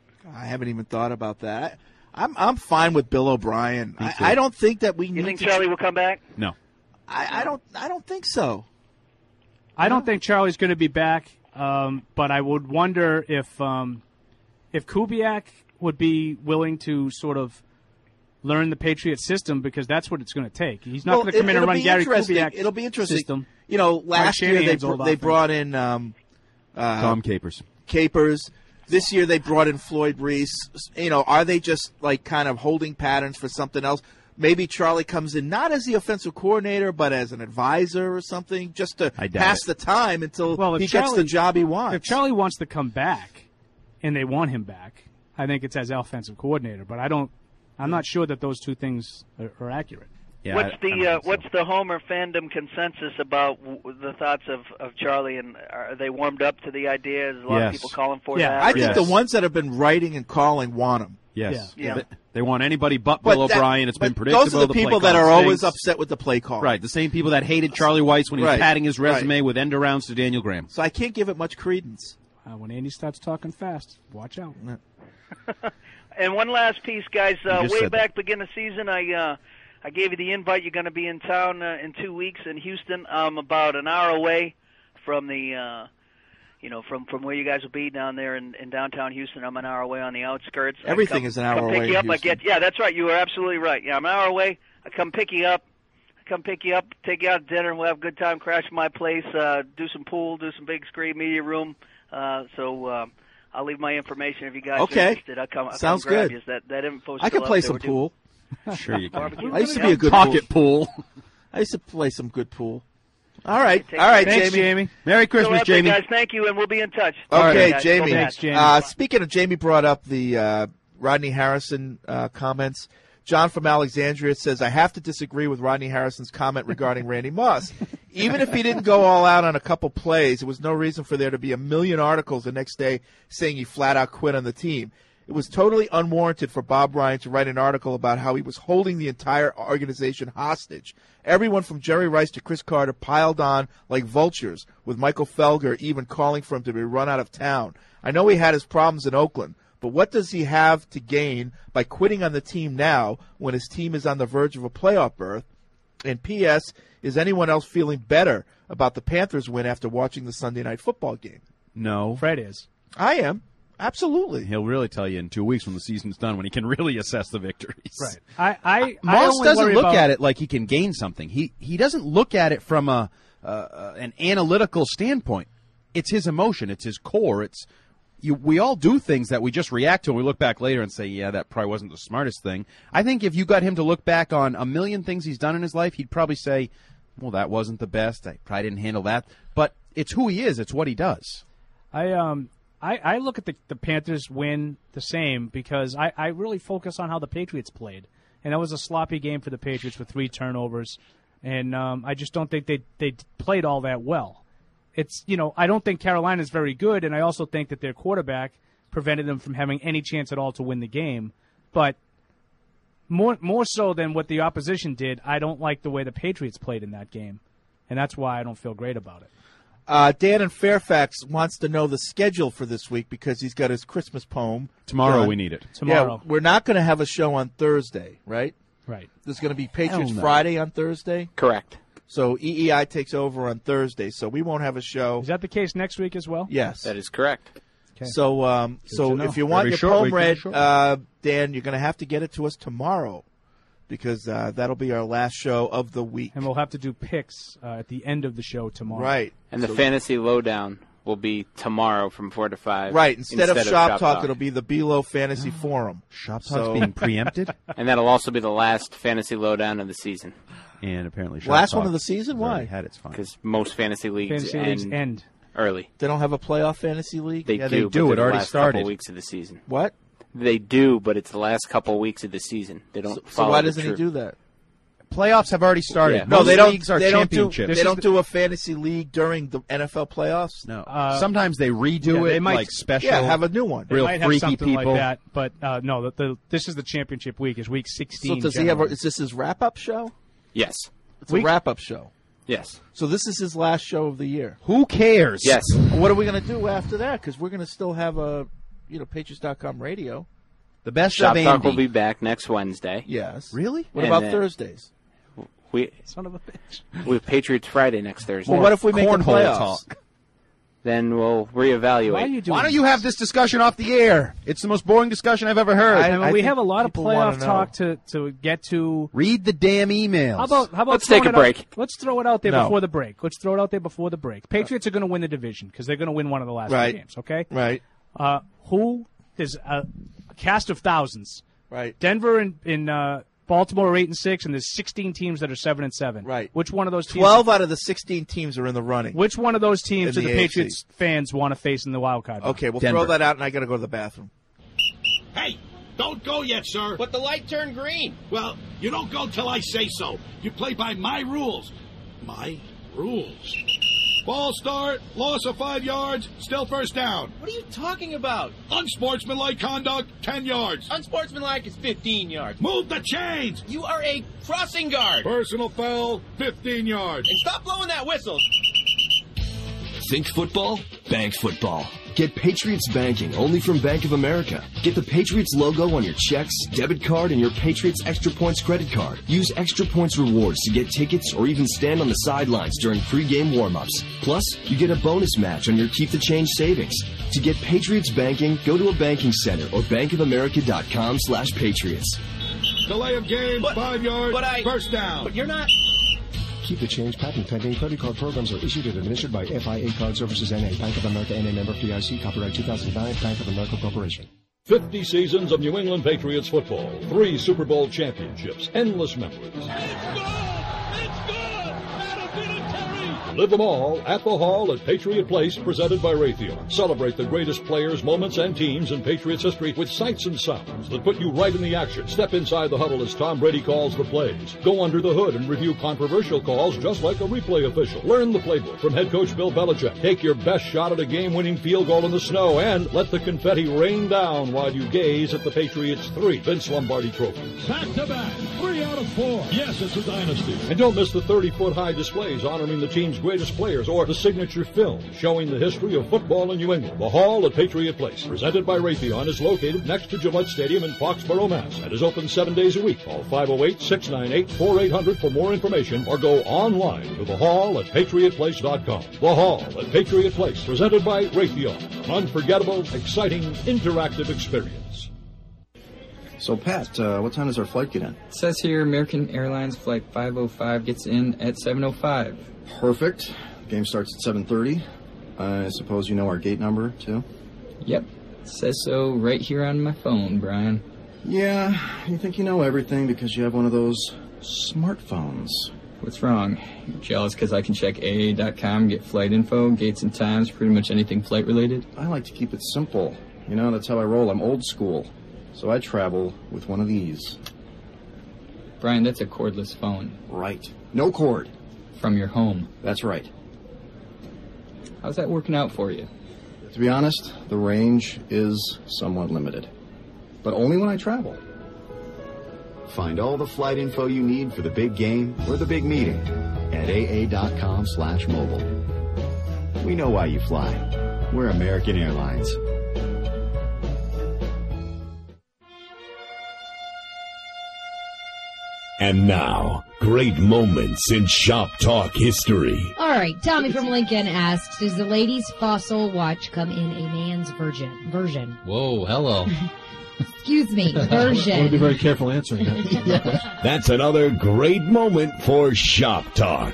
I haven't even thought about that. I'm I'm fine with Bill O'Brien. Me I, too. I don't think that we You need think to. Charlie will come back? No. I, I don't. I don't think so. I don't think Charlie's going to be back, um, but I would wonder if um, if Kubiak would be willing to sort of learn the Patriot system because that's what it's going to take. He's not Well, going to come it- in and it'll run be Gary interesting. Kubiak. It'll be interesting. System. You know, last year they Shanahan's br- old they offense. brought in um, uh, Tom Capers. Capers. This year they brought in Floyd Reese. You know, are they just like kind of holding patterns for something else? Maybe Charlie comes in not as the offensive coordinator, but as an advisor or something, just to I doubt pass it. the time until Well, if he gets Charlie- the job he wants. If Charlie wants to come back, and they want him back, I think it's as offensive coordinator. But I don't. I'm not sure that those two things are, are accurate. Yeah, what's I- I the don't uh, think so. what's the Homer fandom consensus about w- the thoughts of, of Charlie? And are they warmed up to the idea? There's a lot Yes. of people calling for Yeah, that. I think Yes. the ones that have been writing and calling want him. Yes. Yeah. They, they want anybody but But Bill that- O'Brien. It's been but predictable. Those are the play people that call are always stinks. upset with the play call. Right. The same people that hated Charlie Weiss when he was Right. padding his Right. resume with end arounds to Daniel Graham. So I can't give it much credence. Uh, when Andy starts talking fast, watch out. And one last piece, guys. Uh, just way said back beginning of the season, I uh, I gave you the invite. You're going to be in town uh, in two weeks in Houston. I'm about an hour away from the, uh, you know, from, from where you guys will be down there in, in downtown Houston. I'm an hour away on the outskirts. I Everything come- is an hour come away Pick you in up. I Houston. get. Yeah, that's right. You are absolutely right. Yeah, I'm an hour away. I come pick you up. I come pick you up, take you out to dinner. We'll have a good time. Crash at my place. Uh, do some pool. Do some big screen media room. Uh, so. Um, I'll leave my information if you guys Okay. are interested. I'll come, I'll Sounds come grab good. you. That, that info I still can out play there. some We're doing pool. Sure you can. barbecue. I used to be a good Pocket pool. I used to play some good pool. All right. Take All right, care. Thanks, Jamie. Jamie. Merry So Christmas, out there, Jamie. guys. Thank you, and we'll be in touch. Okay, guys. Jamie. Go Thanks, Jamie. Uh, speaking of, Jamie brought up the uh, Rodney Harrison uh, comments. John from Alexandria says, I have to disagree with Rodney Harrison's comment regarding Randy Moss. Even if he didn't go all out on a couple plays, there was no reason for there to be a million articles the next day saying he flat out quit on the team. It was totally unwarranted for Bob Ryan to write an article about how he was holding the entire organization hostage. Everyone from Jerry Rice to Chris Carter piled on like vultures, with Michael Felger even calling for him to be run out of town. I know he had his problems in Oakland, but what does he have to gain by quitting on the team now when his team is on the verge of a playoff berth? And P S. Is anyone else feeling better about the Panthers' win after watching the Sunday Night Football game? No. Fred is. I am. Absolutely. He'll really tell you in two weeks when the season's done, when he can really assess the victories. Right. I, I, I Moss only doesn't worry look about, at it like he can gain something. He he doesn't look at it from a uh, an analytical standpoint. It's his emotion. It's his core. It's you. We all do things that we just react to, and we look back later and say, "Yeah, that probably wasn't the smartest thing." I think if you got him to look back on a million things he's done in his life, he'd probably say, well, that wasn't the best. I probably didn't handle that. But it's who he is. It's what he does. I um I, I look at the, the Panthers win the same because I, I really focus on how the Patriots played. And that was a sloppy game for the Patriots with three turnovers. And um, I just don't think they they played all that well. It's, you know, I don't think Carolina's very good, and I also think that their quarterback prevented them from having any chance at all to win the game. But more more so than what the opposition did, I don't like the way the Patriots played in that game. And that's why I don't feel great about it. Uh, Dan in Fairfax wants to know the schedule for this week because he's got his Christmas poem. Tomorrow done. we need it. Tomorrow. Yeah, we're not going to have a show on Thursday, right? Right. There's going to be Patriots no. Friday on Thursday. Correct. So E E I takes over on Thursday, so we won't have a show. Is that the case next week as well? Yes. That is correct. Okay. So, um, so to if know. you want Very your short poem week, read, very short. uh, Dan, you're going to have to get it to us tomorrow because uh, that'll be our last show of the week. And we'll have to do picks uh, at the end of the show tomorrow. Right. And the So- fantasy lowdown will be tomorrow from four to five. Right. Instead, of, Shop, Talk, Talk, it'll be the Below Fantasy Forum. Shop Talk's So- being preempted, and that'll also be the last fantasy lowdown of the season and apparently Shop Last Talk one of the season? has already Why? had its fun. because most fantasy leagues Fantasy end leagues end. early. They don't have a playoff fantasy league? They Yeah, do. they but do. they're It the already last started. Couple weeks of the season. What? They do, but it's the last couple weeks of the season. They don't. So, so follow why the doesn't he truth. do that? Playoffs have already started. Yeah. No, Most they don't. leagues are they don't do. championships. They don't do a fantasy league during the N F L playoffs. No. Uh, Sometimes they redo yeah, it, they might- like special. Yeah, have a new one. They Real might have freaky something people. like that, but uh, no. The, the, this is the championship week. Is week So sixteen. does he have? A, generally. is this his wrap up show? Yes. It's Week- a wrap up show. Yes. So this is his last show of the year. Who cares? Yes. What are we going to do after that? Because we're going to still have a, you know, Patriots dot com radio. The best Shop of Talk Andy. will be back next Wednesday. Yes. Really? What And about then- Thursdays? We Son of a bitch. we have Patriots Friday next Thursday. Well, what if we make the Cornhole playoffs? talk. Then we'll reevaluate. Why are you doing? Why don't you have this discussion off the air? It's the most boring discussion I've ever heard. I mean, I we think have a lot of people wanna playoff know. talk to, to get to. Read the damn emails. How about how about Let's take throwing a it break. Out, let's throw it out there No. before the break. Let's throw it out there before the break. Patriots are going to win the division because they're going to win one of the last Right. two games. Okay. Right. Uh, who? There's a, a cast of thousands. Right. Denver and in uh, Baltimore are eight and six, and there's sixteen teams that are seven and seven. Right. Which one of those teams? Twelve out of the sixteen teams are in the running. Which one of those teams In do the the A F C. Patriots fans want to face in the wild card? round? Okay, we'll Denver. throw that out, and I got to go to the bathroom. Hey, don't go yet, sir. But the light turned green. Well, you don't go till I say so. You play by my rules. My rules. Ball start, loss of five yards, still first down. What are you talking about? Unsportsmanlike conduct, ten yards. Unsportsmanlike is fifteen yards. Move the chains. You are a crossing guard. Personal foul, fifteen yards. And stop blowing that whistle. Think football? Bank football. Get Patriots banking only from Bank of America. Get the Patriots logo on your checks, debit card, and your Patriots Extra Points credit card. Use Extra Points rewards to get tickets or even stand on the sidelines during pregame warm-ups. Plus, you get a bonus match on your Keep the Change savings. To get Patriots banking, go to a banking center or bankofamerica.com slash patriots. Delay of game, But- five yards, but I- first down. But you're not. Keep the change patent pending. Credit card programs are issued and administered by F I A Card Services N A. Bank of America N A member F D I C. Copyright two thousand nine. Bank of America Corporation. fifty seasons of New England Patriots football, three Super Bowl championships, endless memories. Live them all at the Hall at Patriot Place, presented by Raytheon. Celebrate the greatest players, moments, and teams in Patriots history with sights and sounds that put you right in the action. Step inside the huddle as Tom Brady calls the plays. Go under the hood and review controversial calls just like a replay official. Learn the playbook from head coach Bill Belichick. Take your best shot at a game-winning field goal in the snow and let the confetti rain down while you gaze at the Patriots' three Vince Lombardi trophies. Back-to-back, three out of four. Yes, it's a dynasty. And don't miss the thirty-foot high displays honoring the team's greatest players or the signature film showing the history of football in New England. The Hall at Patriot Place, presented by Raytheon, is located next to Gillette Stadium in Foxborough, Mass. and is open seven days a week. Call five oh eight, six nine eight, four eight hundred for more information or go online to the hall at patriot place dot com. The Hall at Patriot Place, presented by Raytheon. An unforgettable, exciting, interactive experience. So, Pat, uh, what time does our flight get in? It says here American Airlines Flight five oh five gets in at seven oh five. Perfect. Game starts at seven thirty. I suppose you know our gate number, too? Yep. It says so right here on my phone, Brian. Yeah, you think you know everything because you have one of those smartphones. What's wrong? You jealous because I can check A A dot com, get flight info, gates and times, pretty much anything flight-related? I like to keep it simple. You know, that's how I roll. I'm old school. So I travel with one of these. Brian, that's a cordless phone. Right. No cord. From your home. That's right. How's that working out for you? To be honest, the range is somewhat limited. But only when I travel. Find all the flight info you need for the big game or the big meeting at A A dot com slash mobile. We know why you fly. We're American Airlines. And now, great moments in Shop Talk history. All right, Tommy from Lincoln asks, does the lady's fossil watch come in a man's virgin version? Whoa, hello. Excuse me, version. I want to be very careful answering that. Yeah. That's another great moment for Shop Talk.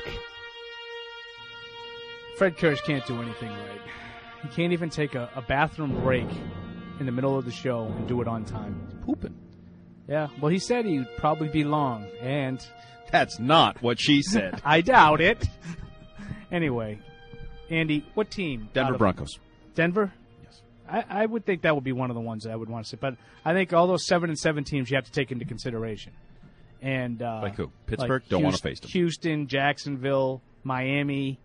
Fred Kirsch can't do anything right. He can't even take a, a bathroom break in the middle of the show and do it on time. He's pooping. Yeah, well, he said he'd probably be long, and... That's not what she said. I doubt it. Anyway, Andy, what team? Denver Broncos. Denver? Yes. I, I would think that would be one of the ones that I would want to say, but I think all those seven and seven teams you have to take into consideration. And uh, Like who? Pittsburgh? like Don't Houston, want to face them. Houston, Jacksonville, Miami,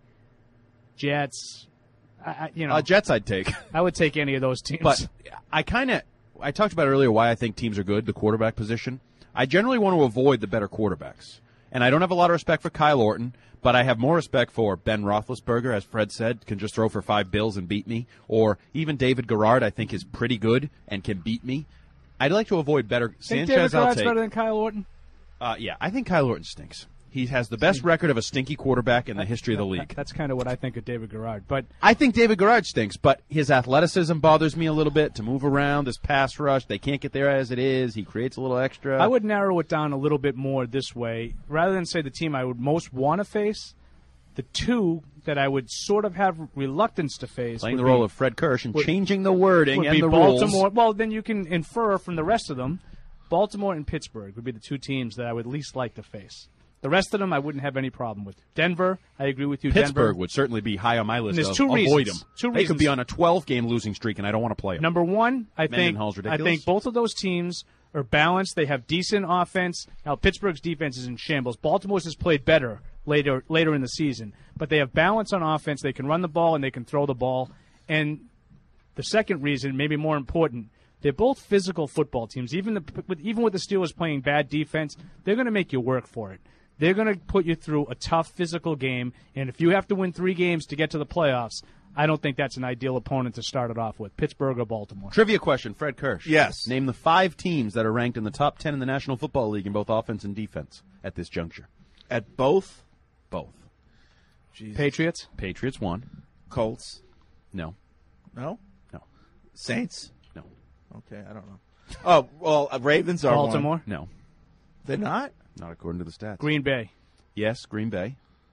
Jets. I, I, you know, Uh, Jets I'd take. I would take any of those teams. But I kind of, I talked about earlier why I think teams are good, the quarterback position. I generally want to avoid the better quarterbacks. And I don't have a lot of respect for Kyle Orton, but I have more respect for Ben Roethlisberger, as Fred said, can just throw for five bills and beat me. Or even David Garrard, I think, is pretty good and can beat me. I'd like to avoid better. Think Sanchez, David I'll Garrett's take. better than Kyle Orton? Uh, yeah, I think Kyle Orton stinks. He has the best record of a stinky quarterback in the history of the league. That's kind of what I think of David Garrard. But I think David Garrard stinks, but his athleticism bothers me a little bit to move around, this pass rush. They can't get there as it is. He creates a little extra. I would narrow it down a little bit more this way. Rather than say the team I would most want to face, the two that I would sort of have reluctance to face. Playing the would role be, of Fred Kirsch and would, changing the wording would and be the Baltimore. rules. Well, then you can infer from the rest of them, Baltimore and Pittsburgh would be the two teams that I would least like to face. The rest of them, I wouldn't have any problem with. Denver, I agree with you. Pittsburgh Denver. would certainly be high on my list. And there's of two avoid reasons. them. Two they reasons. could be on a twelve-game losing streak, and I don't want to play them. Number one, I think Mendenhall's I ridiculous. think both of those teams are balanced. They have decent offense. Now Pittsburgh's defense is in shambles. Baltimore's has played better later later in the season, but they have balance on offense. They can run the ball and they can throw the ball. And the second reason, maybe more important, they're both physical football teams. Even the with, even with the Steelers playing bad defense, they're going to make you work for it. They're going to put you through a tough physical game, and if you have to win three games to get to the playoffs, I don't think that's an ideal opponent to start it off with, Pittsburgh or Baltimore. Trivia question, Fred Kirsch. Yes. Name the five teams that are ranked in the top ten in the National Football League in both offense and defense at this juncture. At both? Both. Jesus. Patriots? Patriots, one. Colts? No. No? No. Saints? No. Okay, I don't know. Oh, well, uh, Ravens are Baltimore? one. No. They're not? Not according to the stats. Green Bay. Yes, Green Bay.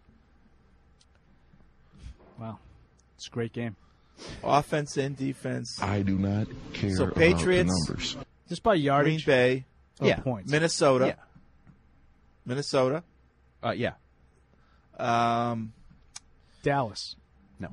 Wow. It's a great game. Offense and defense. I do not care So Patriots, about the numbers. Just by yardage? Green Bay, or Yeah. points? Minnesota. Yeah. Minnesota. Uh, yeah. Um, Dallas. No.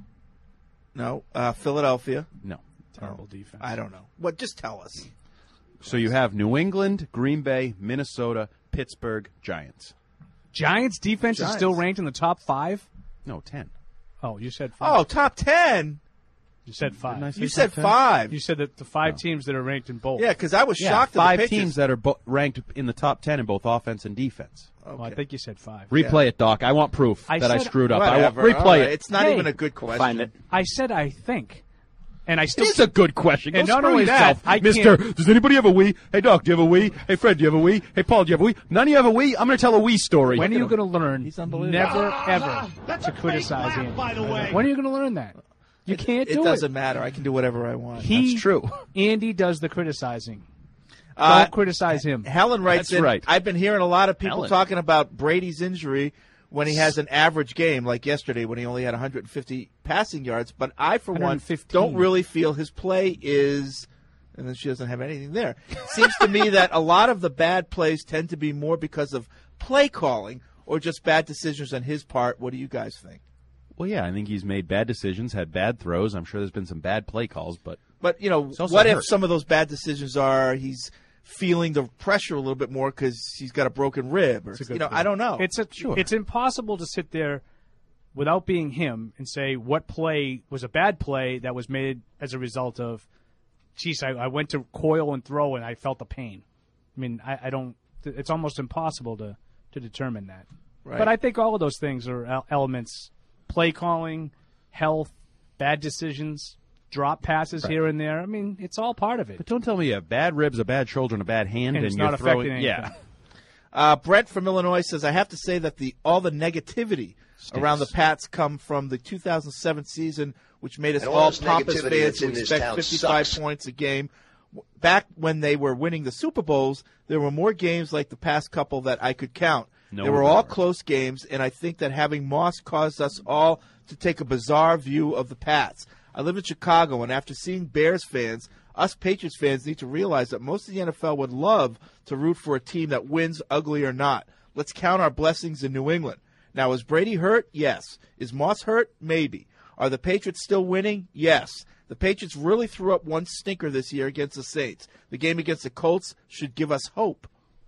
No. Uh, Philadelphia. No. Terrible defense. I don't know. What? Just tell us. So you have New England, Green Bay, Minnesota, Pittsburgh, Giants. Giants defense Giants. is still ranked in the top five? No, ten. Oh, you said five. Oh, top ten. You said five. Didn't I say You top said ten? five. You said that the five teams that are ranked in both. Yeah, because I was Yeah, shocked. five at the teams that are bo- ranked in the top ten in both offense and defense. Oh, I think you said five. Replay it, Doc. I want proof I that I said- screwed up. I want Whatever. replay All right. it. It's not Hey. even a good question. Find it. I said I think. And I still It's a good question. Go And not screw only that, yourself. I Mister, can't- does anybody have a wee? Hey, Doc, do you have a wee? Hey, Fred, do you have a wee? Hey, Paul, do you have a wee? None of you have a wee? I'm going to tell a wee story. When are you going to learn unbelievable. never, ever to criticize Andy? by the way. When are you going to learn that? You can't It do it. doesn't matter. I can do whatever I want. He, That's true. Andy does the criticizing. Uh, Don't criticize him. Helen writes That's in, right. I've been hearing a lot of people Helen. talking about Brady's injury when he has an average game, like yesterday when he only had one hundred fifty passing yards. But I, for one, one hundred fifteen. don't really feel his play is, and then she doesn't have anything there. It seems to me that a lot of the bad plays tend to be more because of play calling or just bad decisions on his part. What do you guys think? Well, yeah, I think he's made bad decisions, had bad throws. I'm sure there's been some bad play calls, but But, you know, He's also what if hurt. some of those bad decisions are he's feeling the pressure a little bit more because he's got a broken rib? Or, It's a good you know, point. I don't know. It's a, Sure. It's impossible to sit there without being him and say what play was a bad play that was made as a result of, geez, I, I went to coil and throw and I felt the pain. I mean, I, I don't. It's almost impossible to to determine that. Right. But I think all of those things are el- elements: play calling, health, bad decisions, drop passes here and there. I mean, it's all part of it. But don't tell me you have bad ribs, a bad shoulder, and a bad hand, And and, it's you're not throwing. affecting Yeah, anything. Uh, Brett from Illinois says, I have to say that the all the negativity Stinks. around the Pats come from the two thousand seven season, which made us And all all this pompous negativity fans that's who in this expect town fifty-five sucks. points a game. Back when they were winning the Super Bowls, there were more games like the past couple that I could count. No they were more. all close games, and I think that having Moss caused us all to take a bizarre view of the Pats. I live in Chicago, and after seeing Bears fans, us Patriots fans need to realize that most of the N F L would love to root for a team that wins, ugly or not. Let's count our blessings in New England. Now, is Brady hurt? Yes. Is Moss hurt? Maybe. Are the Patriots still winning? Yes. The Patriots really threw up one stinker this year against the Saints. The game against the Colts should give us hope.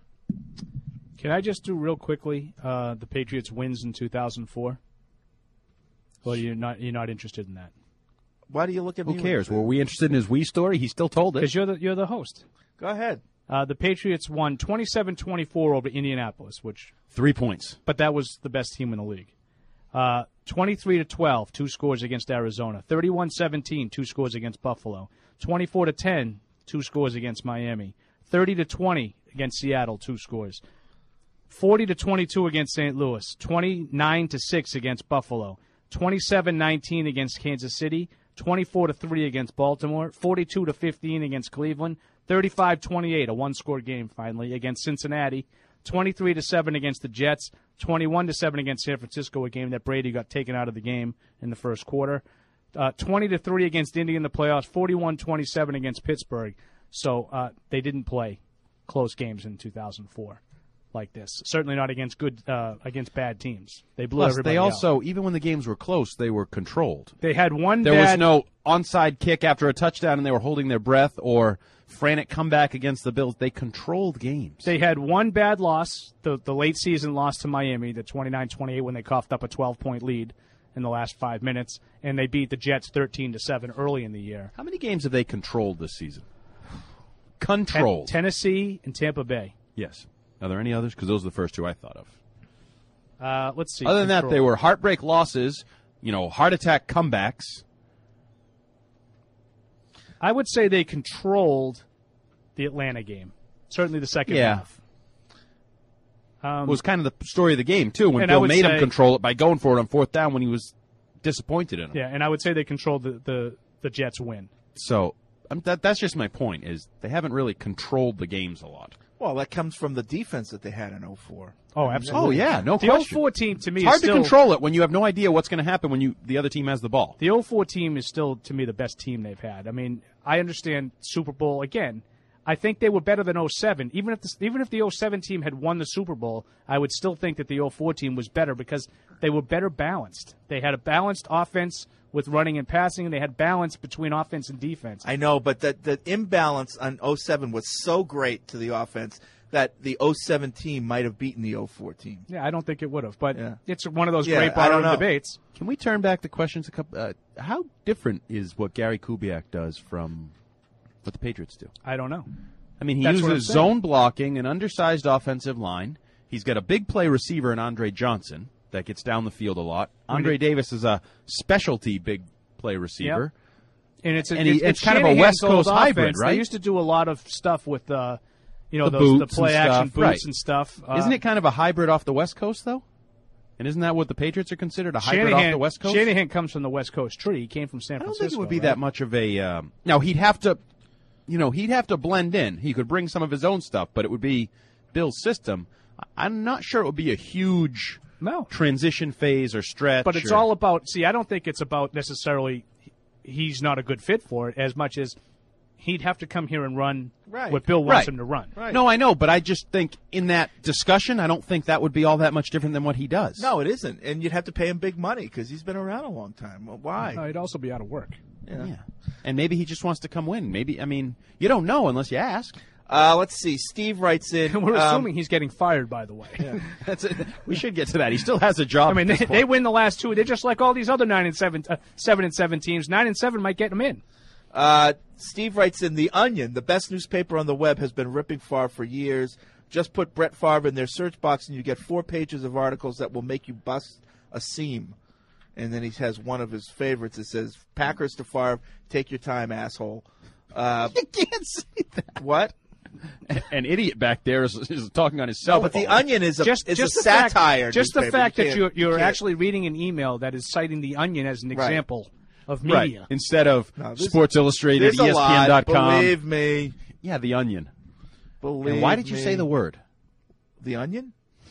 Can I just do real quickly uh, the Patriots wins in two thousand four? Well, you're not you're not interested in that Why do you look at me? who cares? Were we interested in his wee story? He still told it. because you're the you're the host. Go ahead. Uh, the Patriots won twenty-seven twenty-four over Indianapolis, which Three points. but that was the best team in the league. Uh, twenty-three to twelve, two scores against Arizona. thirty-one seventeen, two scores against Buffalo. twenty-four to ten, two scores against Miami. thirty to twenty against Seattle, two scores. forty to twenty-two against Saint Louis. twenty-nine to six against Buffalo. twenty-seven nineteen against Kansas City. twenty-four to three against Baltimore. forty-two to fifteen against Cleveland. thirty-five twenty-eight, a one-score game finally against Cincinnati. twenty-three to seven against the Jets. twenty-one to seven against San Francisco, a game that Brady got taken out of the game in the first quarter. Uh, twenty to three against Indy in the playoffs. forty-one twenty-seven against Pittsburgh. So uh, they didn't play close games in two thousand four like this. Certainly not against good uh, against bad teams. They blew Plus, everybody they out. also, even when the games were close, they were controlled. They had one There bad, was no onside kick after a touchdown and they were holding their breath or frantic comeback against the Bills. They controlled games. They had one bad loss, the the late season loss to Miami, the twenty-nine twenty-eight when they coughed up a twelve-point lead in the last five minutes, and they beat the Jets thirteen to seven early in the year. How many games have they controlled this season? Controlled. Ten- Tennessee and Tampa Bay. Yes. Are there any others? Because those are the first two I thought of. Uh, let's see. Other than that, Control. they were heartbreak losses, you know, heart attack comebacks. I would say they controlled the Atlanta game. Certainly the second Yeah. half. Um, It was kind of the story of the game, too, when and I Bill would made him say- control it by going for it on fourth down when he was disappointed in him. Yeah, and I would say they controlled the, the, the Jets' win. So um, that that's just my point, is they haven't really controlled the games a lot. Well, that comes from the defense that they had in oh four. Oh, absolutely. Oh, yeah, no the question. oh four team, to me, It's hard is to still, control it when you have no idea what's going to happen when you the other team has the ball. The oh four team is still, to me, the best team they've had. I mean, I understand Super Bowl, again, I think they were better than oh seven. Even if the, even if the oh seven team had won the Super Bowl, I would still think that the oh four team was better because They were better balanced. They had a balanced offense with running and passing, and they had balance between offense and defense. I know, but the, the imbalance on oh seven was so great to the offense that the oh seven team might have beaten the oh four team. Yeah, I don't think it would have, but Yeah. it's one of those Yeah, great I don't borrowed know. debates. Can we turn back the questions a couple? Uh, how different is what Gary Kubiak does from what the Patriots do? I don't know. I mean, he That's what I'm uses saying. zone blocking, an undersized offensive line. He's got a big play receiver in Andre Johnson that gets down the field a lot. When Andre it- Davis is a specialty big play receiver. And it's a, And he- it's, it's kind of a Shanahan's West Coast old hybrid, offense. right? They used to do a lot of stuff with, uh, you know, The those, the boots play and action stuff, boots right. and stuff. Uh, Isn't it kind of a hybrid off the West Coast, though? And isn't that what the Patriots are considered, a hybrid Shanahan, off the West Coast? Shanahan comes from the West Coast tree. He came from San I don't Francisco. think it would be right? that much of a. Um, now he'd have to, you know, he'd have to blend in. He could bring some of his own stuff, but it would be Bill's system. I- I'm not sure it would be a huge no. transition phase or stretch. But it's or- all about. See, I don't think it's about necessarily he's not a good fit for it as much as he'd have to come here and run Right. what Bill wants Right. him to run. No, I know, but I just think in that discussion, I don't think that would be all that much different than what he does. No, it isn't. And you'd have to pay him big money because he's been around a long time. Well, why? No, he'd also be out of work. Yeah. And maybe he just wants to come win. Maybe, I mean, you don't know unless you ask. Uh, let's see. Steve writes in. We're um, assuming he's getting fired, by the way. That's it. We should get to that. He still has a job. I mean, at they, this they point. win the last two. They're just like all these other nine and seven, uh, seven and seven teams. Nine and seven might get them in. Uh, Steve writes in, The Onion, the best newspaper on the web, has been ripping Favre for years. Just put Brett Favre in their search box and you get four pages of articles that will make you bust a seam. And then he has one of his favorites. It says, Packers to Favre, take your time, asshole. Uh, you can't say that. What? An idiot back there is, is talking on his cell No, but phone. The Onion is a, Just, is just a the fact- satire just the newspaper. fact You that can't- you're, you you're can't- actually reading an email that is citing the Onion as an Right. example of Right. media. Instead of No, there's- Sports Illustrated, there's a E S P N dot com. lot, believe me. Yeah, The Onion. Believe And why did you me. say the word? The Onion?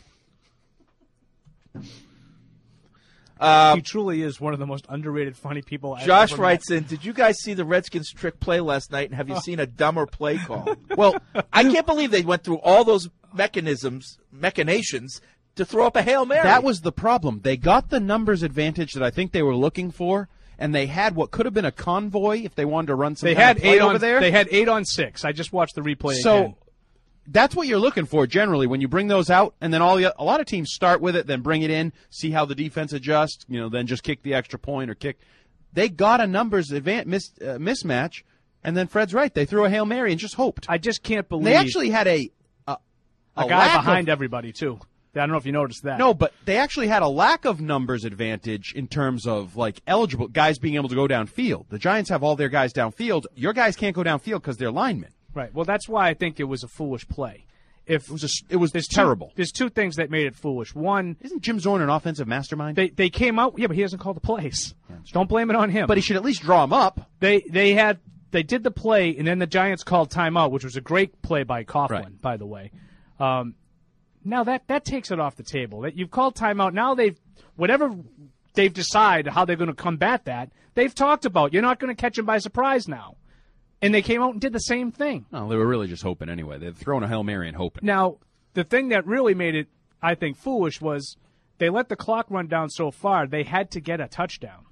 Uh, he truly is one of the most underrated, funny people I've Josh ever writes in, did you guys see the Redskins trick play last night, and have you seen a dumber play call? Well, I can't believe they went through all those mechanisms, machinations, to throw up a Hail Mary. That was the problem. They got the numbers advantage that I think they were looking for, and they had what could have been a convoy if they wanted to run some They kind had of play eight over on there. They had eight on six. I just watched the replay so again. that's what you're looking for generally when you bring those out, and then all the, a lot of teams start with it, then bring it in, see how the defense adjusts, you know, then just kick the extra point or kick. They got a numbers advan- mis- uh, mismatch, and then Fred's right. They threw a Hail Mary and just hoped. I just can't believe They actually had a a, a a guy lack behind of, everybody too. I don't know if you noticed that. No, but they actually had a lack of numbers advantage in terms of like eligible guys being able to go downfield. The Giants have all their guys downfield. Your guys can't go downfield because they're linemen. Right. Well, that's why I think it was a foolish play. If It was a, it was there's terrible. Two, there's two things that made it foolish. One, Isn't Jim Zorn an offensive mastermind? they they came out. Yeah, but he doesn't call the plays. Don't blame it on him. But he should at least draw them up. They they had they did the play, and then the Giants called timeout, which was a great play by Coughlin, Right. by the way. Um, now that that takes it off the table. That you've called timeout. Now they've whatever they've decided how they're going to combat that. They've talked about. You're not going to catch them by surprise now, and they came out and did the same thing. No, they were really just hoping anyway. They'd thrown a Hail Mary and hoping. Now the thing that really made it, I think, foolish was they let the clock run down so far. They had to get a touchdown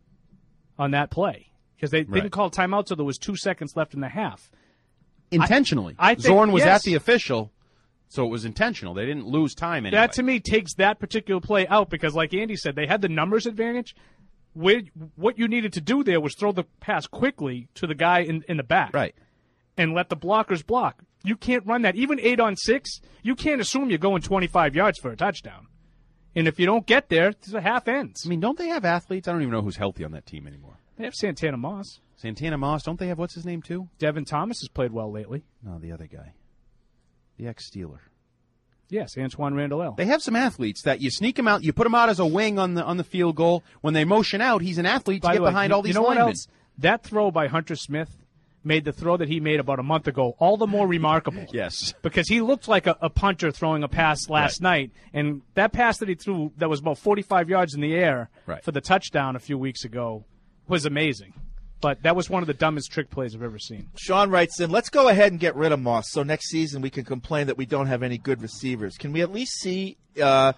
on that play because they Right. didn't call timeout till there was two seconds left in the half. Intentionally. I- I think- Zorn was yes. at the official, so it was intentional. They didn't lose time anyway. That to me takes that particular play out because, like Andy said, they had the numbers advantage. Where, what you needed to do there was throw the pass quickly to the guy in, in the back, Right. and let the blockers block. You can't run that. Even eight on six, you can't assume you're going twenty-five yards for a touchdown. And if you don't get there, the half ends. I mean, don't they have athletes? I don't even know who's healthy on that team anymore. They have Santana Moss. Santana Moss, don't they have what's his name too? Devin Thomas has played well lately. No, the other guy. The ex-Steeler. Yes, Antoine Randall. They have some athletes that you sneak him out, you put him out as a wing on the on the field goal. When they motion out, he's an athlete to By get the way, behind you, all these you know linemen. what else? That throw by Hunter Smith made the throw that he made about a month ago all the more remarkable. Yes. Because he looked like a, a punter throwing a pass last Right. night, and that pass that he threw that was about forty-five yards in the air Right. for the touchdown a few weeks ago was amazing. But that was one of the dumbest trick plays I've ever seen. Sean writes in, let's go ahead and get rid of Moss so next season we can complain that we don't have any good receivers. Can we at least see uh,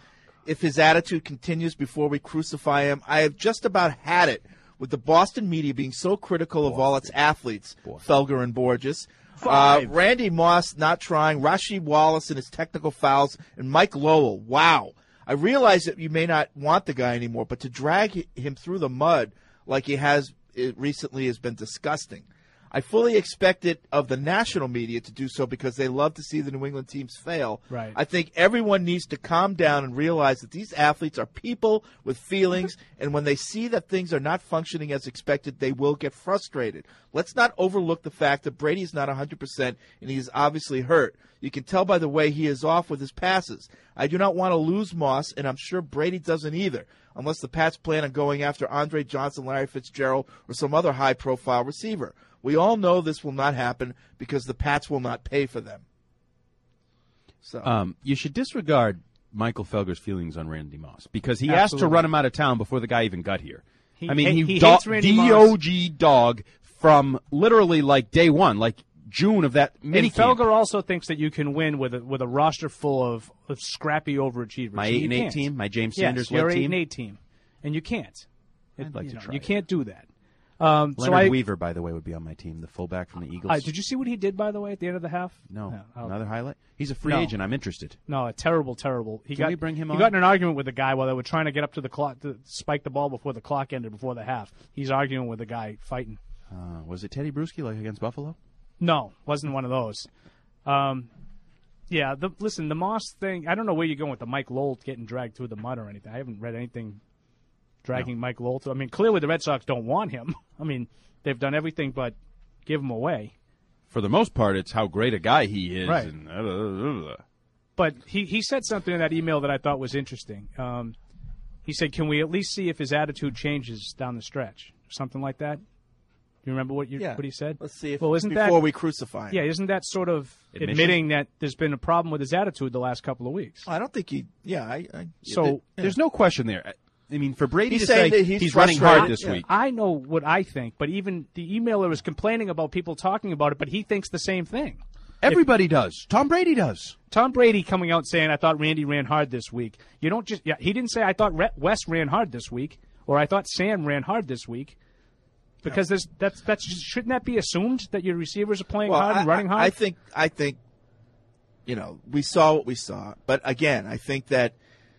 if his attitude continues before we crucify him. I have just about had it with the Boston media being so critical of all its athletes, Felger and Borges. Uh, Randy Moss not trying, Rasheed Wallace and his technical fouls, and Mike Lowell. Wow. I realize that you may not want the guy anymore, but to drag him through the mud like he has it recently has been disgusting. I fully expect it of the national media to do so because they love to see the New England teams fail. Right. I think everyone needs to calm down and realize that these athletes are people with feelings, and when they see that things are not functioning as expected, they will get frustrated. Let's not overlook the fact that Brady is not one hundred percent, and he is obviously hurt. You can tell by the way he is off with his passes. I do not want to lose Moss, and I'm sure Brady doesn't either, unless the Pats plan on going after Andre Johnson, Larry Fitzgerald, or some other high-profile receiver. We all know this will not happen because the Pats will not pay for them. So um, you should disregard Michael Felger's feelings on Randy Moss because he Absolutely. asked to run him out of town before the guy even got here. He I mean, ha- he, he do- hates Randy D Moss. O G dog from literally like day one, like June of that And mini camp. Felger also thinks that you can win with a, with a roster full of, of scrappy overachievers. My and eight you and eight can't. team, my James yes, Sanders your led eight team. and eight team, and you can't. It- I'd like you to know, try You it. can't do that. Um, Leonard so I, Weaver, by the way, would be on my team, the fullback from the Eagles. Uh, did you see what he did, by the way, at the end of the half? No. No, oh. Another highlight? He's a free No. agent. I'm interested. No, a terrible, terrible. He Can got, we bring him he on? got in an argument with the guy while they were trying to get up to the clock to spike the ball before the clock ended, before the half. He's arguing with the guy fighting. Uh, was it Teddy Bruschi like against Buffalo? No, wasn't one of those. Um, yeah, the, listen, the Moss thing, I don't know where you're going with the Mike Lowell getting dragged through the mud or anything. I haven't read anything dragging No. Mike Lowell through. I mean, clearly the Red Sox don't want him. I mean, they've done everything but give him away. For the most part, it's how great a guy he is. Right. And, uh, uh, uh. But he, he said something in that email that I thought was interesting. Um, he said, can we at least see if his attitude changes down the stretch? Something like that. Do you remember what you Yeah. what he said? Let's see if well, isn't before that, we crucify him. Yeah, isn't that sort of Admission? admitting that there's been a problem with his attitude the last couple of weeks? I don't think he. Yeah, I. I So yeah. There's no question there. I mean, for Brady He's to saying say that he's he's running frustrated. hard this Yeah. week. I know what I think, but even the emailer is complaining about people talking about it, but he thinks the same thing. Everybody does. Tom Brady does. Tom Brady coming out saying, I thought Randy ran hard this week. You don't just, yeah, he didn't say, I thought Re- Wes ran hard this week, or I thought Sam ran hard this week. Because there's, that's, that's just, shouldn't that be assumed that your receivers are playing Well, hard and I- running hard? I think. I think. You know, we saw what we saw, but again, I think that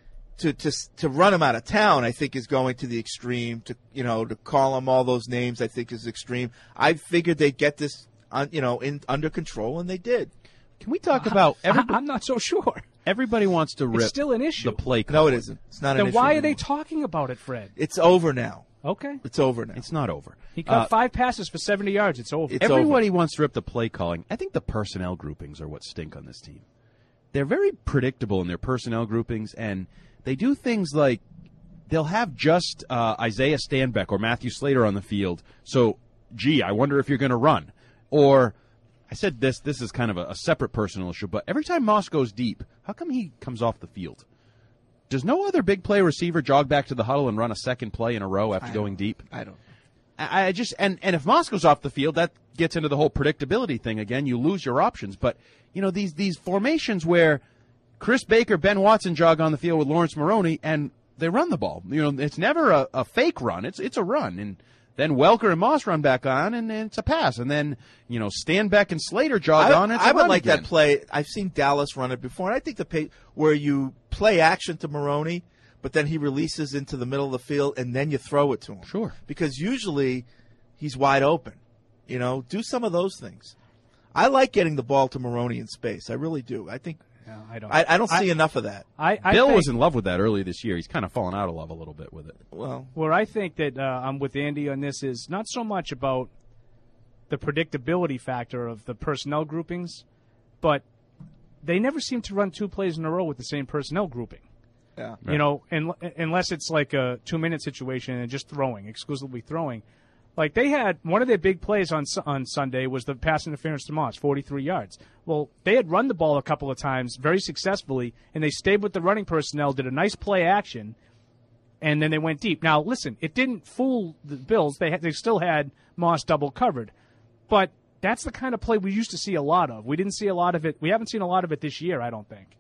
to to to run him out of town, I think is going to the extreme. To you know, to call him all those names, I think is extreme. I figured they'd get this, on, you know, in under control, and they did. Can we talk about? I, Everybody, I'm not so sure. everybody wants to rip It's still an issue. the play. No, it calling. isn't. It's not Then an issue. why are anymore. they talking about it, Fred? It's over now. Okay. It's over now. It's not over. He caught Uh, five passes for seventy yards. It's over. It's Everybody wants to rip the play calling. I think the personnel groupings are what stink on this team. They're very predictable in their personnel groupings, and they do things like they'll have just uh, Isaiah Stanbeck or Matthew Slater on the field. So, gee, I wonder if you're going to run. Or, I said this, this is kind of a, a separate personal issue, but every time Moss goes deep, how come he comes off the field? Does no other big play receiver jog back to the huddle and run a second play in a row after I going don't- deep? I don't. I I just and, and if Moss goes off the field, that gets into the whole predictability thing again. You lose your options. But you know these these formations where Chris Baker, Ben Watson jog on the field with Lawrence Maroney, and they run the ball. You know, it's never a, a fake run. It's it's a run, and then Welker and Moss run back on, and, and it's a pass. And then you know Stanbeck and Slater jog I, on. And it's I a would run like again. that play. I've seen Dallas run it before, and I think the pay, where you play action to Maroney, but then he releases into the middle of the field, and then you throw it to him. Sure. Because usually he's wide open. You know, do some of those things. I like getting the ball to Maroney in space. I really do. I think No, I don't. I, I don't I- see enough of that. I, I Bill think, was in love with that early this year. He's kind of fallen out of love a little bit with it. Well, where I think that uh, I'm with Andy on this is not so much about the predictability factor of the personnel groupings, but they never seem to run two plays in a row with the same personnel grouping. Yeah. You know, un- unless it's like a two-minute situation and just throwing, exclusively throwing. Like they had one of their big plays on Su- on Sunday was the pass interference to Moss, forty-three yards. Well, they had run the ball a couple of times very successfully, and they stayed with the running personnel, did a nice play action, and then they went deep. Now, listen, it didn't fool the Bills. They had, they still had Moss double covered, but that's the kind of play we used to see a lot of. We didn't see a lot of it. We haven't seen a lot of it this year, I don't think.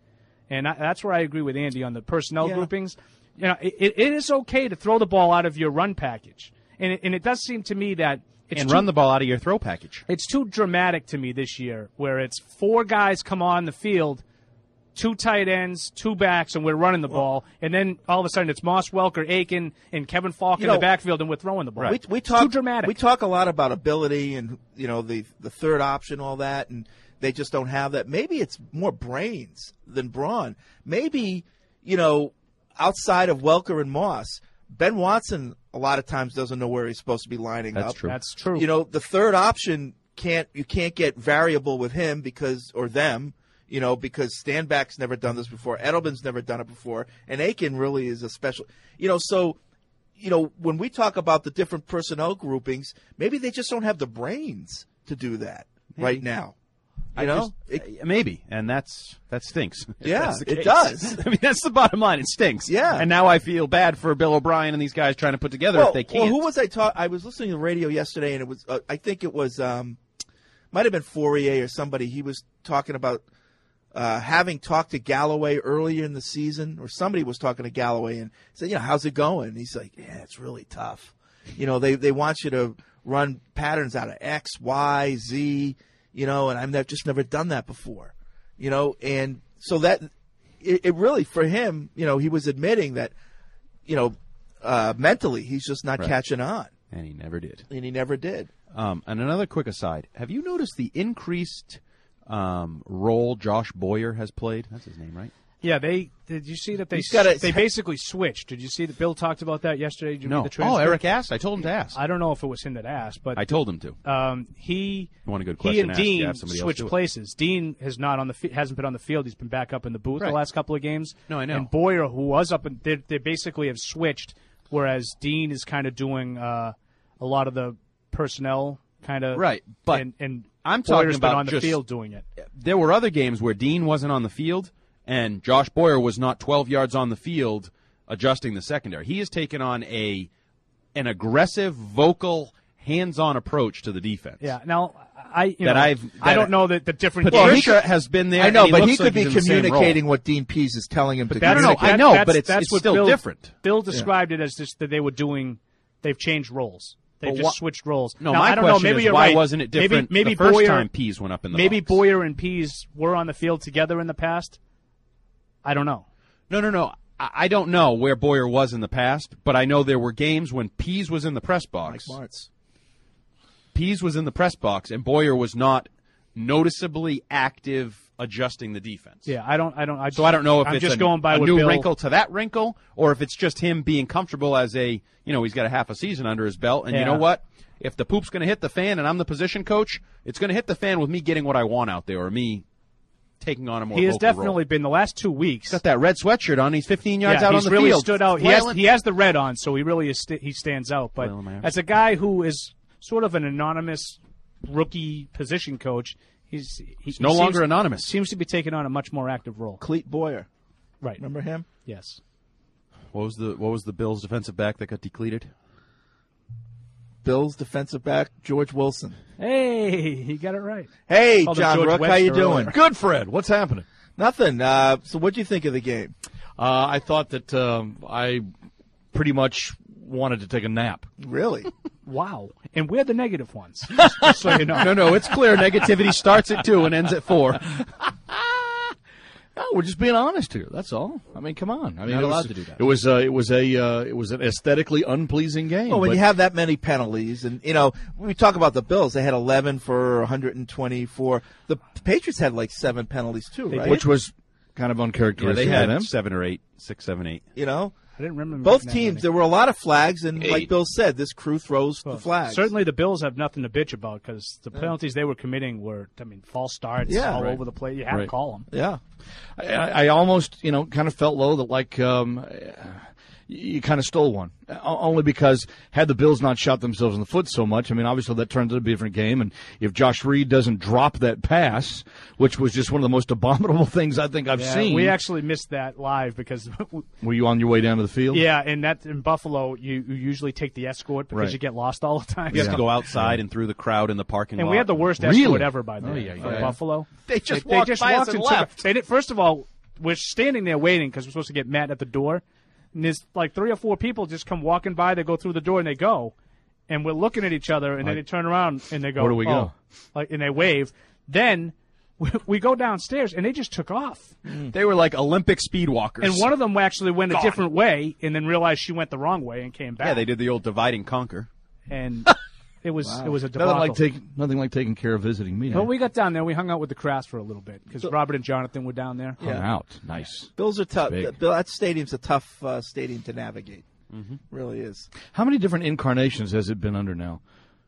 And I, that's where I agree with Andy on the personnel Yeah. groupings. You know, it, it is okay to throw the ball out of your run package. And it, and it does seem to me that it's and too, run the ball out of your throw package. It's too dramatic to me this year, where it's four guys come on the field, two tight ends, two backs, and we're running the ball. And then all of a sudden it's Moss, Welker, Aiken, and Kevin Falk You in know, the backfield, and we're throwing the ball. We, we It's talk, too dramatic. We talk a lot about ability and, you know, the the third option, all that, and they just don't have that. Maybe it's more brains than brawn. Maybe, you know, outside of Welker and Moss, Ben Watson a lot of times doesn't know where he's supposed to be lining That's up. true. That's true. You know, the third option can't you can't get variable with him because or them, you know, because Stanback's never done this before, Edelman's never done it before, and Aiken really is a special. You know, so you know when we talk about the different personnel groupings, maybe they just don't have the brains to do that Maybe. right now. You I know, just- uh, maybe, and that's that stinks. if Yeah, that's the it case. does. I mean, that's the bottom line. It stinks. Yeah. and now I feel bad for Bill O'Brien and these guys trying to put together well, if they can't. Well, who was I talk? I was listening to the radio yesterday, and it was uh, I think it was um, might have been Fourier or somebody. He was talking about uh, having talked to Galloway earlier in the season, or somebody was talking to Galloway and said, "You know, how's it going?" And he's like, "Yeah, it's really tough. You know, they they want you to run patterns out of X, Y, Z. You know, and I've nev- just never done that before. You know, and so that it, it really for him, you know, he was admitting that, you know, uh, mentally he's just not Right. catching on, and he never did. and he never did. Um, and another quick aside: have you noticed the increased um, role Josh Boyer has played? That's his name, right? Yeah, they did. You see that they He's got a- they basically switched? Did you see that Bill talked about that yesterday? Did you No. read the Oh, transcript? Eric asked. I told him to ask. I don't know if it was him that asked, but I told him to. Um, he You want a good he question and asked, you Dean have somebody else switched do it. places. Dean has not on the fi- hasn't been on the field. He's been back up in the booth Right. the last couple of games. No, I know. And Boyer, who was up, in, they, they basically have switched. Whereas Dean is kind of doing uh, a lot of the personnel kind of Right, but and, and I'm Boyer's talking been about on the just- field doing it. There were other games where Dean wasn't on the field and Josh Boyer was not twelve yards on the field adjusting the secondary. He has taken on a an aggressive, vocal, hands-on approach to the defense. Yeah. Now I you That know, I've- I that don't know that the different. Patricia has been there. I know, and he but looks he could like be he's in the same communicating role. what Dean Pease is telling him to That's- communicate. I know, that- but it's- that's it's what still Bill, different. Bill described it as just that they were doing. They've changed roles. They've But just wha- switched roles. No, now, my I don't question know. Maybe is you're why right. wasn't it different Maybe, maybe the first Boyer, time Pease went up in the Maybe box? Boyer and Pease were on the field together in the past. I don't know. No, no, no. I I don't know where Boyer was in the past, but I know there were games when Pease was in the press box. Mike Martz. Pease was in the press box, and Boyer was not noticeably active adjusting the defense. Yeah, I don't. I don't. I So I don't know if I'm it's just a, going by a what new Bill, wrinkle to that wrinkle, or if it's just him being comfortable as a, you know, he's got a half a season under his belt, and you Yeah. know what? If the poop's going to hit the fan and I'm the position coach, it's going to hit the fan with me getting what I want out there, or me taking on a more He has vocal definitely role. been the last two weeks. He's got that red sweatshirt on. He's fifteen yards yeah, out he's on the really field. stood out. He has, flailing. he has the red on, so he really is st- he stands out. But Flailing my arms. as a guy who is sort of an anonymous rookie position coach, he's he, He's no he longer seems, anonymous. Seems to be taking on a much more active role. Cleet Boyer. Right. Remember him? Yes. What was the what was the Bills' defensive back that got decleated? Bills defensive back George Wilson. Hey, he got it right. Hey, Called him John George Rook, how Webster you doing? earlier. Good, Fred. What's happening? Nothing. Uh, so, what do you think of the game? Uh, I thought that um, I pretty much wanted to take a nap. Really? Wow. And we're the negative ones. Just, just so you know. No, no, it's clear. Negativity starts at two and ends at four. No, we're just being honest here. That's all. I mean, come on. I mean, Not it was, allowed to do that. It was uh, it was a uh, it was an aesthetically unpleasing game. Well, when but- you have that many penalties, and you know, we talk about the Bills, they had eleven for one hundred twenty-four. The Patriots had like seven penalties too, right? which was kind of Yeah, uncharacteristic. they of had them. seven or eight, six, seven, eight. You know, I didn't remember both that teams. many. There were a lot of flags, and like Eight. Bill said, this crew throws Well, the flags. Certainly, the Bills have nothing to bitch about because the penalties they were committing were, I mean, false starts Yeah. all Right. over the place. You had to Right. call them. Yeah. I, I I almost, you know, kind of felt low that like um, you kind of stole one. O- Only because had the Bills not shot themselves in the foot so much, I mean, obviously that turns out to be a different game. And if Josh Reed doesn't drop that pass, which was just one of the most abominable things I think I've Yeah, seen. we actually missed that live because, Were you on your way down to the field? yeah, and that in Buffalo, you, you usually take the escort because Right. you get lost all the time. You have So- to go outside and through the crowd in the parking And lot. we had the worst Really? escort ever by the Oh, way yeah, for yeah. Buffalo. They just they, walked just by us walked and and took- left. They did, first of all, we're standing there waiting because we're supposed to get Matt at the door. And there's like three or four people just come walking by. They go through the door and they go. And we're looking at each other, and then Like, they turn around and they go, where do we oh. go? Like, and they wave. Then we, we go downstairs, and they just took off. They were like Olympic speed walkers. And one of them actually went Gone. a different way and then realized she went the wrong way and came back. Yeah, they did the old divide and conquer. And it was Wow. it was a nothing debacle. like taking nothing like taking care of visiting me. But we got down there. We hung out with the Crafts for a little bit because Robert and Jonathan were down there. Hung out. Nice. Bills are tough. Big. Bill, that stadium's a tough uh, stadium to navigate. Mm-hmm. Really is. How many different incarnations has it been under now?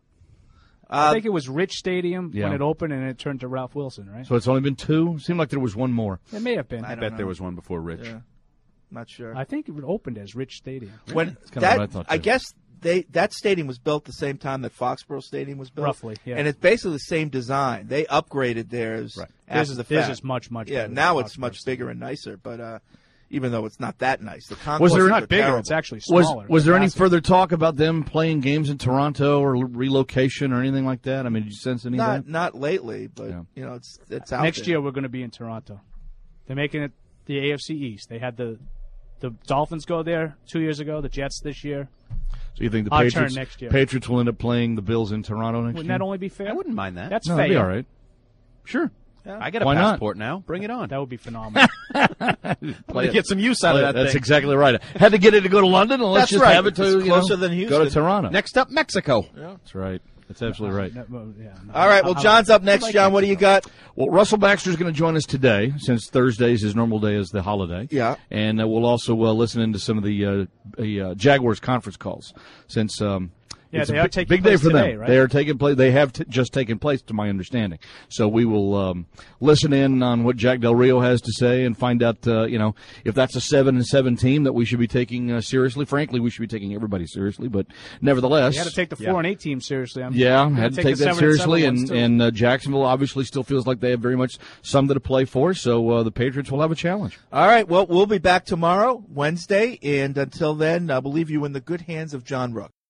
I think it was Rich Stadium yeah. when it opened, and it turned to Ralph Wilson, right? So it's only been two? Seemed like there was one more. It may have been. I, bet there was one before Rich. Yeah. Not sure. I think it opened as Rich Stadium. When kinda that, what I thought, I too. guess they that stadium was built the same time that Foxborough Stadium was built, Roughly, yeah. and it's basically the same design. They upgraded theirs Right. after Theirs is- the theirs fact. is much, much yeah. better Now than it's Foxborough much bigger and nicer, but uh, even though it's not that nice, the Was concourses there are not bigger? terrible. It's actually Was, smaller. was there any Massive. further talk about them playing games in Toronto or l- relocation or anything like that? I mean, did you sense any not of that? not lately, but Yeah. you know it's it's out Next there. year we're going to be in Toronto. They're making it the A F C East. They had the the Dolphins go there two years ago. The Jets this year. So you think the Our turn Patriots, next year. Patriots will end up playing the Bills in Toronto next Wouldn't year? that only be fair? I wouldn't mind that. That's no, fair. that'd be all right. Sure. I got a Why not? passport now. Bring it on. That would be phenomenal. I'm going to get some use out Play of it. that That's thing. exactly right. Had to get it to go to London, and let's That's just right. have it to It's you closer know, than go to Houston. Toronto. Next up, Mexico. That's right. That's absolutely right. No, no, yeah, no. All right. Well, I- I- John's up I next. like John, what do you got? Well, Russell Baxter's going to join us today, since Thursday's his normal day is the holiday. Yeah. And uh, we'll also uh, listen into some of the, uh, the uh, Jaguars conference calls, since um, Yeah, it's they a are big, taking big day place for today, them. right? They are taking place. They have t- just taken place, to my understanding. So we will um, listen in on what Jack Del Rio has to say and find out, uh, you know, if that's a seven and seven team that we should be taking uh, seriously. Frankly, we should be taking everybody seriously, but nevertheless, You had to take the four and eight team seriously. I'm yeah, gonna had to take take the that seven and seven seriously, ones, and too. and uh, Jacksonville obviously still feels like they have very much something to play for. So uh, the Patriots will have a challenge. All right. Well, we'll be back tomorrow, Wednesday, and until then, uh, we'll leave you in the good hands of John Rook.